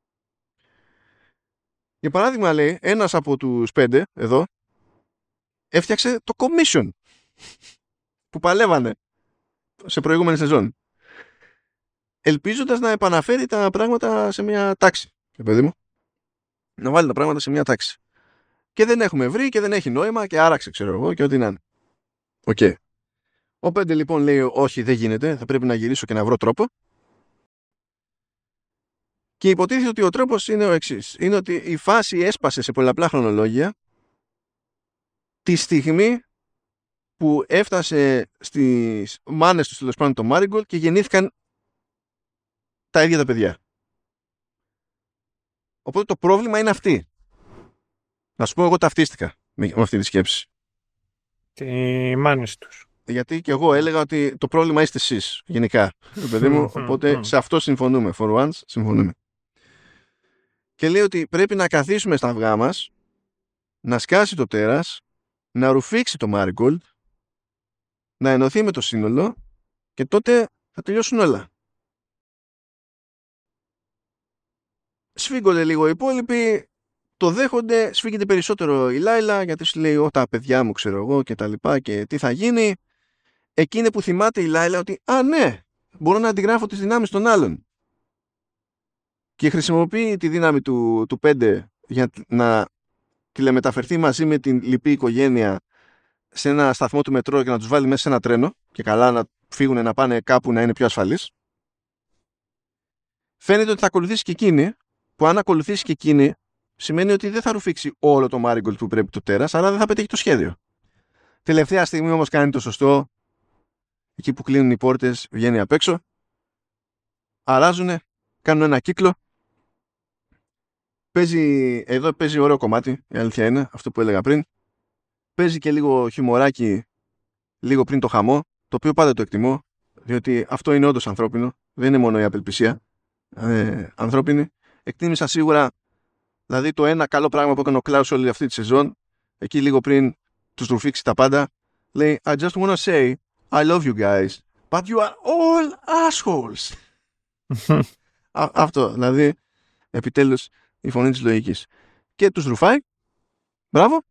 Για παράδειγμα λέει, ένας από τους 5 εδώ έφτιαξε το commission που παλεύανε σε προηγούμενη σεζόν, ελπίζοντας να επαναφέρει τα πράγματα σε μια τάξη. Παιδί μου, να βάλει τα πράγματα σε μια τάξη. Και δεν έχουμε βρει και δεν έχει νόημα και άραξε, ξέρω εγώ, και ό,τι να είναι. Οκ. Ο 5 λοιπόν λέει, όχι, δεν γίνεται, θα πρέπει να γυρίσω και να βρω τρόπο. Και υποτίθεται ότι ο τρόπος είναι ο εξής. Είναι ότι η φάση έσπασε σε πολλαπλά χρονολόγια τη στιγμή που έφτασε στις μάνες του τέλος πάντων το Marigold και γεννήθηκαν τα ίδια τα παιδιά. Οπότε το πρόβλημα είναι αυτή. Να σου πω, εγώ ταυτίστηκα με αυτή τη σκέψη. Τι μάνες τους. Γιατί και εγώ έλεγα ότι το πρόβλημα είστε εσείς, γενικά. Παιδί μου, οπότε σε αυτό συμφωνούμε. For once, συμφωνούμε. Και λέει ότι πρέπει να καθίσουμε στα αυγά μας, να σκάσει το τέρας, να ρουφήξει το Marigold, να ενωθεί με το σύνολο και τότε θα τελειώσουν όλα. Σφίγγονται λίγο οι υπόλοιποι, το δέχονται, σφίγγεται περισσότερο η Λάιλα γιατί σου λέει τα παιδιά μου ξέρω εγώ και τα λοιπά και τι θα γίνει. Εκείνη που θυμάται η Λάιλα ότι ναι, μπορώ να αντιγράφω τις δυνάμεις των άλλων. Και χρησιμοποιεί τη δύναμη του 5 για να τηλεμεταφερθεί μαζί με την λυπή οικογένεια σε ένα σταθμό του μετρό και να τους βάλει μέσα σε ένα τρένο και καλά να φύγουν να πάνε κάπου να είναι πιο ασφαλείς. Φαίνεται ότι θα ακολουθήσει και εκείνη, που αν ακολουθήσει και εκείνη σημαίνει ότι δεν θα ρουφήξει όλο το Marigold που πρέπει το τέρας, άρα δεν θα πετύχει το σχέδιο. Τελευταία στιγμή όμως κάνει το σωστό. Εκεί που κλείνουν οι πόρτες βγαίνει απ' έξω. Αράζουνε, κάνουν ένα κύκλο. Εδώ παίζει ωραίο κομμάτι, η αλήθεια είναι, αυτό που έλεγα πριν. Παίζει και λίγο χιουμοράκι λίγο πριν το χαμό, το οποίο πάντα το εκτιμώ, διότι αυτό είναι όντως ανθρώπινο, δεν είναι μόνο η απελπισία ανθρώπινη. Εκτίμησα σίγουρα, δηλαδή το ένα καλό πράγμα που έκανε ο Κλάους όλη αυτή τη σεζόν, εκεί λίγο πριν τους ρουφήξει τα πάντα, λέει I just wanna say I love you guys, but you are all assholes. Αυτό, δηλαδή, επιτέλους η φωνή της λογικής. Και τους ρουφάει, μπράβο,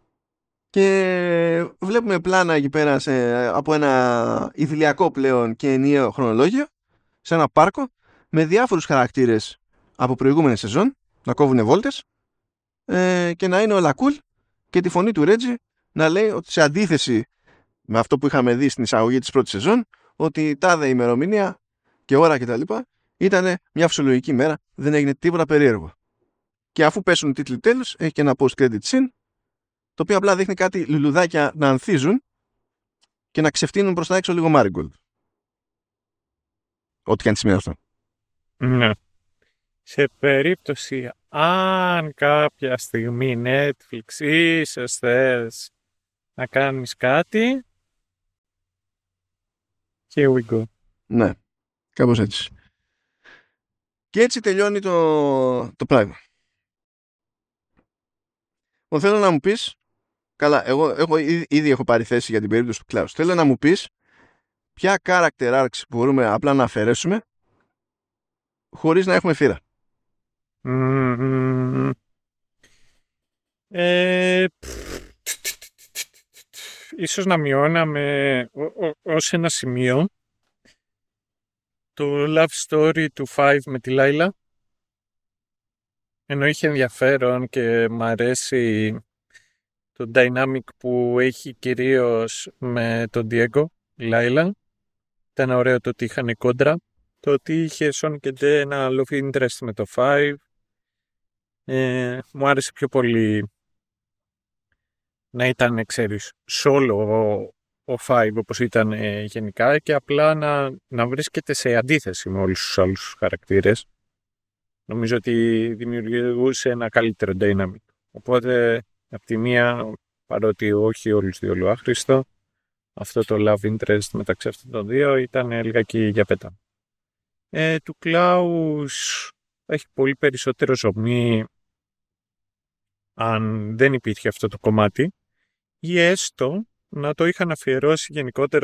και βλέπουμε πλάνα εκεί πέρα από ένα ιδηλιακό πλέον και ενιαίο χρονολόγιο, σε ένα πάρκο, με διάφορους χαρακτήρες από προηγούμενη σεζόν, να κόβουνε βόλτες και να είναι όλα cool, και τη φωνή του Ρέτζι να λέει ότι σε αντίθεση με αυτό που είχαμε δει στην εισαγωγή της πρώτης σεζόν, ότι τάδε ημερομηνία και ώρα κτλ. Ήταν μια φυσιολογική μέρα, δεν έγινε τίποτα περίεργο. Και αφού πέσουν οι τίτλοι τέλους, έχει και ένα post-credit scene, το οποίο απλά δείχνει κάτι λουλουδάκια να ανθίζουν και να ξεφτύνουν προς τα έξω λίγο Marigold. Ό,τι και αν σημαίνει αυτό. Ναι. Σε περίπτωση αν κάποια στιγμή Netflix ίσως θες να κάνεις κάτι, here we go. Ναι, κάπως έτσι. Και έτσι τελειώνει το πράγμα. Θέλω να μου πεις, καλά, εγώ ήδη έχω πάρει θέση για την περίπτωση του Klaus. Θέλω να μου πεις ποια character arcs μπορούμε απλά να αφαιρέσουμε χωρίς να έχουμε φύρα. Ίσως να μειώναμε ως ένα σημείο το love story του Five με τη Λάιλα. Ενώ είχε ενδιαφέρον και μ' αρέσει το dynamic που έχει κυρίως με τον Diego, Λάιλα. Ήταν ωραίο το ότι είχαν κόντρα. Το ότι είχε Σον και Ντε ένα love interest με το Five. Μου άρεσε πιο πολύ να ήταν, ξέρεις, solo ο Five όπως ήταν γενικά, και απλά να βρίσκεται σε αντίθεση με όλους τους άλλους χαρακτήρες. Νομίζω ότι δημιουργούσε ένα καλύτερο dynamic. Οπότε, από τη μία, παρότι όχι όλους διόλου άχρηστο, αυτό το love interest μεταξύ αυτών των δύο ήταν λιγάκι για πέτα. Του Klaus έχει πολύ περισσότερο ζωμή αν δεν υπήρχε αυτό το κομμάτι, ή έστω να το είχαν αφιερώσει γενικότερα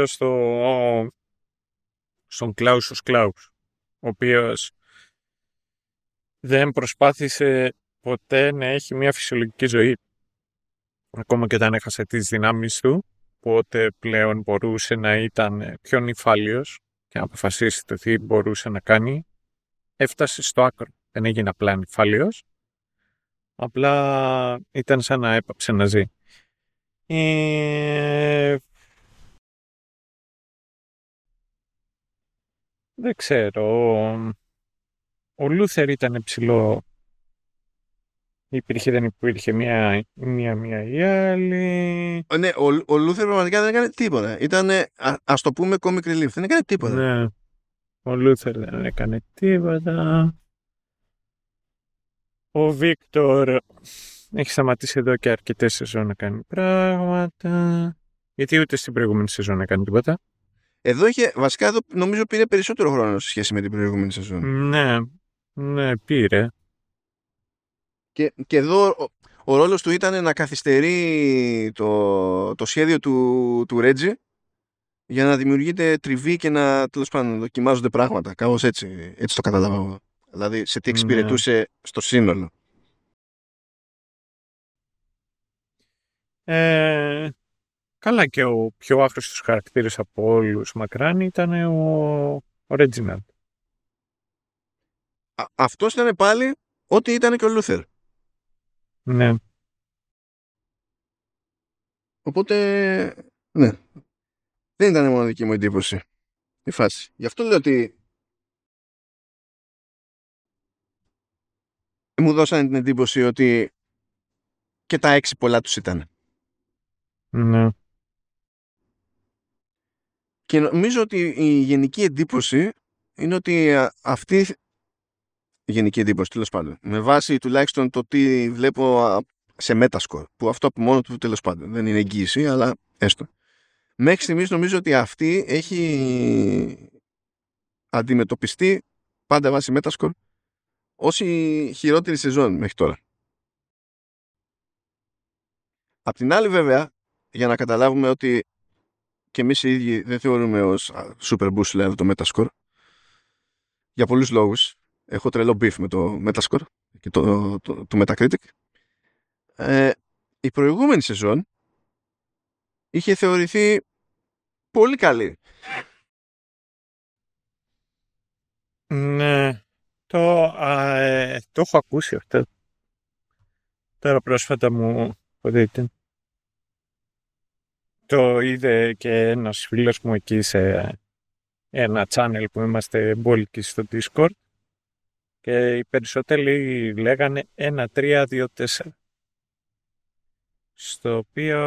στον Klaus ως Klaus, ο οποίος δεν προσπάθησε ποτέ να έχει μια φυσιολογική ζωή, ακόμα και όταν έχασε τις δυνάμεις του, οπότε πλέον μπορούσε να ήταν πιο νυφάλιος και να αποφασίσει το τι μπορούσε να κάνει. Έφτασε στο άκρο, δεν έγινε απλά νυφάλιος, απλά ήταν σαν να έπαψε να ζει. Δεν ξέρω. Ο Λούθερ ήταν ψηλό. Υπήρχε, δεν υπήρχε μία ή άλλη. Ναι, ο Λούθερ πραγματικά δεν έκανε τίποτα. Ήτανε, ας το πούμε, comic relief. Δεν έκανε τίποτα. Ναι. Ο Λούθερ δεν έκανε τίποτα. Ο Βίκτορ έχει σταματήσει εδώ και αρκετές σεζόν να κάνει πράγματα. Γιατί ούτε στην προηγούμενη σεζόν έκανε τίποτα. Βασικά εδώ νομίζω πήρε περισσότερο χρόνο σε σχέση με την προηγούμενη σεζόν. Ναι, πήρε. Και εδώ ο ρόλος του ήταν να καθυστερεί το σχέδιο του Ρέτζι για να δημιουργείται τριβή και να, τέλος πάντων, δοκιμάζονται πράγματα. Κάπως έτσι το κατάλαβα εγώ. Δηλαδή σε τι εξυπηρετούσε στο σύνολο. Καλά, και ο πιο άχρηστος χαρακτήρας από όλους μακράν ήταν ο Reginald. Αυτός ήταν πάλι ό,τι ήταν και ο Λούθερ. Ναι. Οπότε, ναι. Δεν ήταν μόνο δική μου εντύπωση η φάση. Γι' αυτό λέω ότι μου δώσανε την εντύπωση ότι και τα 6 πολλά τους ήταν. Ναι. Και νομίζω ότι η γενική εντύπωση είναι ότι αυτή η γενική εντύπωση, τέλος πάντων, με βάση τουλάχιστον το τι βλέπω σε Metascore, που αυτό από μόνο του τέλος πάντων δεν είναι εγγύηση, αλλά έστω. Μέχρι στιγμής νομίζω ότι αυτή έχει αντιμετωπιστεί πάντα βάσει Metascore ως η χειρότερη σεζόν μέχρι τώρα. Απ' την άλλη βέβαια, για να καταλάβουμε ότι και εμείς οι ίδιοι δεν θεωρούμε ως super boost δηλαδή το Metascore, για πολλούς λόγους. Έχω τρελό beef με το Metascore και το Metacritic. Η προηγούμενη σεζόν είχε θεωρηθεί πολύ καλή. Ναι, το έχω ακούσει αυτό. Τώρα πρόσφατα μου δείτε. Το είδε και ένας φίλος μου εκεί σε ένα channel που είμαστε μπόλικοι στο Discord και οι περισσότεροι λέγανε 1, 3, 2, 4. Στο οποίο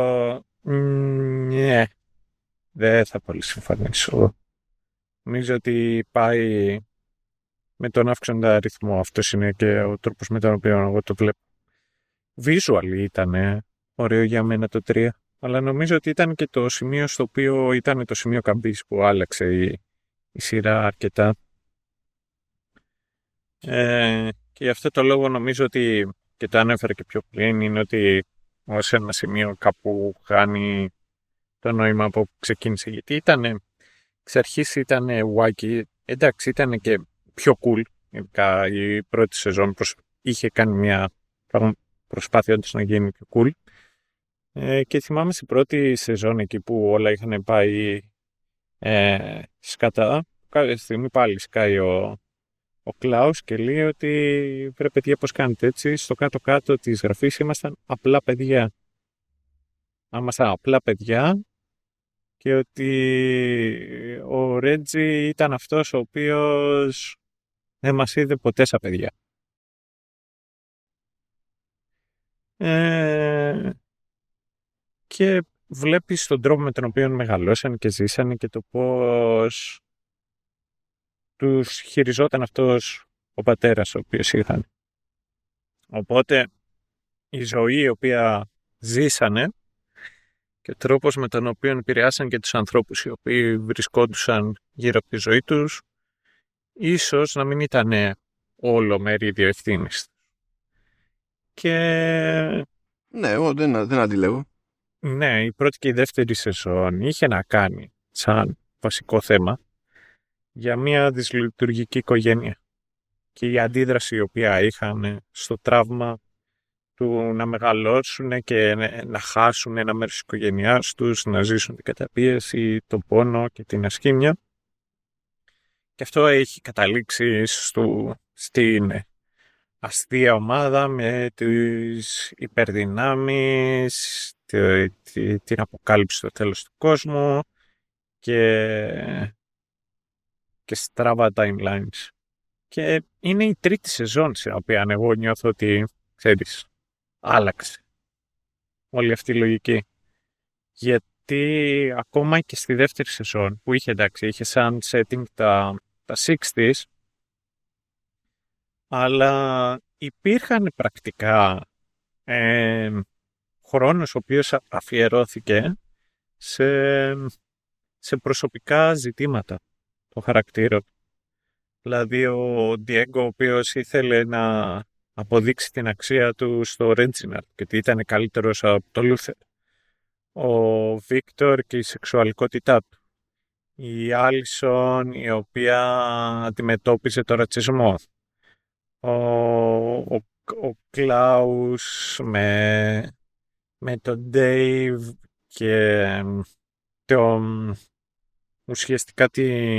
ναι, δεν θα πολύ συμφωνήσω. Νομίζω ότι πάει με τον αύξοντα αριθμό. Αυτός είναι και ο τρόπος με τον οποίο εγώ το βλέπω. Visual ήταν ωραίο για μένα το 3, αλλά νομίζω ότι ήταν και το σημείο στο οποίο ήταν το σημείο καμπής που άλλαξε η σειρά αρκετά. Και γι' αυτό το λόγο νομίζω ότι, και το ανέφερα και πιο πριν, είναι ότι ως ένα σημείο κάπου χάνει το νόημα από που ξεκίνησε. Γιατί εξ αρχής ήταν wacky, εντάξει ήταν και πιο cool, ειδικά η πρώτη σεζόν είχε κάνει μια προσπάθεια όντως να γίνει πιο cool. Και θυμάμαι στην πρώτη σεζόν εκεί που όλα είχαν πάει σκατά, κάποια στιγμή πάλι σκάει ο Κλάους και λέει ότι βρε παιδιά πώς κάνετε έτσι, στο κάτω-κάτω της γραφής ήμασταν απλά παιδιά. Ήμασταν απλά παιδιά και ότι ο Ρέτζι ήταν αυτός ο οποίος δεν μας είδε ποτέ σαν παιδιά. Και βλέπεις τον τρόπο με τον οποίο μεγαλώσαν και ζήσαν και το πώς τους χειριζόταν αυτός ο πατέρας ο οποίος είχαν. Οπότε η ζωή η οποία ζήσανε και ο τρόπος με τον οποίο επηρεάσαν και τους ανθρώπους οι οποίοι βρισκόντουσαν γύρω από τη ζωή τους ίσως να μην ήταν όλο μερίδιο ευθύνης. Και ναι, εγώ δεν αντιλέγω. Ναι, η πρώτη και η δεύτερη σεζόν είχε να κάνει σαν βασικό θέμα για μια δυσλειτουργική οικογένεια και η αντίδραση η οποία είχαν στο τραύμα του να μεγαλώσουν και να χάσουν ένα μέρος της οικογένειάς τους, να ζήσουν την καταπίεση, τον πόνο και την ασχήμια. Και αυτό έχει καταλήξει στην αστεία ομάδα με τις υπερδυνάμεις, την αποκάλυψη στο τέλος του κόσμου και στραβά timelines. Και είναι η τρίτη σεζόν στην οποία εγώ νιώθω ότι, ξέρεις, άλλαξε όλη αυτή η λογική. Γιατί ακόμα και στη δεύτερη σεζόν που είχε σαν setting τα 60s, αλλά υπήρχαν πρακτικά χρόνος ο οποίος αφιερώθηκε σε προσωπικά ζητήματα των χαρακτήρων. Δηλαδή ο Διέγκο ο οποίος ήθελε να αποδείξει την αξία του στο Reginald και ότι ήταν καλύτερος από το Λούθερ. Ο Βίκτορ και η σεξουαλικότητά του. Η Άλισον η οποία αντιμετώπιζε το ρατσισμό. Ο Κλάους με τον Dave και ουσιαστικά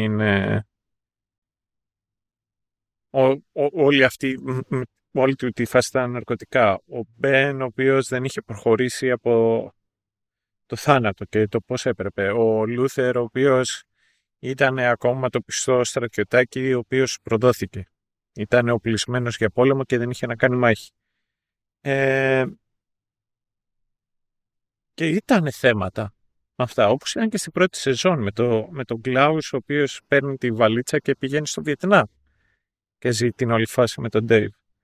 όλη του τη φάση τα ναρκωτικά. Ο Μπεν ο οποίος δεν είχε προχωρήσει από το θάνατο και το πώς έπρεπε. Ο Λούθερ ο οποίος ήταν ακόμα το πιστό στρατιωτάκι ο οποίος προδόθηκε. Ήταν οπλισμένος για πόλεμο και δεν είχε να κάνει μάχη. Και ήταν θέματα αυτά, όπως ήταν και στην πρώτη σεζόν με τον Κλάους, ο οποίος παίρνει τη βαλίτσα και πηγαίνει στο Βιετνάμ και ζει την όλη φάση με τον Dave.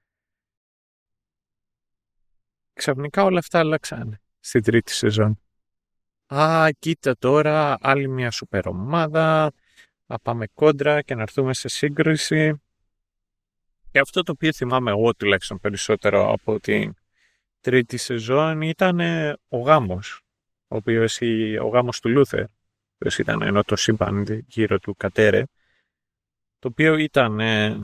Ξαφνικά όλα αυτά αλλάξανε στην τρίτη σεζόν. Κοίτα τώρα, άλλη μια σούπερ ομάδα, να πάμε κόντρα και να έρθουμε σε σύγκριση. Και αυτό το οποίο θυμάμαι εγώ τουλάχιστον περισσότερο από την τρίτη σεζόν ήταν ο γάμος. Ο γάμος του Λούθερ, ο οποίος ήταν ενώ το σύμπαν γύρω του κατέρε, το οποίο ήταν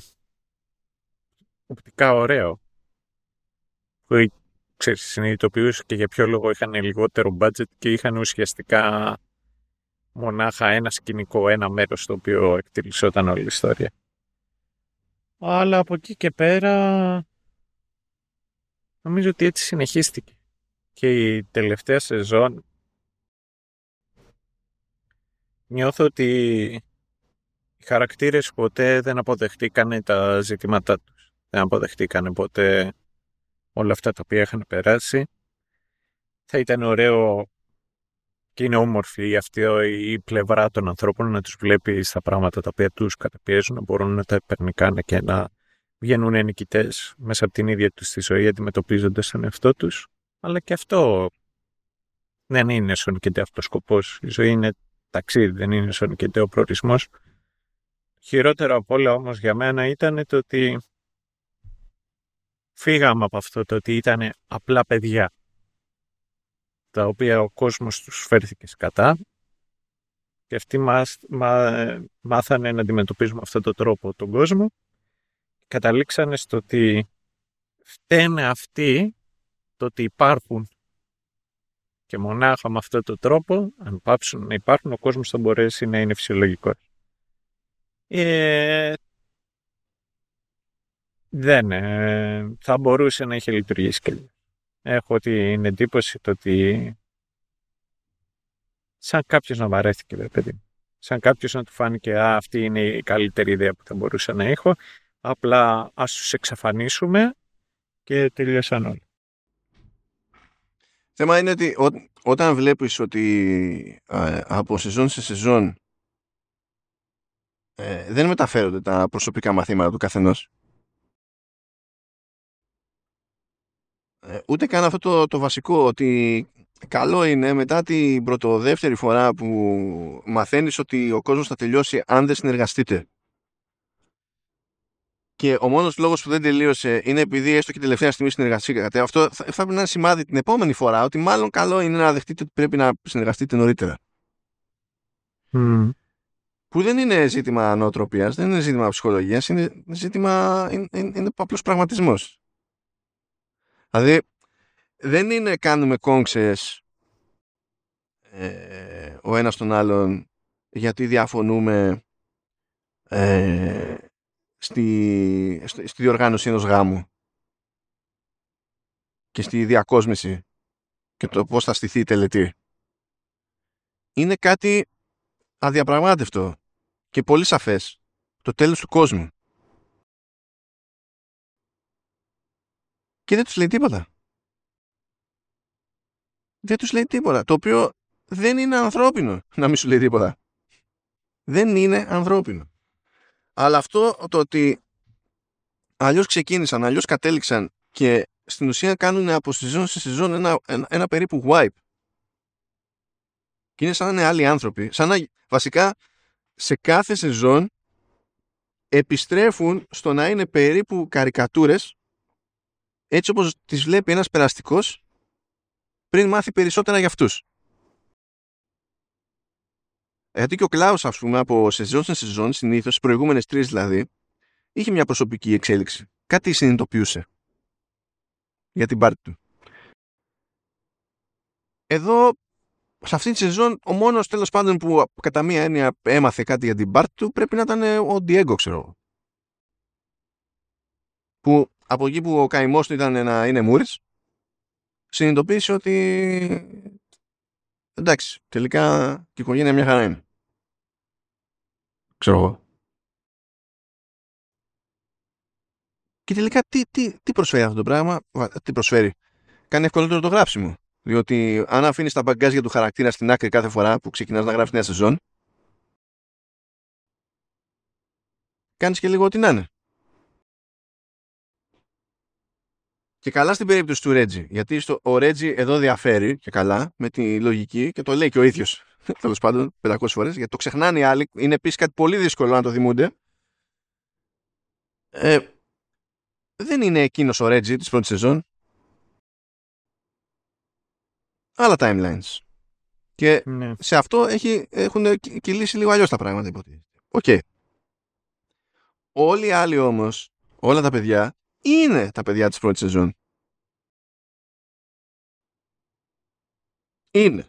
οπτικά ωραίο. Που συνειδητοποιούσε και για ποιο λόγο είχαν λιγότερο budget και είχαν ουσιαστικά μονάχα ένα σκηνικό, ένα μέρος στο οποίο εκτελισόταν όλη η ιστορία. Αλλά από εκεί και πέρα νομίζω ότι έτσι συνεχίστηκε. Και η τελευταία σεζόν νιώθω ότι οι χαρακτήρες ποτέ δεν αποδεχτήκανε τα ζητήματά τους. Δεν αποδεχτήκανε ποτέ όλα αυτά τα οποία είχαν περάσει. Θα ήταν ωραίο και είναι όμορφη αυτή η πλευρά των ανθρώπων να τους βλέπει στα πράγματα τα οποία τους καταπιέζουν, να μπορούν να τα υπερνικάνε και να βγαίνουν νικητές μέσα από την ίδια τους τη ζωή αντιμετωπίζοντας τον εαυτό τους. Αλλά και αυτό δεν είναι σονικεντέ αυτός ο σκοπός. Η ζωή είναι ταξίδι, δεν είναι σονικεντέ ο προορισμός. Χειρότερο από όλα όμως για μένα ήταν το ότι φύγαμε από αυτό το ότι ήταν απλά παιδιά τα οποία ο κόσμος τους φέρθηκε σκατά και αυτοί μάθανε να αντιμετωπίζουμε αυτόν τον τρόπο τον κόσμο. Καταλήξανε στο ότι φταίνε αυτοί το ότι υπάρχουν και μονάχα με αυτόν τον τρόπο, αν πάψουν να υπάρχουν, ο κόσμος θα μπορέσει να είναι φυσιολογικός. Δεν θα μπορούσε να είχε λειτουργήσει και έχω την εντύπωση το ότι σαν κάποιος να βαρέθηκε, παιδί. Σαν κάποιος να του φάνηκε αυτή είναι η καλύτερη ιδέα που θα μπορούσα να έχω, απλά ας τους εξαφανίσουμε και τελειώσαν όλοι. Θέμα είναι ότι όταν βλέπεις ότι από σεζόν σε σεζόν δεν μεταφέρονται τα προσωπικά μαθήματα του καθενός, ούτε καν αυτό το βασικό, ότι καλό είναι μετά την πρωτοδεύτερη φορά που μαθαίνεις ότι ο κόσμος θα τελειώσει αν δεν συνεργαστείτε και ο μόνος λόγος που δεν τελείωσε είναι επειδή έστω και τελευταία στιγμή συνεργαστήκατε, αυτό θα πρέπει να είναι σημάδι την επόμενη φορά ότι μάλλον καλό είναι να δεχτείτε ότι πρέπει να συνεργαστείτε νωρίτερα. Που δεν είναι ζήτημα νοοτροπίας, δεν είναι ζήτημα ψυχολογίας, είναι ζήτημα, είναι απλώς πραγματισμός. Δηλαδή, δεν είναι κάνουμε κόγξες ο ένας τον γιατί διαφωνούμε στη διοργάνωση ενός γάμου και στη διακόσμηση και το πώς θα στηθεί η τελετή. Είναι κάτι αδιαπραγμάτευτο και πολύ σαφές. Το τέλος του κόσμου. Και δεν τους λέει τίποτα. Δεν τους λέει τίποτα. Το οποίο δεν είναι ανθρώπινο να μην σου λέει τίποτα. Δεν είναι ανθρώπινο. Αλλά αυτό το ότι αλλιώς ξεκίνησαν, αλλιώς κατέληξαν και στην ουσία κάνουν από σεζόν σε σεζόν ένα περίπου wipe. Και είναι σαν να είναι άλλοι άνθρωποι. Σαν να βασικά σε κάθε σεζόν επιστρέφουν στο να είναι περίπου καρικατούρες έτσι όπως τις βλέπει ένας περαστικός πριν μάθει περισσότερα για αυτούς. Γιατί και ο Κλάους, ας πούμε, από σεζόν σε σεζόν, συνήθως, στις προηγούμενες 3 δηλαδή, είχε μια προσωπική εξέλιξη. Κάτι συνειδητοποιούσε για την πάρτι του. Εδώ, σε αυτή τη σεζόν, ο μόνος τέλος πάντων που κατά μία έννοια έμαθε κάτι για την πάρτι του πρέπει να ήταν ο Diego, ξέρω εγώ. Που από εκεί που ο καημός του ήταν να είναι μούρης, συνειδητοποίησε ότι εντάξει, τελικά και η οικογένεια μια χαρά είναι. Ξέρω εγώ. Και τελικά τι προσφέρει αυτό το πράγμα? Τι προσφέρει? Κάνει ευκολότερο το γράψιμο. Διότι αν αφήνεις τα μπαγκάζια του χαρακτήρα στην άκρη κάθε φορά που ξεκινάς να γράφεις νέα σεζόν, κάνεις και λίγο ό,τι να είναι. Και καλά στην περίπτωση του Ρέτζι. Γιατί ο Ρέτζι εδώ διαφέρει και καλά με τη λογική και το λέει και ο ίδιος. Τέλος πάντων, 500 φορές. Γιατί το ξεχνάνε οι άλλοι. Είναι επίσης κάτι πολύ δύσκολο να το θυμούνται. Δεν είναι εκείνος ο Ρέτζι της πρώτης σεζόν. Άλλα timelines. Και ναι. σε αυτό έχουν κυλήσει λίγο αλλιώς τα πράγματα, υποτίθεται. Οκ. Όλοι οι άλλοι όμως, όλα τα παιδιά, είναι τα παιδιά της πρώτης σεζόν. Είναι.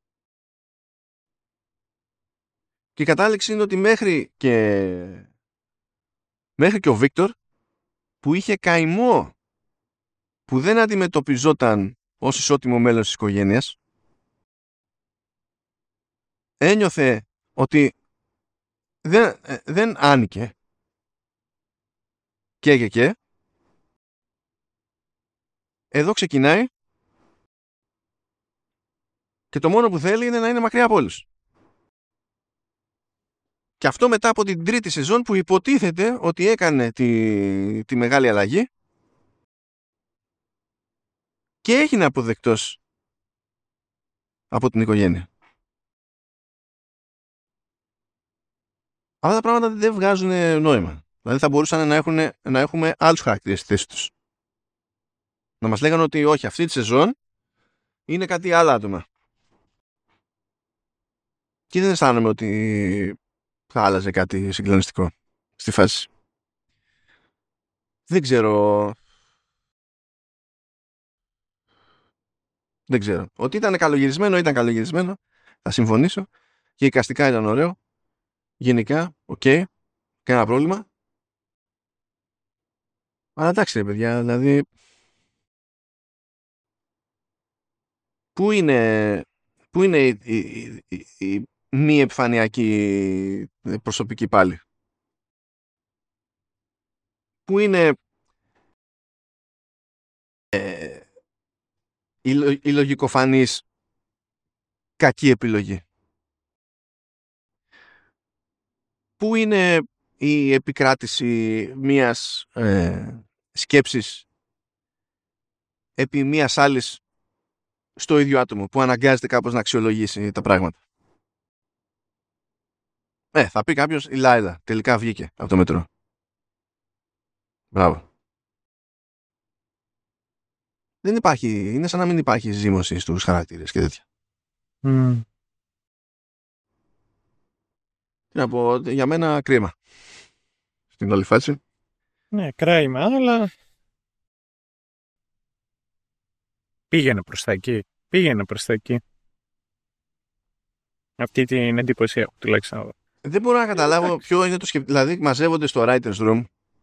Και η κατάληξη είναι ότι μέχρι και ο Βίκτορ, που είχε καημό που δεν αντιμετωπιζόταν ως ισότιμο μέλος της οικογένειας, ένιωθε ότι δεν άνοικε και εδώ ξεκινάει και το μόνο που θέλει είναι να είναι μακριά από όλους. Και αυτό μετά από την τρίτη σεζόν που υποτίθεται ότι έκανε τη μεγάλη αλλαγή και έγινε αποδεκτός από την οικογένεια. Αυτά τα πράγματα δεν βγάζουν νόημα. Δηλαδή θα μπορούσαν να έχουμε άλλους χαρακτήρες στη θέση τους. Να μας λέγανε ότι όχι, αυτή τη σεζόν είναι κάτι άλλο άτομα. Και δεν αισθάνομαι ότι θα άλλαζε κάτι συγκλονιστικό στη φάση. Δεν ξέρω. Ότι ήταν καλογυρισμένο. Θα συμφωνήσω. Και εικαστικά ήταν ωραίο. Γενικά, οκ. Κανένα πρόβλημα. Αλλά εντάξει ρε παιδιά, δηλαδή πού είναι η μη επιφανειακή προσωπική πάλι? Πού είναι η λογικοφανής κακή επιλογή? Πού είναι η επικράτηση μιας σκέψης επί μιας άλλης στο ίδιο άτομο που αναγκάζεται κάπως να αξιολογήσει τα πράγματα? Θα πει κάποιος, η Λάιλα τελικά βγήκε από το μετρό. Μπράβο. Δεν υπάρχει, είναι σαν να μην υπάρχει ζήμωση στους χαρακτήρες και τέτοια. Τι να πω, για μένα κρίμα στην όλη φάση. Ναι, κράημα, αλλά πήγαινε προς τα εκεί. Αυτή την εντύπωση έχω τουλάχιστον. Δεν μπορώ να καταλάβω ποιο είναι το σκεπτικό. Δηλαδή μαζεύονται στο writer's room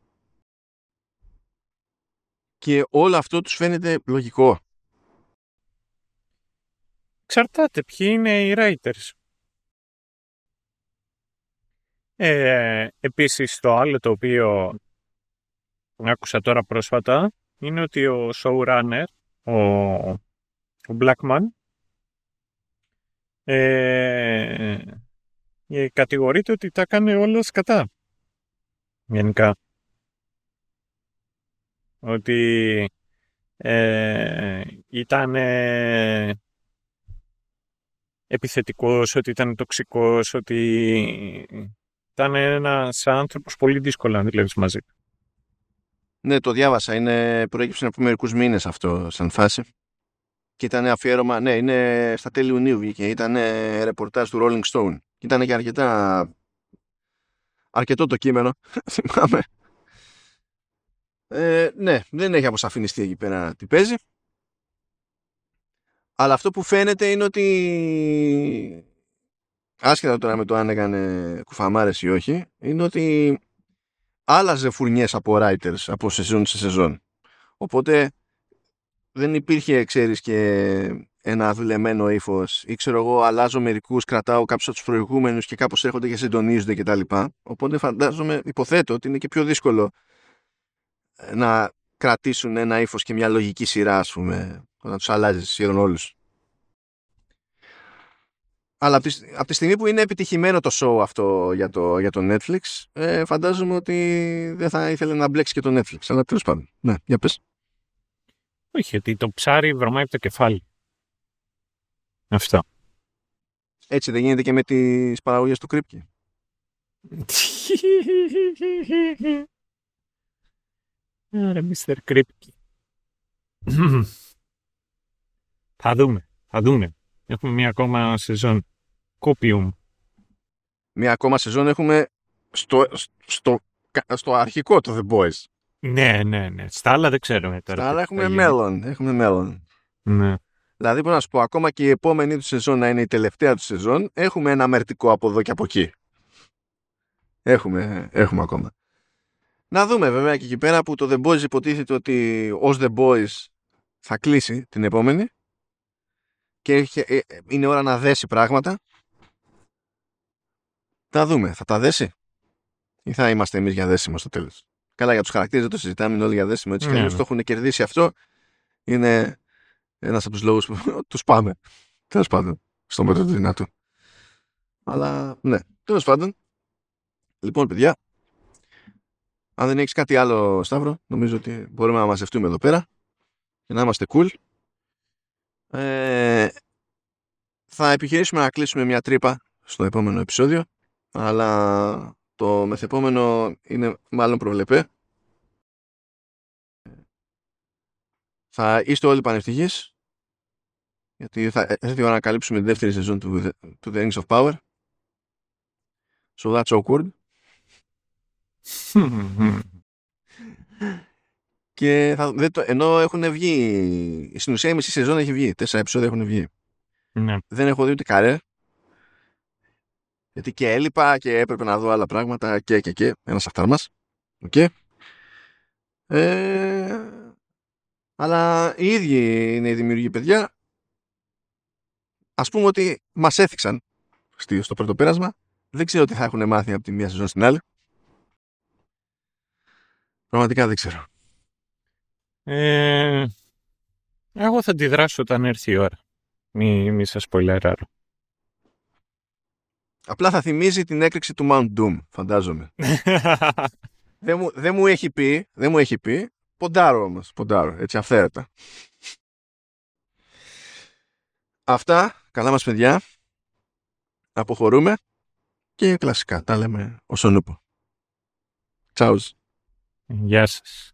και όλο αυτό τους φαίνεται λογικό. Εξαρτάται ποιοι είναι οι writers. Επίσης το άλλο το οποίο άκουσα τώρα πρόσφατα είναι ότι ο showrunner, ο Blackman, κατηγορείται ότι τα έκανε όλα σκατά. Γενικά. Ότι ήταν επιθετικός, ότι ήταν τοξικός, ότι ήταν ένας άνθρωπος πολύ δύσκολο να δουλεύεις μαζί. Ναι, το διάβασα. Προέκυψε από μερικούς μήνες αυτό σαν φάση. Και ήταν αφιέρωμα, ναι, είναι στα τέλη Ιουνίου βγήκε. Ήταν ρεπορτάζ του Rolling Stone. Ήταν και αρκετό το κείμενο. Θυμάμαι. Ναι, δεν έχει αποσαφινιστεί εκεί πέρα τι παίζει. Αλλά αυτό που φαίνεται είναι ότι, άσχετα τώρα με το αν έκανε κουφαμάρες ή όχι, είναι ότι άλλαζε φουρνιές από writers από σεζόν σε σεζόν. Οπότε δεν υπήρχε, ξέρεις, και ένα δουλεμένο ύφος ή ξέρω εγώ αλλάζω μερικούς, κρατάω κάποιους από τους προηγούμενους και κάπως έρχονται και συντονίζονται κτλ. Οπότε υποθέτω ότι είναι και πιο δύσκολο να κρατήσουν ένα ύφος και μια λογική σειρά, ας πούμε, να τους αλλάζει σχεδόν όλους. Αλλά από τη στιγμή που είναι επιτυχημένο το show αυτό για το Netflix, φαντάζομαι ότι δεν θα ήθελε να μπλέξει και το Netflix. Αλλά τέλος πάντων. Ναι, για πες. Όχι, ότι το ψάρι βρωμάει από το κεφάλι. Αυτό. Έτσι δεν γίνεται και με τις παραγωγές του Κρύπκι. Άρα, Mr. Κρύπκι. Θα δούμε. Έχουμε μία ακόμα σεζόν. Κόπιουμ. Μία ακόμα σεζόν έχουμε στο αρχικό το The Boys. Ναι. Στα άλλα δεν ξέρουμε τώρα. Στα άλλα έχουμε μέλλον. Ναι. Δηλαδή, μπορώ να σου πω, ακόμα και η επόμενη του σεζόν να είναι η τελευταία του σεζόν, έχουμε ένα μερτικό από εδώ και από εκεί. Έχουμε ακόμα. Να δούμε βέβαια και εκεί πέρα που το The Boys υποτίθεται ότι ως The Boys θα κλείσει την επόμενη και είναι ώρα να δέσει πράγματα. Θα δούμε. Θα τα δέσει ή θα είμαστε εμείς για δέσιμο στο τέλος? Καλά, για τους χαρακτήρες δεν το συζητάμε, είναι όλοι για δέσιμο. Έτσι κι αλλιώς το έχουν κερδίσει αυτό. Είναι ένας από τους λόγους που τους πάμε. Τέλος πάντων. Στον μέτρο του δυνατού. Αλλά ναι. Τέλος πάντων. Λοιπόν, παιδιά, αν δεν έχεις κάτι άλλο, Σταύρο, νομίζω ότι μπορούμε να μαζευτούμε εδώ πέρα και να είμαστε cool. Θα επιχειρήσουμε να κλείσουμε μια τρύπα στο επόμενο επεισόδιο, αλλά το μεθεπόμενο είναι μάλλον προβλεπέ. Θα είστε όλοι πανευτυχείς, γιατί θα έρθει η ώρα να καλύψουμε τη δεύτερη σεζόν του The Rings of Power. So that's awkward. Και ενώ έχουν βγει, στην ουσία η μισή σεζόν έχει βγει, 4 επεισόδια έχουν βγει. Ναι. Δεν έχω δει ούτε καρέ, γιατί και έλειπα και έπρεπε να δω άλλα πράγματα και ένας αυτάρμας. Okay. Αλλά οι ίδιοι είναι οι δημιουργοί, παιδιά. Ας πούμε ότι μας έθιξαν στο πρώτο πέρασμα. Δεν ξέρω τι θα έχουν μάθει από τη μία σεζόν στην άλλη. Πραγματικά δεν ξέρω. Εγώ θα τη δράσω όταν έρθει η ώρα. Μη σας σποιλεράρω. Απλά θα θυμίζει την έκρηξη του Mount Doom, φαντάζομαι. Δεν μου έχει πει. Ποντάρω όμως, έτσι αυθαίρετα. Αυτά, καλά μας παιδιά. Αποχωρούμε και κλασικά τα λέμε όσον ούπο. Τσάους. Γεια σας.